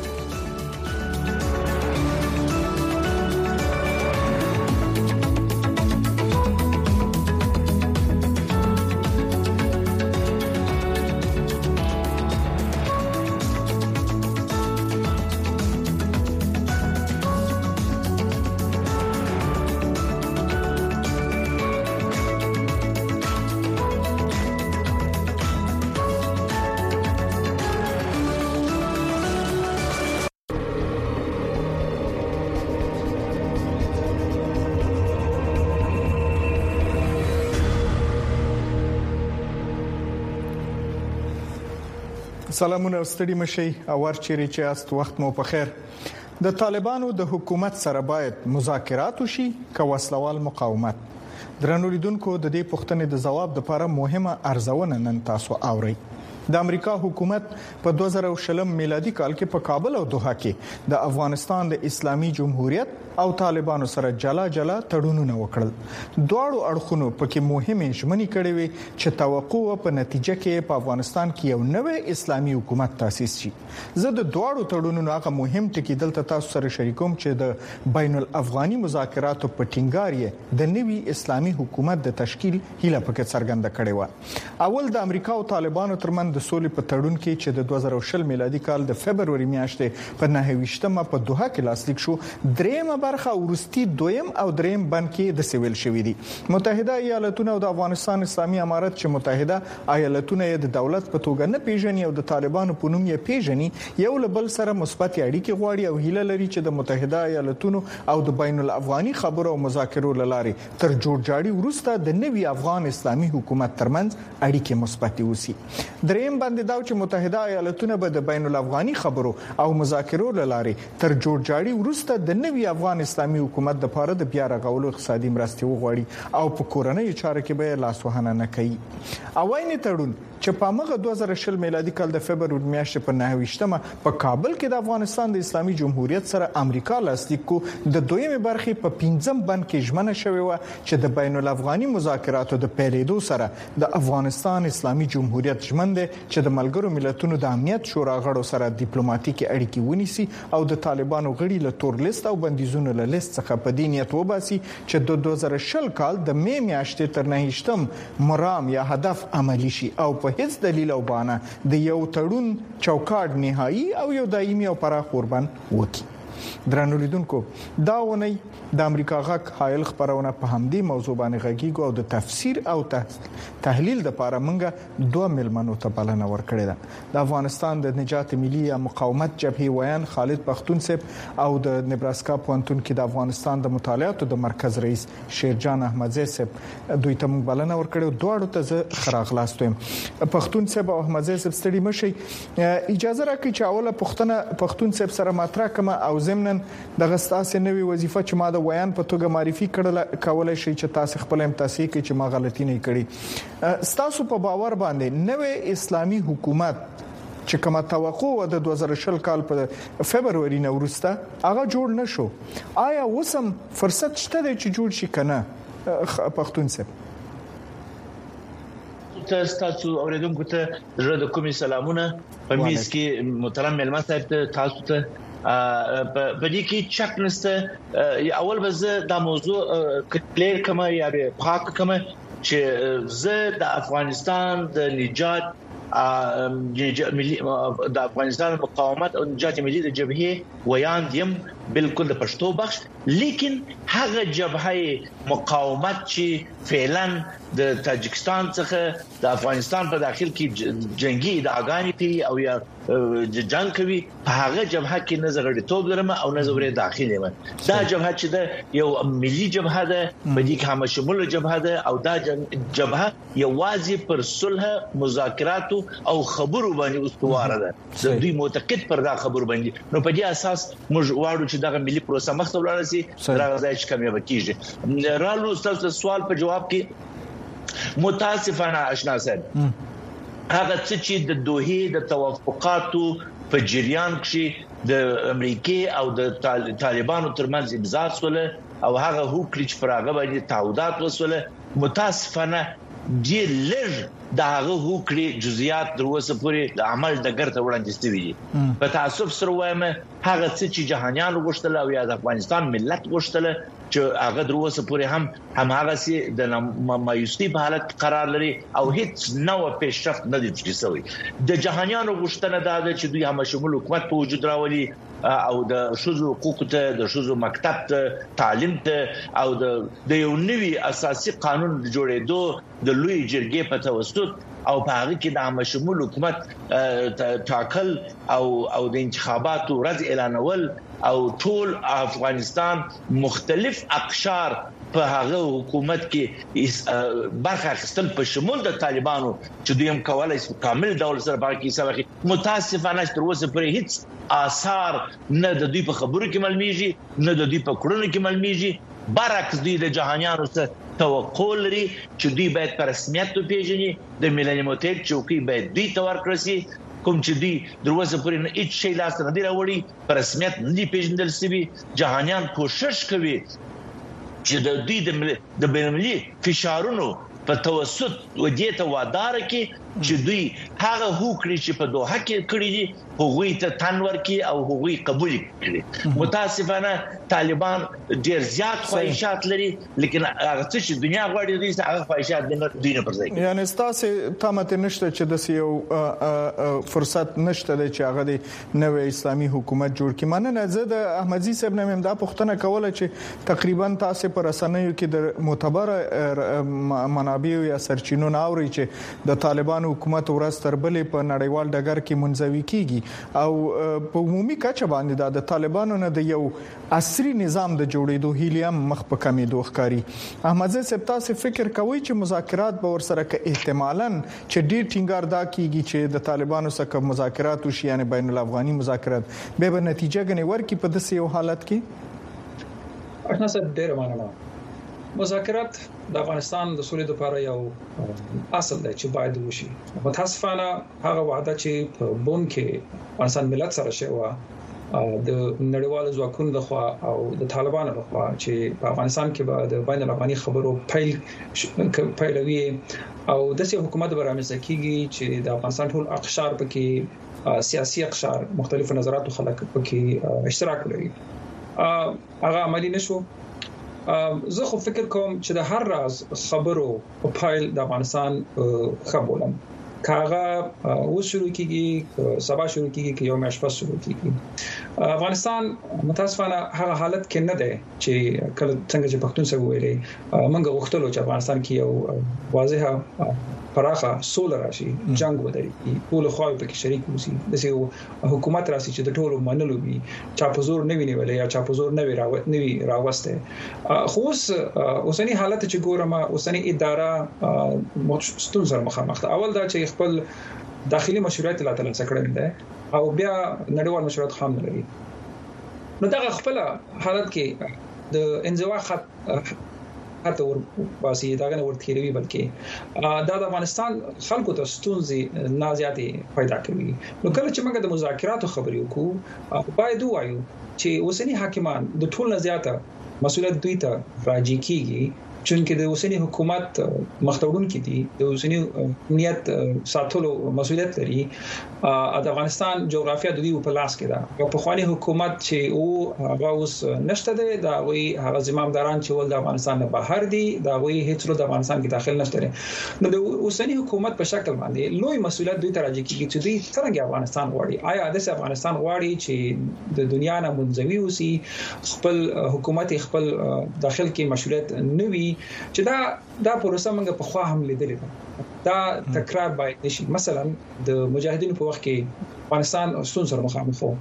سلامونه ستړي مشي او ورچېری چې است وخت مو په خیر. د طالبانو د حکومت سره باید مذاکرات وشي که وسلوال مقاومت. درنو لیدونکو د دې پوښتنې د جواب لپاره مهمه ارزونه نن تاسو اورئ. د امریکا حکومت په 2020 میلادي کال کې په کابل او دوحه کې د افغانستان د اسلامي جمهوریت او طالبانو سره جلا تړونونه وکړل. دواړو اړخونو پکې مهمه ژمنې کړې وي چې توقع په نتیجه کې په افغانستان کې یو نوې اسلامي حکومت تاسیس شي. زه د دواړو تړونونو هغه مهم ټکي دلته تاسو سره شریکوم چې د بین الافغاني مذاکراتو په ټینګار یې د نوې اسلامي حکومت د تشکیل هیله پکې څرګنده کړې و. اول د امریکا او طالبانو ترمنځ د سولې په تړون کې چې د 2020 میلادي کال د فبرवरी میاشتې په 29مه په دوحه کې لاسلیک شو، دریمه برخه ورستي دویم او دریم بند کې د سویل شوې دي. متحده ایالاتونه او د افغانستان اسلامي امارت چې متحده ایالاتونه د دولت په توګه نه پیژني او د طالبانو په نوم یې پیژني، یو له بل سره مثبت اړیکې غواړي او هیله لري چې د متحده ایالاتونو او د بین الافغاني خبرو او مذاکرو لارې تر جوړجاړي وروسته د نوي افغان اسلامي حکومت ترمنځ اړیکې مثبت وسی. دریم باندې دا چې متحده ایالاتونه به د بین الافغاني خبرو او مذاکرو لارې تر جوړجاړي وروسته د نوي افغان اسلامي حکومت د لپاره د بیا رغولو اقتصادي مرستې وغواړي او په کورنۍ چارو کې به لاسوهنه نه کوي. اوایي تړون چې په مغه 2020 میلادي کال د فبرवरी میاشتې په 29مه په کابل کې د افغانستان د اسلامي جمهوریت سره امریکا لاسلیک کو، د دویمه برخې په 5م بند کې ژمنه شوې و چې د بین الافغاني مذاکراتو د پیلېدو سره د افغانستان اسلامي جمهوریت ژمن دی چې د ملګرو ملتونو د امنیت شورا غړو سره ډیپلوماټیکي اړیکې ونیسي او د طالبانو غړي له تور لیست او بندیزونو له لیست څخه په دینیت وباسي چې د 2020 کال د می میاشتې تر 9 مرام یا هدف عملی شي او په هیڅ دلیل او بهانه د یو تړون چوکاټ نهایی او یو دایمي او پراخ قربان وکړي. درنو لیدونکو، دا ونی د امریکا غاک حایل خبرونه په همدې موضوع باندې غږیږي او د تفسیر او تحلیل د لپاره موږ دوه ملمنو ته بلنه ورکړې ده. د افغانستان د نجات ملي مقاومت جبهې ویان خالد پختون صاحب او د نبراسکا پوهنتون کې د افغانستان د مطالعاتو د مرکز رئیس شیرجان احمدزی صاحب دوی ته موږ بلنه ورکړې. دواړو ته زه خراغلاست یم. پختون صاحب او احمدزی صاحب ستړي مشي، اجازه راکړئ چې اوله پښتنه پختون صاحب سره مطرح کما او زمنن د غستاسې نوې وظیفه چې ما د ویان په توګه معرفي کولای شي چې تاسو خپل هم تاسو کې چې ما غلطي نه کړې. تاسو په باور باندې نوې اسلامي حکومت چې کومه توقع و د 2020 کال په فبرवरी نه وروسته هغه جوړ نشو. آیا وسم فرصت شته چې جوړ شي کنه پښتون سره؟ تاسو اوریدونکو ته زړه د کومي سلامونه په میز کې محترم ملما صاحب ته تاسو ته په دې کې چک نشته. اول به زه دا موضوع کلیر کما یا پاک کما چې زه د افغانستان د نجات ملي د افغانستان مقاومت او نجات ملي د جبهه ویان دیم بالکل د پښتو بخش، لیکن هغه جبهه مقاومت چې فعلا د تاجکستان څخه د افغانستان په داخل کې جنگي ادعاګانې کوي او یا جنگ کوي، په هغه جبهه کې نه زغړتوب لرم او نه زوري داخلي یم. دا جبهه چې د یو ملي جبهه ده، په دې کې هم شمول جبهه ده او دا جبهه یوازې پر صلح مذاکرات او خبرو باندې استواره ده. د دوی معتقد پر دا خبرو باندې، نو په دې اساس موږ واړو چې دا ملي پروسه مخ ته ولاړ شي، راځي چې کامیاب کیږي. رالو تاسو سوال په جواب کې متاسفانه آشنا صاحب هغه چې د دوحې د توافقاتو په جریان کې د امریکای او د طالبانو ترمنځ امضا شول او هغه هوکړه چې پر هغه باندې تعهدات وسول، متاسفانه ډیر لږ د هغه هوکړې جزئیات دروسه پورې د عمل د ګرته وړاندې شوی دي. په تاسف سره وایم هغه چې جهانيان غوښتل او یا د افغانستان ملت غوښتل چې هغه دروسه پورې هم هغه سي د مایوسي په حالت قرار لري او هیڅ نوو پیشرفت نه دي شوی. د جهانيان غوښتنه دا ده چې دوی هم شمول حکومت په وجود راولي او د شوزو حقوق ته، د شوزو مکتب ته، تعلیم ته او د یو نوي اساسي قانون جوړېدو د لوی جرګې په توسط او په هغه کې د عام شمول حکومت ټاکل او د انتخاباتو ورځ اعلانول او ټول افغانستان مختلف اقشار په هغه حکومت کې برخه اخیستل په شمول د طالبانو چې دوی هم کولای شي کامل ډول سره باقي سره متاسفانه تر اوسه پورې هیڅ آثار نه د دوی په خبرو کې معلومیږي نه د دوی په کړنو کې معلومیږي. برعکس دوی د جهانيانو څخه توقع لري چې دوی باید په رسمیت پیژني، د ملل متحد چوکۍ باید دوی تور کړسي، کوم چې دوی دروازه پورې نه هیڅ شی لاس نه دی راوړي، په رسمیت نه دی پیژندل شوی. جهانيان کوشش کوي چې د دوی د بینالمللي فشارونو په توسط ودې ته وادار کې چې دوی هغه هوکړي چې په دوحه کې کړی دي هغوی ته تن ورکړي او هغوی قبول کړي. متاسفانه طالبان ډیر زیات خواهشات لري، لیکن هغه چې دنیا غواړي دوی هغه خواهشات دوی نه پرځي. یعنی تاسو تامه نشته چې د یو فرصت نشته چې هغه د نوې اسلامي حکومت جوړ کړي. مننه. زه د احمدزي صاحب نه ممدا پوښتنه کوله چې تقریبا تاسو پر رسنیو کې د معتبر منابع یا سرچینو ناوړي چې د طالبان حکومت ورځ تر بلې په نړیوال ډګر کې منځوي کیږي او په عمومي کچه باندې د طالبانو نه د یو عصري نظام د جوړېدو هیله مخ په کمیدو ښکاري. احمدزي صاحب تاسو فکر کوئ چې مذاکرات به ورسره کې احتمالاً چې ډیر ټینګار دا کیږي چې د طالبانو سره مذاکرات وشي، یعنی بین الافغاني مذاکرات به نتیجه غني ورکړي په داسې یو حالت کې؟ احنا صاحب ډیر مننه. مذاکرات د افغانستان د سولې لپاره یو اصل دی چې باید وشي. متاسفانه هغه وعده چې په بون کې افغانستان ملت سره شوی د نړیوالو ځواکونو لخوا او د طالبانو لخوا چې په افغانستان کې به د بین الافغاني خبرو پیلوي او داسې حکومت به رامنځته کیږي چې د افغانستان ټول اقشار پکې سیاسي اقشار مختلفو نظراتو خلک پکې اشتراک لري. هغه عملی نشو. زه خو فکر کوم چې د هر راز خبرو په پایل د افغانستان خبرولم کاغه و شروع کیږي، سبا شروع کیږي، که یو میاشت پس شروع کیږي. افغانستان متاسفانه هغه حالت کې نه دی چې کله څنګه چې پښتون سره ویلي موږ غوښتلو چې افغانستان کې یو واضحه پراخه سول راشي، جنگ ودرېږي، ټول خواوې پکې شریک وسی، دغه حکومت راشي چې د ټولو منلو وي، چا په زور نه ویني ولې یا چا په زور نه راوسته. خو اوسنی حالت چې ګورم، اوسنی اداره مستون سره مخامخ ده. اول دا چې خپل داخلي مشروعیت لا تعالی څخه کړی دی او بیا نړیوال مشروعیت خام نه لري. نو دا خپل حالت کې د انزوا خط هته واسي دا غنه ورتخیروي بلکې دا د افغانستان خلکو ته ستونزې نه زیاتې پیدا کوي. نو کله چې موږ د مذاکراتو خبرې وکړو باید وایو چې اوسنی حاکمان د ټول نه زیاته مسؤلیت دوی ته راځي کیږي چونکه د اوسنی حکومت مختورون کې دي د اوسنی امنیت ساتلو مسؤلیت لري. د افغانستان جغرافیه د دې په لاس کې ده. په خواني حکومت چې او هغه اوس نشته ده دا وی هغه زمامداران چې ول د افغانستان نه بهر دي دا وی هیڅ له افغانستان کې داخل نشته. نو د اوسنی حکومت په شکل باندې لوی مسؤلیت دوی ته راځي چې دوی څنګه افغانستان غواړي. آیا د افغانستان غواړي چې د دنیا نه منځوي اوسي خپل حکومت خپل داخل کې مشروعیت نوي چې دا پروسه موږ په خوا هم لیدلې ده. دا تکرار باید نشي. مثلا د مجاهدینو په وخت کې افغانستان ستون سره مخامخ وو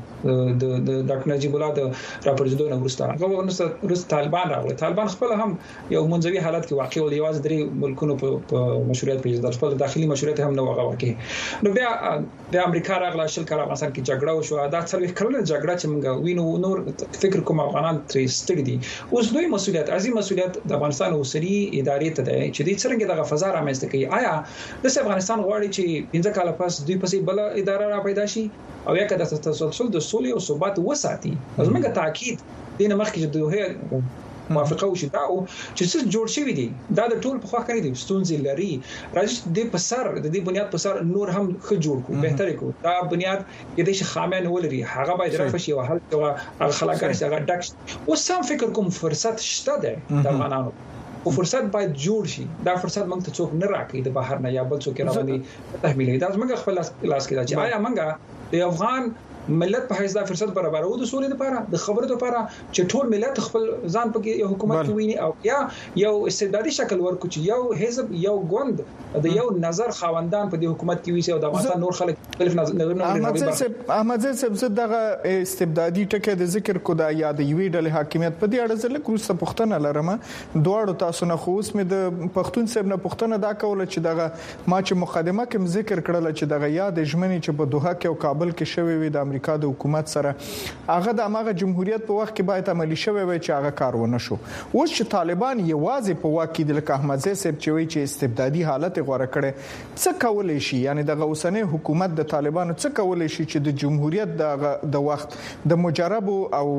د ډاکټر نجیب الله د راپورځدو نه ورسته طالبان راغله. طالبان خپل هم یو منځوي حالت کې واقع ول یوازې درې ملکونو په مشروعیت پیژندل خپل داخلي مشروعیت هم نه واقع. نو بیا د امریکا راغله شل کال افغانستان کې جګړه وشو. دا څلوي کړل جګړه چې موږ وینو نور فکر کوم افغانان ترې ستړي دي. اوس دوی مسؤلیت عظیم مسؤلیت د افغانستان اوسري ادارې ته ده چې دې څنګه دغه فضا رامنځته کوي. آیا د افغانستان غواړي چې 15 کال پس دوی پسې بل اداره را پیدا شي او یا کده تسلسل د سولې او ثبات وساتي. زموږ تاکید دینه مخکې د دوه موافقه وشي دا چې څه جوړ شوی دی دا د ټول په خوا کړی دی ستونزې لري. راځي د پسر د دې بنیاد پسر نور هم ښه جوړ کو بهتري کو. دا بنیاد کې د خامن ولري هغه باید رافشي او حل او خلاقه څنګه ډک. اوس هم فکر کوم فرصت شته ده د مانانو او فرصت باید جوړ شي. دا فرصت موږ ته څوک نه راکړي د بهر نه یا بل څوک راوړي تحمیلي. دا موږ خپل لاس کې دا چې آیا موږ د افغان ملت په حیث دا فرصت برابرو د سولې لپاره د خبرو لپاره چې ټول ملت خپل ځان په یو حکومت کې ویني او یا یو استبدادي شکل ورکو چې یو حزب یو ګوند د یو نظر خاوندان په دې حکومت کې وي او د افغانستان نور خلک مختلف نظرونه لري. احمد صاحب دغه استبدادي ټکي د ذکر کو دا یاد یوي د حاکمیت په دې اړه زله کروسه پښتنه لرمه دواړو تاسو نه خوس مې د پښتون صاحب نه پښتنه دا کوله چې دغه ما چې مقدمه کې ذکر کړل چې دغه یاد ژمنې چې په دوحه کې او کابل کې شوی وي د امریکا د حکومت سره هغه د امغه جمهوریت په وخت کې باید عملی شوی وي چې هغه کار ونه شو. اوس چې طالبان یوازې په واکې د لکه احمد صاحب چې وی چې استبدادي حالت غوړه کړي څه کولای شي یعنی دغه اوسنۍ حکومت د طالبانو څه کولای شي چې د جمهوریت د وخت د مجرب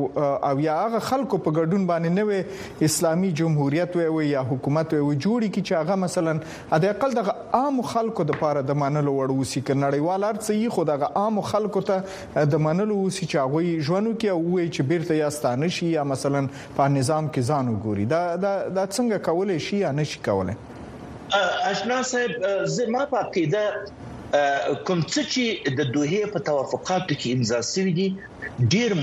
او یا هغه خلکو په ګډون باندې نوې اسلامي جمهوریت وي یا حکومت وي جوړی کی چې هغه مثلا د اقل د عام خلکو د لپاره د منلو وړ وسی کنړیوال ارڅي خو د عام خلکو ته د منلو وسی چې هغه ژوندو کې وای چې بیرته یاستانه شي یا مثلا په نظام کې ځان وګوري دا څنګه کولای شي یا نشي کولای. اشنا صاحب زما په عقیده کوم چې د دوه په توافقاتو کې امضا شوی دي ډیر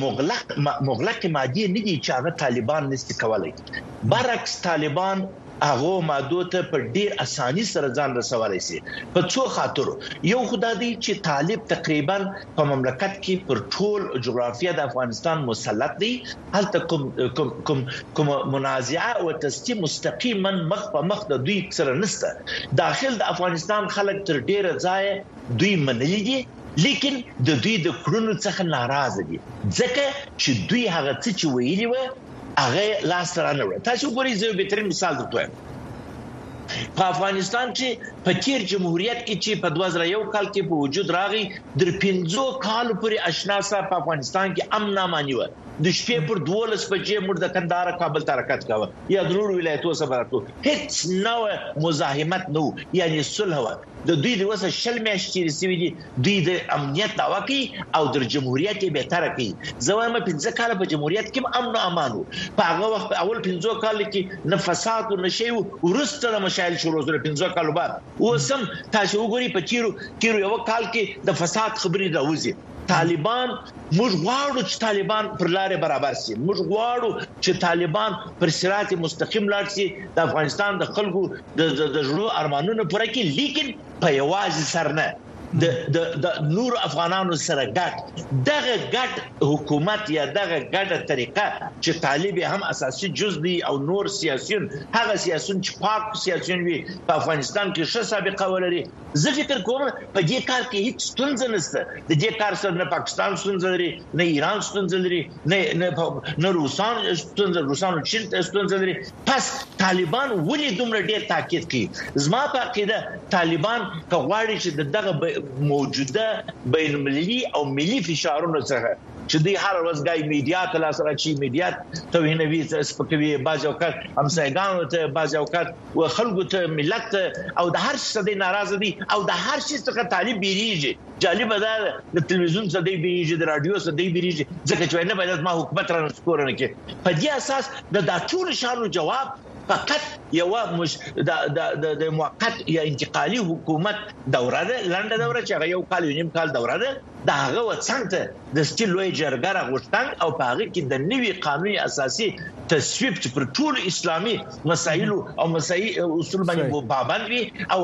مغلق مادي نه دي چې هغه طالبان نشي کولای. برعکس طالبان هغه ماده ته په ډیر اساني سره ځان رسولای شي په څو خاطر. یو خدای دی چې طالب تقریبا په مملکت کې پر ټول جغرافیه د افغانستان مسلط دی. هلته کوم منازعه او تستی مستقیما مخ په مخ د دوی سره نشته. داخل د افغانستان خلک تر ډیره ځای دوی منلي دي لیکن د دوی د کړنو څخه ناراضه دي ځکه چې دوی هغه څه چې ویلي و هغه لاس رانه وړي. تاسو ګورئ زه به ترين مثال درته په افغانستان چې په تیر جمهوریت کې چې په 2001 کال کې په وجود راغی در 15 کال پورې آشنا صاحب په افغانستان کې امن امانی و. د شپې پر 12 بجې موږ د کندهار کابل ته حرکت کاوه یا د نورو ولایتونو سره راتلو. هیڅ نو مزاحمت نو یعنی صلح و. د دوی د وسه شل میاشتې رسېږي دي دوی د امنیت دعوا کوي او د جمهوریت به تر کوي. زوامه 15 کال په جمهوریت کې امن او امان په هغه وخت اول 15 کال کې نه فساد او نشي ورسته مشایل شروع شول 15 کال بعد. اوسم تاسو وګورئ په تیرو یو کال کې د فساد خبرې راوځي. طالبان موږ غواړو چې طالبان پر لارې برابر شي. موږ غواړو چې طالبان پر صراط مستقیم لاړ شي د افغانستان د خلکو د ژوند ارمانونو پوره کړي لیکن په یوازې سر نه د نور افغانانو سره دغه ګډ حکومت یا دغه ګډه طریقه چې طالب هم اساسي جز دي او نور سیاسيون هغه سیاسيون چې پاک سیاسيون وي په افغانستان کې ښه سابقه ولري زه فکر کوم په دې کار کې هیڅ ستونزه نشته د دې کار سره نه پاکستان ستونزه لري نه ایران ستونزه لري نه روسان ستونزه او چین ستونزه لري پس طالبان ولې دومره ډېر تاکید کوي زما په عقیده طالبان کغواړي چې دغه موجوده بین المللي او ملي فشارونو څخه چې دوی هر ورځ غي میډیا ته لاس راچی میډیا توهینوي سپکوي بعض اوقات همسایګانو ته بعض اوقات خلکو ته ملت او د هر څه د ناراضه دي او د هر شي څخه طالب بیریږي جالب ده د تلویزیون څخه دی بیریږي د رادیو څخه دی بیریږي ځکه چې نه باید ما حکومت را نسکورنه کې په دې اساس د ټول شانو جواب فقط یو د موقت یا انتقالي حکومت دوره ده لنډه دوره چې هغه یو کال یو نیم کال دوره ده دا هغه وڅنګ د سټیل لوی جرګه راغوښتن او په هغه کې د نوي قانوني اساسي تصویب چې پر ټول اسلامي مسایل او مسایل اصول باندې پابند وي او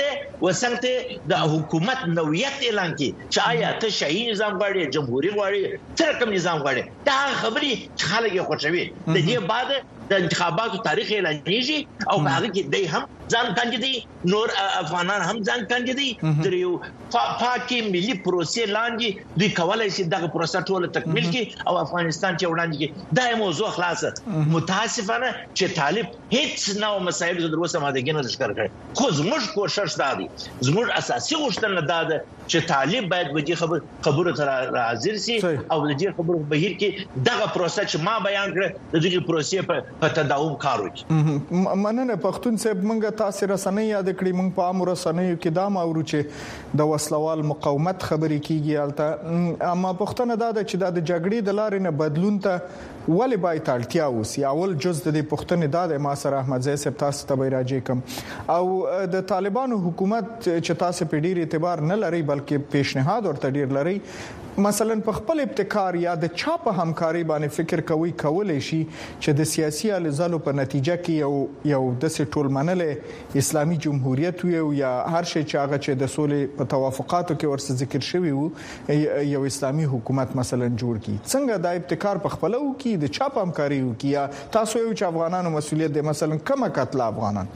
وڅنګ د حکومت نوعیت اعلان کړي چې آیا ته شاهي نظام غواړي جمهوریت غواړي څه رقم نظام غواړي دا خبري خلک یې خوښوي د دې بعد د انتخاباتو تاریخ اعلانېږي او هغه کې دوی هم ځان کاندیدي نور افغانان هم ځان کاندیدي د یو پاکي ملي پروسې لاندې دوی کولای شي دغه پروسه ټول تکمیل کړي او افغانستان ته وړاندې کړي دا موضوع خلاصه متاسفانه چې طالب هیڅ نو مسایل د دروسه ماده نه ذکر کړي خو زموږ کوشش دا دی زموږ اساسي غوښتنه دا ده چې طالب باید وجه خبره تر حاضر سي او د دې خبرو بهیر کې دغه پروسه چې ما بیان کړ د دې پروسې په تداوم کار وکړي مننه پښتون صاحب منګه تاسو رسنۍ یاد کړی موږ په امر رسنۍ کې دا ماورو چې د وسلوال مقاومت خبرې کیږي البته اما پښتنه دا چې د جګړې د لارې نه بدلون ته ولې باید اړتیا وسی اول جز د پښتنې د ما سره احمد زئی صاحب تاسو ته راځي کوم او د طالبانو حکومت چې تاسو په ډیر اعتبار نه لري بلکې پیشنهاد ورته ډیر لري مثلا په خپل ابتکار یا د چا په همکاري باندې فکر کولای شي چې د سیاسي الزالو په نتیجه کې یو د ټول منلې اسلامي جمهوریت وي یا هر شي چې هغه چې د سولې په توافقاتو کې ورسره ذکر شوی وو یو اسلامي حکومت مثلا جوړ کی څنګه د ابتکار په خپل او کې د چا په همکاري وکي یا تاسو یو چې افغانانو مسولیت دی مثلا کومه قتل افغانان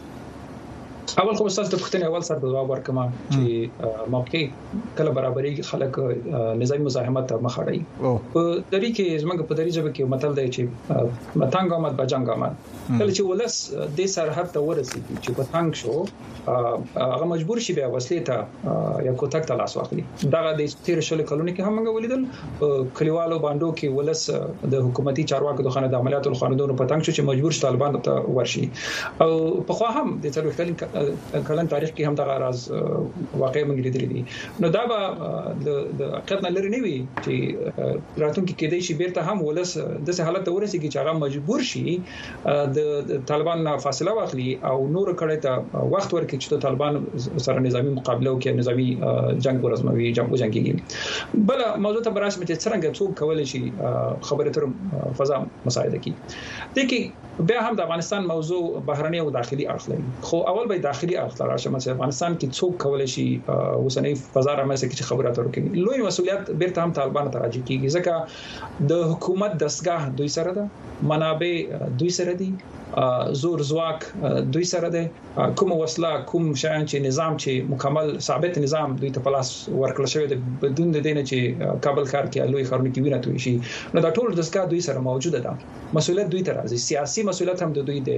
اول کوم تاسو ته پوښتنه اول سره جواب ورکما چې موقع کله برابرۍ خلک نظامی مزاحمت مخاړي په دری کې زمونږ په دری ځبه کې متل دی چې متانګ آمد بجنګ آمد کله چې ولس د سرحد ته ورسېږي چې په تنګ شو هغه مجبور شي بیا وسلې ته یا کوتک ته لاس واخلي دا د 13 کلونو کې هم موږ ولیدل کلیوالو باندې کې ولس د حکومتي چارواکو د خانه د عملیاتو القانونو په تنګ شو چې مجبور شي طالبان ته ورشي او په خو هم د څلور کلن تاریخ کې هم دا راز واقع موږ لیدلې دي نو دا به د حقیقت نه لري نه وي چې راتلونکي کې د شي بیرته هم ولس د څه حالت ورسېږي چې هغه مجبور شي د طالبان فاصله واخلي او نور کړه ته وخت ورکړي چې طالبان سره نظامی مقابله او کې نظامی جنگ ورزموي جنگي بل موضوع ته برابر چې څنګه څوک کولای شي خبره تر فضا مساعده کوي د کې بیا هم د افغانستان موضوع بهرنی او داخلي اړخ لري خو اول به داخلي اړخ راشه مثلا افغانستان کې څوک کولای شي اوسنۍ فضا رامنځته کړي خبره اترو کوي لوی مسولیت بیرته هم طالبان ته راځي کیږي ځکه د حکومت دستگاه دوی سره ده منابع دوی سره دي زور زواک دوی سره ده کوم وسله کوم شان چې نظام چې مکمل ثابت نظام دوی ته پلاس ورکړل شوی د بدون د دینه چې کابل ښار کې لوی خارونه کې وینه توي شي نو دا ټول دستگاه دوی سره موجوده ده مسولیت دوی ته راځي سیاسي مسولیت هم د دوی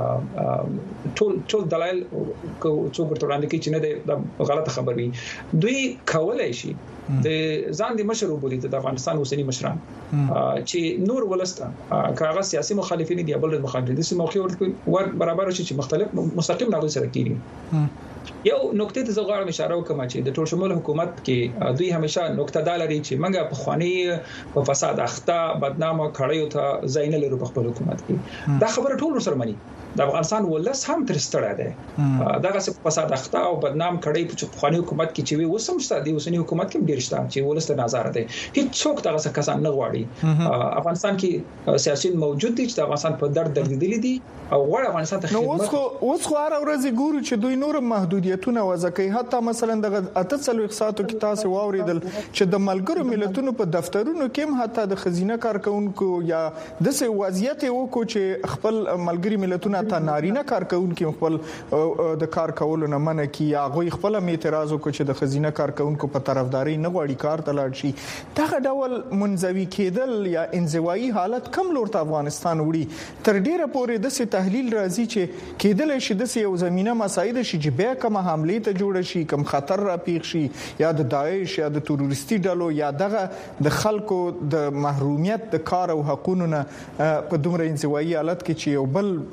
ده ټول دلایل کو څو ورته وړاندې کوي چې نه د غلطه خبر وي دوی کولای شي د ځان د مشر وبولي د افغانستان اوسنی مشران چې نور ولسته کاغه سیاسي مخالفین دي بل مخالفین دي موقع ور برابر شي چې مختلف مستقیم ناغوي سره کیږي یو نقطه ته زغړم اشاره وکم چې د ټول شمول حکومت کې دوی همیشه نقطه دالري چې منګه په خواني په فساد اخته بدنامه کړیو ته زین لري په خپل حکومت کې دا خبره ټول سره مني د افغانستان ولس هم ترستړه ده دغه څه فساد اخته او بدنام کړی په خواني حکومت کې چې وي وسم شته دی اوسنی حکومت کې ډیر شته چې ولس ته نظر ده هیڅ څوک دغه څه کسان نه غواړي افغانستان کې سیاسيون موجود دي چې د افغانستان په درد دردیدلې دي او غواړي افغانستان ته خدمت اوس خو هر ورځ ګورو چې دوی نور محدود محدودیتونه وضع کوي. حتی مثلا د 48 ساعتو کې تاسو واوریدل چې د ملګرو ملتونو په دفترونو کې هم حتی د خزینه کارکونکو یا د څه وضعیت وکړو چې خپل ملګری ملتونه ته نارینه کارکونکو خپل د کار کولو نه منع کی یا غوي خپل اعتراض وکړي چې د خزینه کارکونکو په طرفداري نه غواړي کار ته لاړ شي. دغه ډول منزوي کېدل یا انزوایي حالت کم لور ته افغانستان وړي. تر ډیره پورې د څه تحلیل راځي چې کېدل شي د یو زمينه مساعد شي چې بیا کوم حمله ته جوړ شي، کوم خطر را پیښ شي یا د داعش یا د تروریستي ډلو یا دغه د خلکو د محرومیت د کار او حقوقو نه په دومره انزوایي حالت کې چې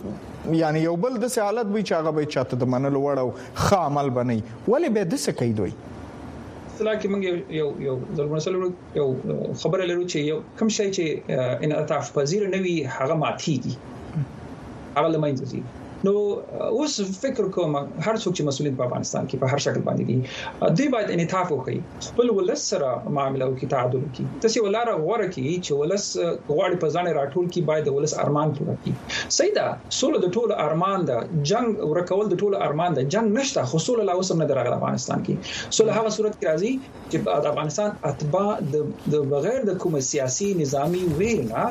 یو بل د سه حالت وي چې هغه به چاته د منلو وړ او ښه عمل بنئ. ولې به د څه کوي دوی؟ لکه موږ یو ځلمسلو یو خبره لرو چې یو کوم شی چې انعطاف پذیر نه وي هغه ماتيږي، هغه لمنځه ځي. نو اوس فکر کوم هر څوک چې مسؤلیت په افغانستان کې په هر شکل باندې دي دوی باید انعطاف وکړي، خپل ولس سره معامله وکړي، تعادل وکړي. تاسو ولاره غوړه کې چې ولس غواړي په ځان راټول کې باید ولس ارمان پوره کړي. صحیح ده، سوله د ټولو ارمان ده، جنگ ورکول د ټولو ارمان ده. جنگ نشته خو سوله لا اوس هم نه درغله افغانستان کې. سوله هغه صورت کې راځي چې د افغانستان اتباع د بغیر د کوم سیاسي نظامی وینا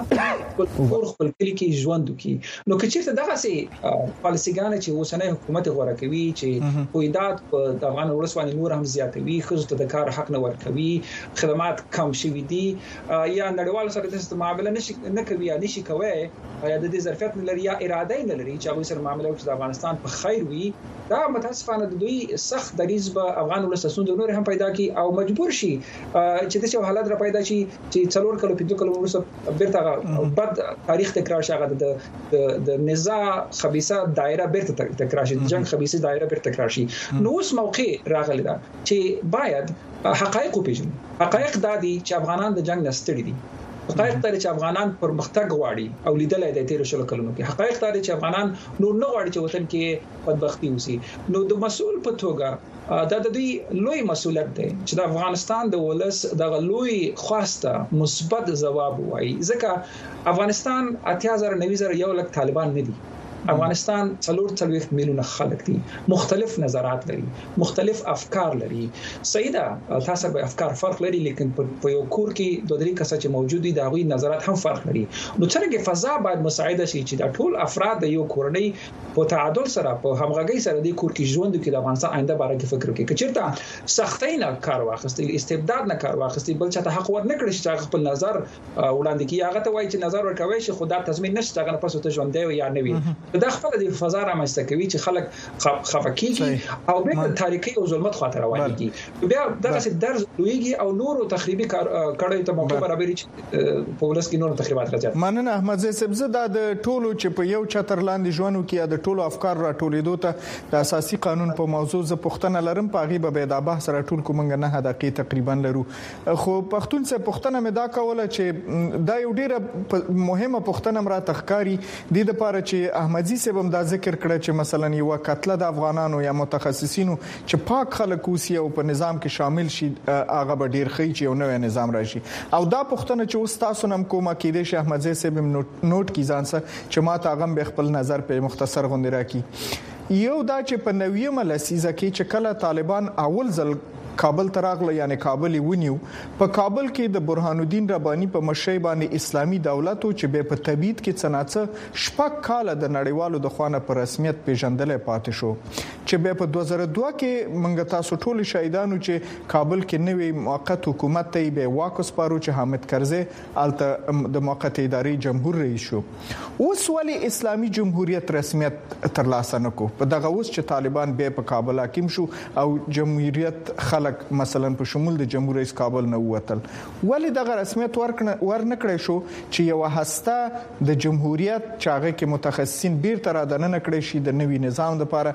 خپل کلی کې ژوند وکړي. نو که چیرته دغه سي پالیسيګان چې اوسنۍ حکومت غوړه کوي چې قیادت په افغان ولسوالۍ نور هم زیاتوي، خصوصا د کار حق نه ورکوي، خدمات کم شوي دي یا نړیوال سره د معاملې نه کوي یا نشي کوي یا د دې ظرفیت نه لري یا اراده نه لري چې هغه سره معاملې وکړي د افغانستان په خیر وي. دا متاسفانه د دوی سخت دریځ به افغان ولسمشر نور هم پیدا کی او مجبور شي چې د څه حالت را پیدا شي چې څلور کلو 5 کلو وروسته بیرته بد تاریخ تکرار شي، هغه د نزاع خبيثه دایره بیرته تکرار شي، جنگ خبيثه دایره بیرته تکرار شي. نو اوس موقع راغلی دا چې باید حقایق وپیژنو. حقایق دا دي چې افغانان د جنگ نستړي دي، حقایق دا چې افغانان پرمختګ غواړي او لیدل د تیر شل کلونو کې، حقایق دا چې افغانان نور نه غواړي چې وطن کې بدبختی وسی. نو د مسؤل په توګه دا د دوی لوی مسؤلیت دی چې د افغانستان د ولس د لوی خواسته مثبت ځواب وایي، ځکه افغانستان 80,000 90,000 یو لک طالبان نه دي. افغانستان 4 میلیونه خلک دي، مختلف نظرات لري، مختلف افکار لري. صحیح ده، تاسو به افکار فرق لري، لیکن په یو کور کې دوه درې کسه چې موجود دي دا غوي نظرات هم فرق لري. نو څنګه فضا باید مساعده شي چې دا ټول افراد د یو کورنۍ په تعادل سره په همغږي سره د کور کې ژوند کوي، د افغانستان آینده باره کې فکر کوي. کچېرته سختۍ نه کار واخستل، استبداد نه کار واخستل، بل چاته حق ور نه کړی چې خپل نظر وړاندې کوي، هغه ته وایي چې نظر ورکوي چې خدا تضمین نشته هغه پس ته ژوند دی یا نه وي. دا خپل د فضا رامنځته کوي چې خلک خفقيږي او به تاریخي او ظلمت خاطر روانيږي. بیا دغه څه درز لویږي او نورو تخریبي کړي ته موقع برابرې چې په ولس کې نورو تخریبات راځي. مننه احمد زیب زه د ټولو چې په یو چتر لاندې ژوند کې د ټولو افکار راټولېدو ته د اساسي قانون په موضوع ز پښتنه لرم پاغي به د بحث راټول کومنګ نه دقیقې تقریبا لرو. خو پښتون څخه پښتنه مې دا کوله چې دا یو ډیره مهمه پښتنه مرا تخکاری د دې لپاره چې احمدزي صاحب دا ذکر کړ چې مثلا یو قتل د افغانانو یا متخصصینو چې پاک خلک اوسي او په نظام کې شامل شي هغه به ډیر خي چې یو نوې نظام راشي. او دا پښتنه چې اوس تاسو نم کومه کېده شه احمد زی صاحب نوٹ کی ځان سره چې ما ته غم به خپل نظر په مختصر غونډه راکې. یو دا چې په 90 لسیزه کې چې کله طالبان اول ځل کابل تراغله یعنی کابل ونیو، په کابل کې د برهان الدین ربانی په مشرۍ باندې اسلامي دولت او چې به په تبعید کې څناڅه شپږ کال د نړیوالو د خوانه په رسمیت پیژندل پاتې شو، چې به په 2002 کې منګ تاسو ټول شهیدانو چې کابل کې نوې موقت حکومت ته به واکس پارو چې حامد کرزی الته د موقت اداري جمهور رئیس شو. اوس ولې اسلامي جمهوریت رسمیت ترلاسه نکو؟ په دغه اوس چې طالبان به په کابل حاکم شو او جمهوریت مثلا په شمول د جمهور رئیس کابل نه وتل، ولې دغه رسمیت ورنکړی شو چې یو هسته د جمهوریت چاغه کې متخصصین بیرته را دننه کړی شي د نوي نظام لپاره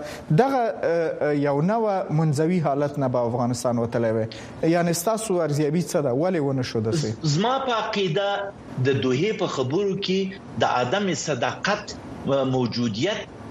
دغه یو نوې منځوي حالت نه به افغانستان وتلی وي؟ یعنی تاسو ارزیابي څه ده ولې ونه شو دسه؟ زما په عقیده د دوه په خبرو کې د عدم صداقت موجودیت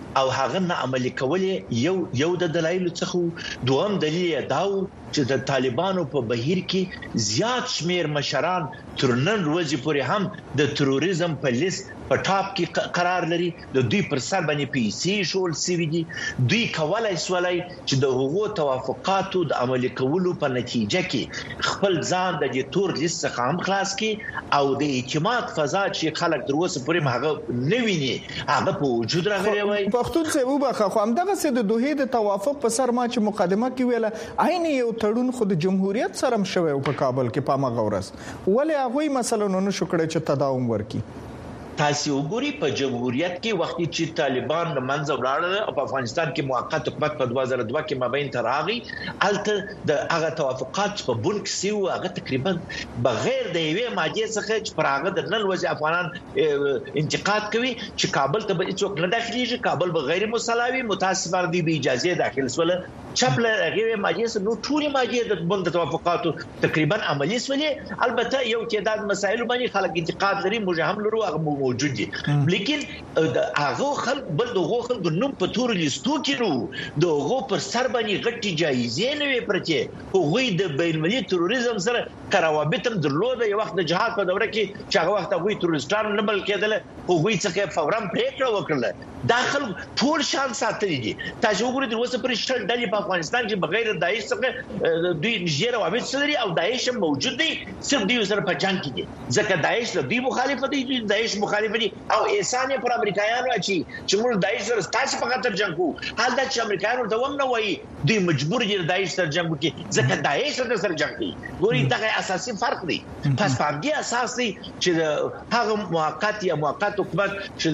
او هغه نه عملي کول یو د دلایل څخه دوم دلیل داو چې د طالبانو په بهیر کې زیات شمیر مشران تر نن ورځې پورې هم د تروریزم په لیست په ټاپ کې قرار لري د دوی پر سر باندې پیسې شول سوي دي دوی کولای سولای چې د هغو توافقاتو د عملي کولو په نتیجه کې خپل ځان د دې تور لیست څخه هم خلاص کړي او د اعتماد فضا چې خلک دروسه پورې هغه نه ویني هغه په وجود راغلی وای پښتون څه وبخه خو همدغه څه د دوه د توافق په سر ما چې مقدمه کې ویله عین یو تړون خو د جمهوریت سره مشوي په کابل کې په مغورس ولې هغه مثلا نه شو کړی چې تداوم ورکي تاسو وګورئ په جمهوریت کې وخت چې طالبان د منځ ولاړل او په افغانستان کې موقت حکومت په 2002 کې مابین تراغي الته د هغه توافقات په بون کې سیو هغه تقریبا بغیر د یوې ماجې څخه چې پر هغه د نن ورځې افغانان انتقاد کوي چې کابل ته به څوک نه داخليږي کابل به غیر مساوي متاسفانه دی به اجازه داخل سول چپل هغه ماجې سره نو ټول ماجې د بون توافقاتو تقریبا عملي سولې البته یو تعداد مسایل باندې خلک انتقاد لري موږ هم لرو هغه موجود دي لیکن هغه خلک بل دغه خلک نوم په تور لیستو کې نو دغه پر سر باندې غټي جایزې نه وي پرته هغه د بین المللي تروریزم سره کراوابتم درلوده یو وخت د جهاد په دوره کې چې هغه وخت هغه تروریستان نه بل کېدل هغه څخه فورا پریکړه وکړه داخل ټول شان ساتلي دي تاسو وګورئ د اوسه پر شل ډلې په افغانستان کې بغیر داعش څخه دوی نږدې روابط لري او داعش موجود دي صرف دوی سره په جنگ کې دي ځکه داعش له دوی مخالفت دي داعش مخالف دي او احسان پر امریکایانو اچي چې موږ داعش سره تاسو په خاطر جنگ کوو حال دا چې امریکایانو ته ومنه وایي دوی مجبور دي داعش سره جنگ وکړي ځکه داعش سره جنگ کوي ګوري دا اساسي فرق دی پس په دې اساس دی چې هغه موقت حکومت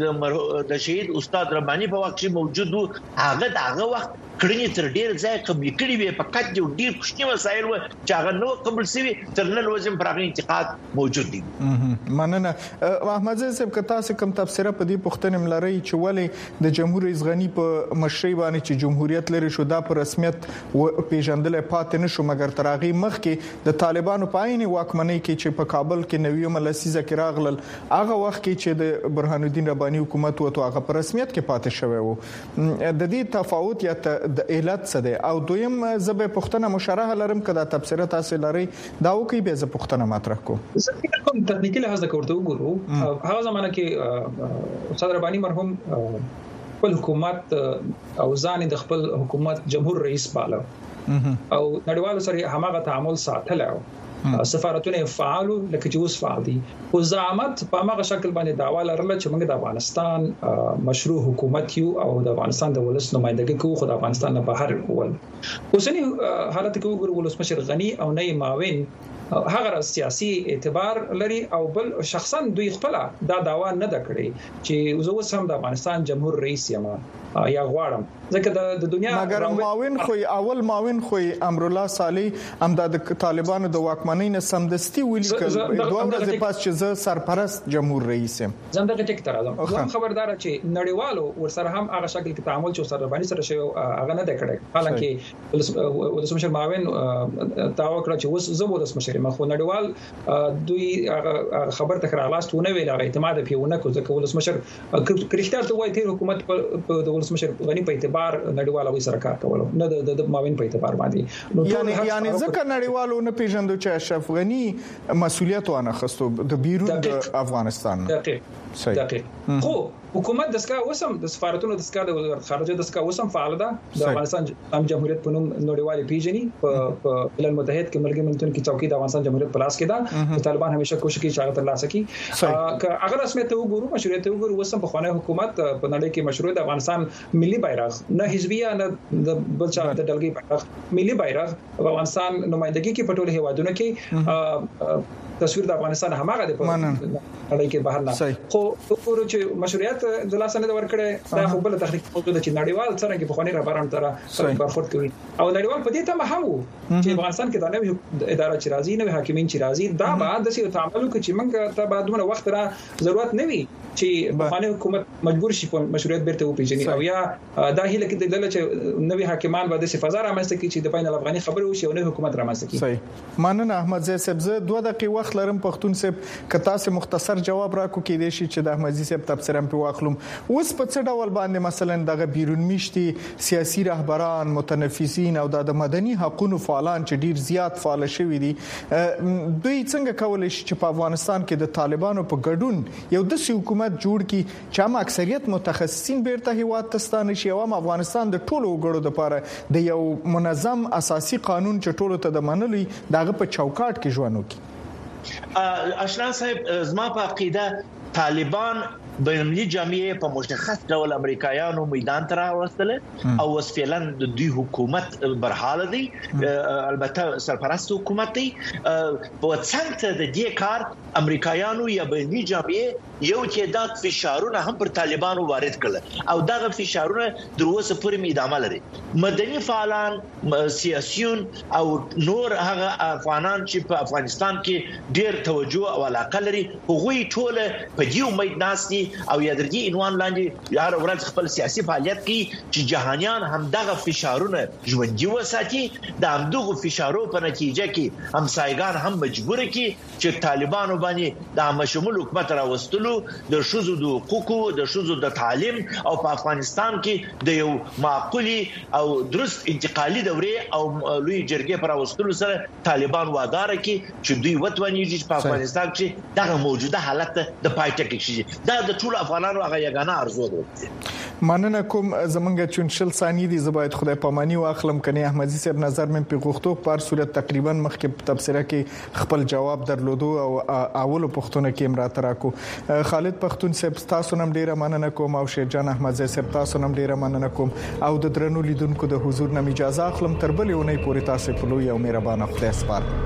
چې د شهید استاد رباني په وخت کې موجود وو هغه وخت کړنی تر ډیر ځای قبول کړي وي په کټ یو ډیر کوچنی وسایل و چې هغه نو قبول شوی تر نن ورځې پر هغه انتقاد موجود دي مننه احمد صاحب کتا څه کم تفسیر په دې پښتنه ملري چې ولې د جمهور رئیس غنی په مشرۍ باندې چې جمهوریت لري شو دا پر رسمیت پیژندل پاتې نشو مګر تر هغه مخ کې د طالبانو په عین واکمنۍ کې چې په کابل کې نویو ملسیزه کې راغلل هغه وخت کې چې د برهان الدین رباني حکومت وته هغه پر رسمیت کې پاتې شوی وو د دې تفاوت یا د علت څه دی او دویم زبې پښتنه مشرحه لرم کدا تفسیر تاسو لري دا وکي به زه پښتنه مطرح کوم زه کوم تکنیکي لحاظ کوته وګورو هغه زمانہ کې استاد رباني مرحوم خپل حکومت او ځان د خپل حکومت جمهور رئیس باله او نړیوالو سره همغه تعامل ساتل سفارتونه فعالو لکه چې اوس فعال دي او زعامت په هغه شکل باندې داوا لرله چې موږ د افغانستان مشروع حکومت یو او د افغانستان د ولس نمائندګي کوو خو د افغانستان نه بهر ول اوسنی حالت کې وګورو ولسمشر غنی او نه ماوین هغه سیاسي اعتبار لري او بل شخصا دوی خپل دا داوا نه دکړي چې زه اوس هم د افغانستان جمهور رئیس یم یا غواړم ځکه د دنیا مګر اول ماوین خو امر الله صالح هم د طالبانو د واکمنۍ نه سمدستي ولیکل دوه ورځې پس چې زه سرپرست جمهور رئیس یم زم دغه ټیک تر راځم خبردار چې نړیوالو ورسره هم هغه شکل کې تعامل چې سره باندې سره شوی هغه نه دکړي حالانکه ولسمشر ماوین دا وکړه چې اوس زه ولسمشر مخ نړیوال دوی خبر تکرارلاستونه ویل هغه اعتماد پیونه کو ځکه ولسمشر کرشتار ته وایي چې حکومت په د ولسمشر غنی په اعتبار نړیوالو سره کار کول نه د ماوین په اعتبار باندې یعنی ځکه نړیوالو نه پیژندو چې اشرف غنی مسؤلیت ونه خستو د بیرون د افغانستان دقیق خو حکومت دسکا وسم د سفارتونو دسکا د خارجه دسکا وسم فعال ده د افغانستان جمهوریت په نوم نړیوالي پیژني په ملل متحد کې ملګری ملتونو کې چوکۍ د افغانستان جمهوریت په لاس کې ده طالبان همیشه کوشش کوي چې هغه تر لاسه کړي اگر رسمیت وګورو مشروعیت وګورو وسم په خوانه حکومت په نړۍ کې مشروع د افغانستان ملي بیرغ نه حزبیه نه د بل چا د ډلګي بیرغ ملي بیرغ افغانستان نمائندګي کې په ټولو هیوادونو کې تصویر د افغانستان هماغه د په نړۍ کې بهر نه خو ورو چې مشروعیت د لاس نه ورکړي دا خو بل تحقیق موجوده چې نړیوال څنګه په خوني رابران تر برخورد کوي او نړیوال په دې ته هم وو چې افغانستان کې د نوې اداره چې راځي نوې حاکمین چې راځي دا بعد د څه تعامل کوي چې موږ ته بعد دومره وخت را ضرورت نه وي چې په خانه حکومت مجبور شي په مشروعیت بیرته وپیژني او یا دا هیله کې د دله چې نوې حاکمان به د صفازار رامنځته کوي چې د بین الافغاني خبرو شي او نوې حکومت رامنځته کوي صحیح مننه احمد زیسب زه 2 دقیقې وخت لرم پښتون صاحب کتا سه مختصر جواب راکو کې دي چې د احمدزي صاحب تبصره په واخلم اوس په څه ډول باندې مثلا دغه بیرون میشتي سیاسي رهبران متنفسین او د مدني حقوقو فعالان چې ډیر زیات فعال شوي دي دوی څنګه کولای شي چې په افغانستان کې د طالبانو په ګډون یو د حکومت جوړ کړي چې هم اکثریت متخصصین بیرته هیواد تستانه شي او افغانستان د ټولو وګړو لپاره د یو منظم اساسي قانون چې ټولو ته د منلو دغه په چوکاټ کې ژوند وکړي اشنا صاحب زما په عقیده طالبان بینالمللي جامعه په مشخص ډول امریکایانو میدان ته راوستل او وسفیلن د دوی حکومت برحاله دي البته سرپرست حکومت دي په څنګه د دې کار امریکایانو یا بینالمللي جامعه یو تعداد فشارونه هم پر طالبانو وارد کړل او دغه فشارونه در اوسه پورې ادامه لري مدني فعالان سیاسيون او نور هغه افغانان چې په افغانستان کې ډېر توجه او علاقه لري هغوی ټول په دې امید ناشتي او یا د دې عنوان لاندې هر ورځ خپل سیاسي فعالیت کوي چې جهانيان هم دغه فشارونه ژوندۍ وساتي د همدغه فشارو په نتیجه کې همسایگان هم مجبور کی چې طالبانو باندې د مشمول حکومت راوستلو د شوزو د حقوقو د شوزو د تعلیم او په افغانستان کې د یو معقولي او درست انتقالي دورې او لوی جرګې پر راوستلو سره طالبان وادار کی چې دوی وتوانیږي چې په افغانستان کې دغه موجوده حالت د پایټک شي دا د ټول افغانانو هغه یګانه ارزو ده مننه کوم زمونږ چونشل ثاني دي زباید خدای پامانی واخلم کني احمدزي صاحب نظر من په غوښتو پر صورت تقریبا مخکې تبصره کې خپل جواب درلودو او اول پښتون کې امرات راکو خالد پښتون صاحب تاسو نم ډیره مننه کوم او شیرجان احمدزي صاحب تاسو نم ډیره مننه کوم او د درنو لیدونکو د حضور نم اجازه اخلم تر بلې ونې پورې تاسو په لوی او مهربانه خدای سپارم